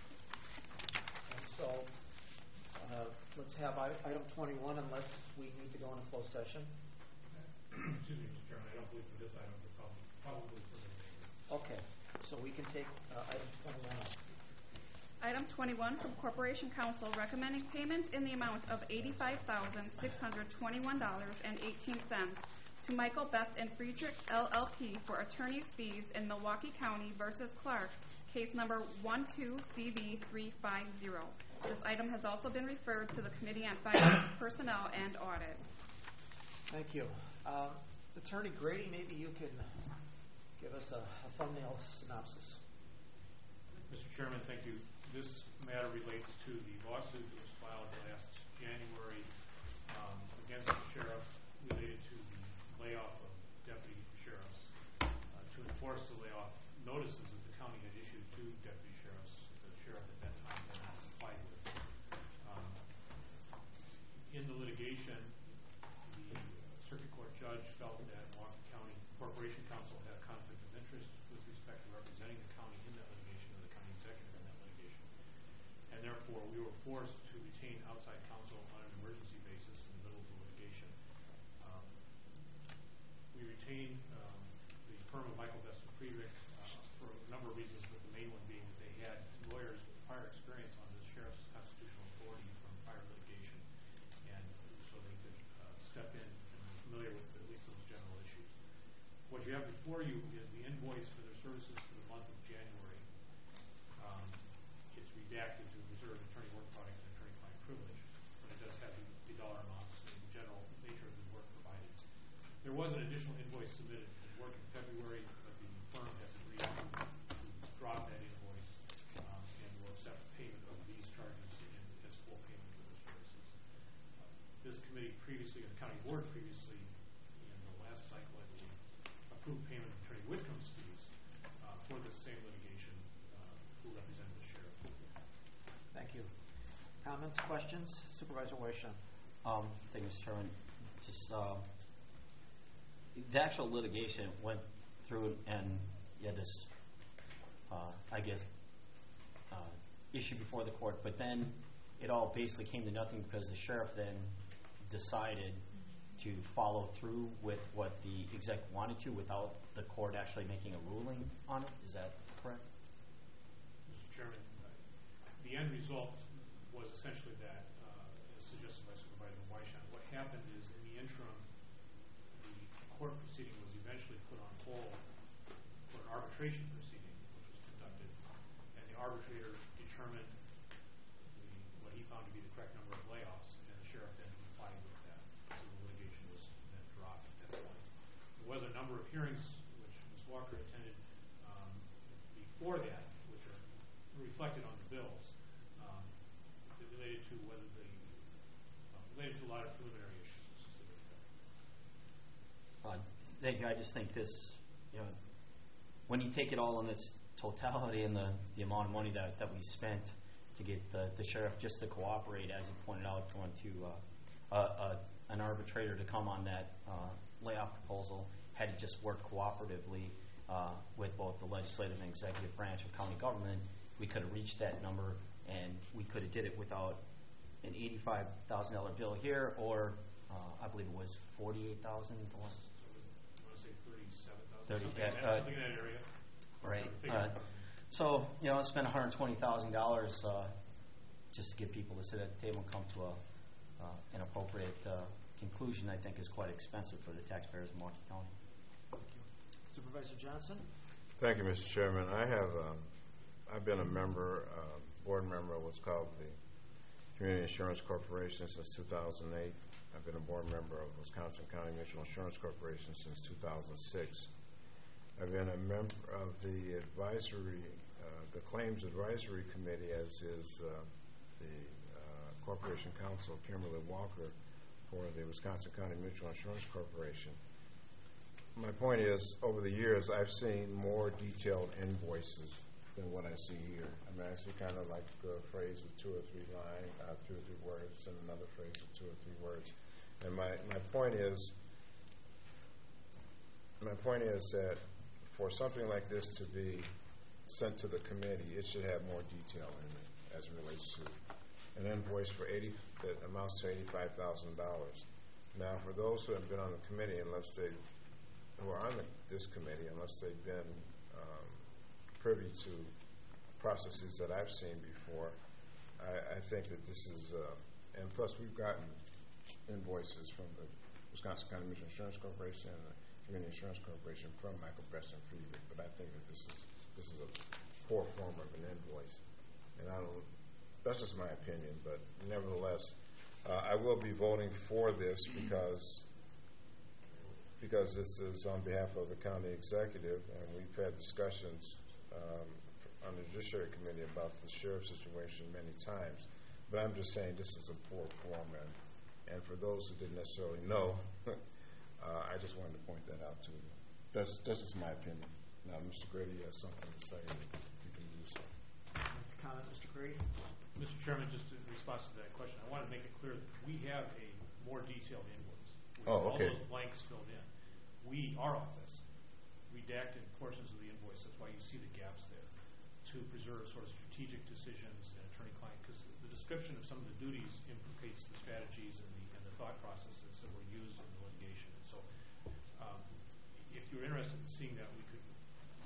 [SPEAKER 1] and so, uh, let's have item twenty-one, unless we need to go into closed session.
[SPEAKER 22] Excuse me, Mister Chairman, I don't believe for this item, but probably, probably for the remainder.
[SPEAKER 1] Okay, so we can take uh, item twenty-one up.
[SPEAKER 2] Item twenty-one from Corporation Counsel, recommending payment in the amount of eighty-five thousand six hundred twenty-one dollars and eighteen cents to Michael Best and Friedrich L L P for attorney's fees in Milwaukee County versus Clark, case number one two C V three five zero. This item has also been referred to the Committee on Finance, Personnel, and Audit.
[SPEAKER 1] Thank you. Uh, Attorney Grady, maybe you can give us a, a thumbnail synopsis.
[SPEAKER 22] Mister Chairman, thank you. This matter relates to the lawsuit that was filed last January um, against the sheriff related to the layoff of deputy sheriffs. Uh, to enforce the layoff notices that the county had issued to deputy sheriffs, the sheriff at that time had not complied with. Um, in the litigation, the circuit court judge felt that Milwaukee County Corporation Counsel had a conflict of interest with respect to representing the county in that litigation, or the county executive in that litigation. And therefore, we were forced to retain outside counsel on an emergency basis in the middle of the litigation. Um, we retained um, the firm of Michael Best and Friedrich uh, for a number of reasons, but the main one being that they had lawyers with prior experience on the sheriff's constitutional authority from prior litigation, and so they could uh, step in and be familiar with at least those general issues. What you have before you is the invoice for their services for the month of January. Um, it's redacted to reserve attorney work product and attorney-client privilege, but it does have the, the dollar amounts and the general nature of the work provided. There was an additional invoice submitted for work in February, but the firm has agreed to, to drop that invoice um, and will accept payment of these charges in, as full payment for those services. Uh, this committee previously, and the county board previously, in the last cycle, I believe, approved payment of Attorney Whitcomb's fees uh, for this same litigation uh, who represented the sheriff.
[SPEAKER 1] Thank you. Comments, questions? Supervisor Wyshan.
[SPEAKER 3] Um, thank you, Mister Chairman. Just uh, the actual litigation went through, and you had this, uh, I guess, uh, issue before the court. But then it all basically came to nothing because the sheriff then decided to follow through with what the exec wanted to without the court actually making a ruling on it. Is that correct?
[SPEAKER 22] Mister Chairman, uh, the end result was essentially that, uh, as suggested by Supervisor Weishon. What happened is, in the interim, the court proceeding was eventually put on hold for an arbitration proceeding, which was conducted, and the arbitrator determined the, what he found to be the correct number of layoffs, and the sheriff then complied with that. So the litigation was then dropped at that point. There was a number of hearings which Miz Walker attended um, before that, which are reflected on the bills, um, that related to whether the uh, related to a lot of preliminary issues.
[SPEAKER 3] Uh, thank you. I just think this, you know, when you take it all in its totality and the, the amount of money that, that we spent to get the, the sheriff just to cooperate, as he pointed out, going to uh, uh, uh, an arbitrator to come on that uh, layoff proposal, had to just work cooperatively uh, with both the legislative and executive branch of county government, we could have reached that number, and we could have did it without an eighty-five thousand dollar bill here, or uh, I believe it was forty-eight thousand dollars.
[SPEAKER 22] I want to say thirty-seven thousand.
[SPEAKER 3] thirty,
[SPEAKER 22] Something,
[SPEAKER 3] yeah,
[SPEAKER 22] uh,
[SPEAKER 3] uh,
[SPEAKER 22] something in that area.
[SPEAKER 3] Right.
[SPEAKER 22] Figure.
[SPEAKER 3] Uh, so, you know, I spent one hundred twenty thousand dollars uh, just to get people to sit at the table and come to a, uh, an appropriate uh, conclusion, I think is quite expensive for the taxpayers of Milwaukee County.
[SPEAKER 1] Thank you. Supervisor Johnson?
[SPEAKER 12] Thank you, Mister Chairman. I have, um, I've been a member, uh, board member of what's called the Community Insurance Corporation since two thousand eight. I've been a board member of Wisconsin County Mutual Insurance Corporation since two thousand six. I've been a member of the advisory, uh, the Claims Advisory Committee, as is uh, the uh, Corporation Counsel, Kimberly Walker, for the Wisconsin County Mutual Insurance Corporation. My point is, over the years, I've seen more detailed invoices than what I see here. I mean, I see kind of like a phrase with two or three lines, uh, two or three words, and another phrase with two or three words. And my, my point is, my point is that for something like this to be sent to the committee, it should have more detail in it as it relates to an invoice for eighty that amounts to eighty-five thousand dollars. Now, for those who have been on the committee, unless they who are on the, this committee, unless they've been um, privy to processes that I've seen before, I, I think that this is, uh, and plus we've gotten invoices from the Wisconsin County Mutual Insurance Corporation and the Community Insurance Corporation from Michael Best and Friedrich, but I think that this is this is a poor form of an invoice, and I don't. That's just my opinion, but nevertheless, uh, I will be voting for this because. because this is on behalf of the county executive, and we've had discussions um, on the Judiciary Committee about the sheriff situation many times. But I'm just saying this is a poor form, and, and for those who didn't necessarily know, uh, I just wanted to point that out to you. That's, that's just my opinion. Now, Mister Grady has something to say. You can do so.
[SPEAKER 1] Comment, Mister Grady?
[SPEAKER 22] Mister Chairman, just in response to that question, I want to make it clear that we have a more detailed invoice. With
[SPEAKER 12] Oh, okay.
[SPEAKER 22] all those blanks filled in. We, our office, redacted portions of the invoice. That's why you see the gaps there, to preserve sort of strategic decisions and attorney-client, because the description of some of the duties implicates the strategies and the, and the thought processes that were used in the litigation. And so um, if you're interested in seeing that, we could,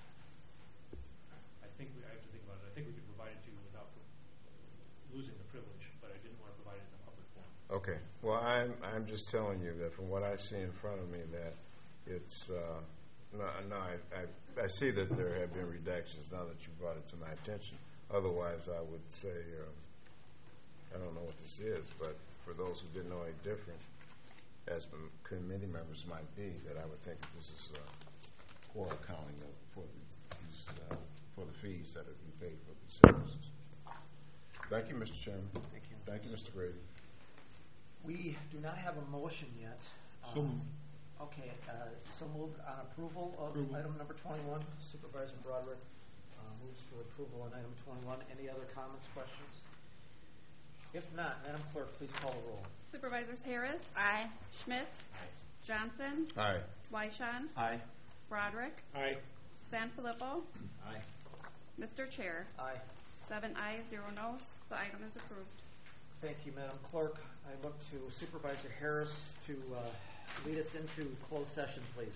[SPEAKER 22] I think we, I have to think about it. I think we could provide it to you without losing the privilege, but I didn't want to provide it in a public forum.
[SPEAKER 12] Okay. Well, I'm, I'm just telling you that from what I see in front of me, that it's, uh, no, no I, I, I see that there have been redactions now that you brought it to my attention. Otherwise, I would say, uh, I don't know what this is, but for those who didn't know any different, as committee members might be, that I would think that this is uh, poor accounting of, for, the, these, uh, for the fees that have been paid for these services. Thank you, Mister Chairman.
[SPEAKER 1] Thank you.
[SPEAKER 12] Thank you, Mister Grady.
[SPEAKER 1] We do not have a motion yet.
[SPEAKER 9] So
[SPEAKER 1] Um,
[SPEAKER 9] moved.
[SPEAKER 1] Okay, uh, so moved on approval of
[SPEAKER 9] Approval.
[SPEAKER 1] item number twenty-one. Supervisor Broderick uh, moves for approval on item twenty-one. Any other comments, questions? If not, Madam Clerk, please call the roll.
[SPEAKER 2] Supervisors Harris. Aye. Schmidt. Aye. Johnson.
[SPEAKER 12] Aye.
[SPEAKER 2] Weishon.
[SPEAKER 3] Aye.
[SPEAKER 2] Broderick.
[SPEAKER 9] Aye.
[SPEAKER 2] Sanfilippo.
[SPEAKER 3] Aye.
[SPEAKER 2] Mister Chair.
[SPEAKER 1] Aye.
[SPEAKER 2] Seven ayes, zero noes. The item is approved.
[SPEAKER 1] Thank you, Madam Clerk. I look to Supervisor Harris to uh, lead us into closed session, please.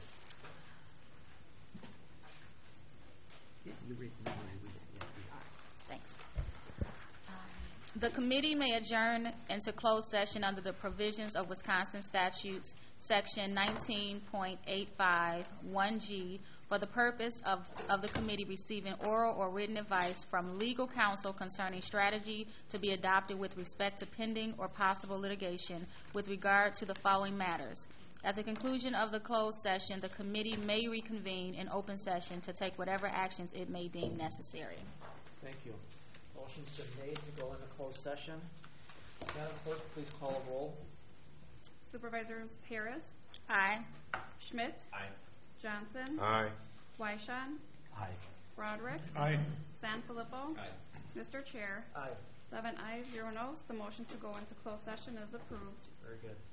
[SPEAKER 5] Yeah, you read, you read it. Yeah, yeah.
[SPEAKER 7] Thanks. The committee may adjourn into closed session under the provisions of Wisconsin statutes, section nineteen point eight five one G, for the purpose of, of the committee receiving oral or written advice from legal counsel concerning strategy to be adopted with respect to pending or possible litigation with regard to the following matters. At the conclusion of the closed session, the committee may reconvene in open session to take whatever actions it may deem necessary.
[SPEAKER 1] Thank you. Motion's been made to go into closed session. Madam Clerk, please call a roll.
[SPEAKER 2] Supervisors Harris,
[SPEAKER 7] Aye.
[SPEAKER 2] Schmidt,
[SPEAKER 8] Aye.
[SPEAKER 2] Johnson,
[SPEAKER 12] Aye.
[SPEAKER 2] Weishon,
[SPEAKER 5] Aye.
[SPEAKER 2] Broderick,
[SPEAKER 9] Aye.
[SPEAKER 2] Sanfilippo,
[SPEAKER 8] Aye.
[SPEAKER 2] Mister Chair,
[SPEAKER 1] Aye.
[SPEAKER 2] seven ayes, zero noes. The motion to go into closed session is approved.
[SPEAKER 1] Very good.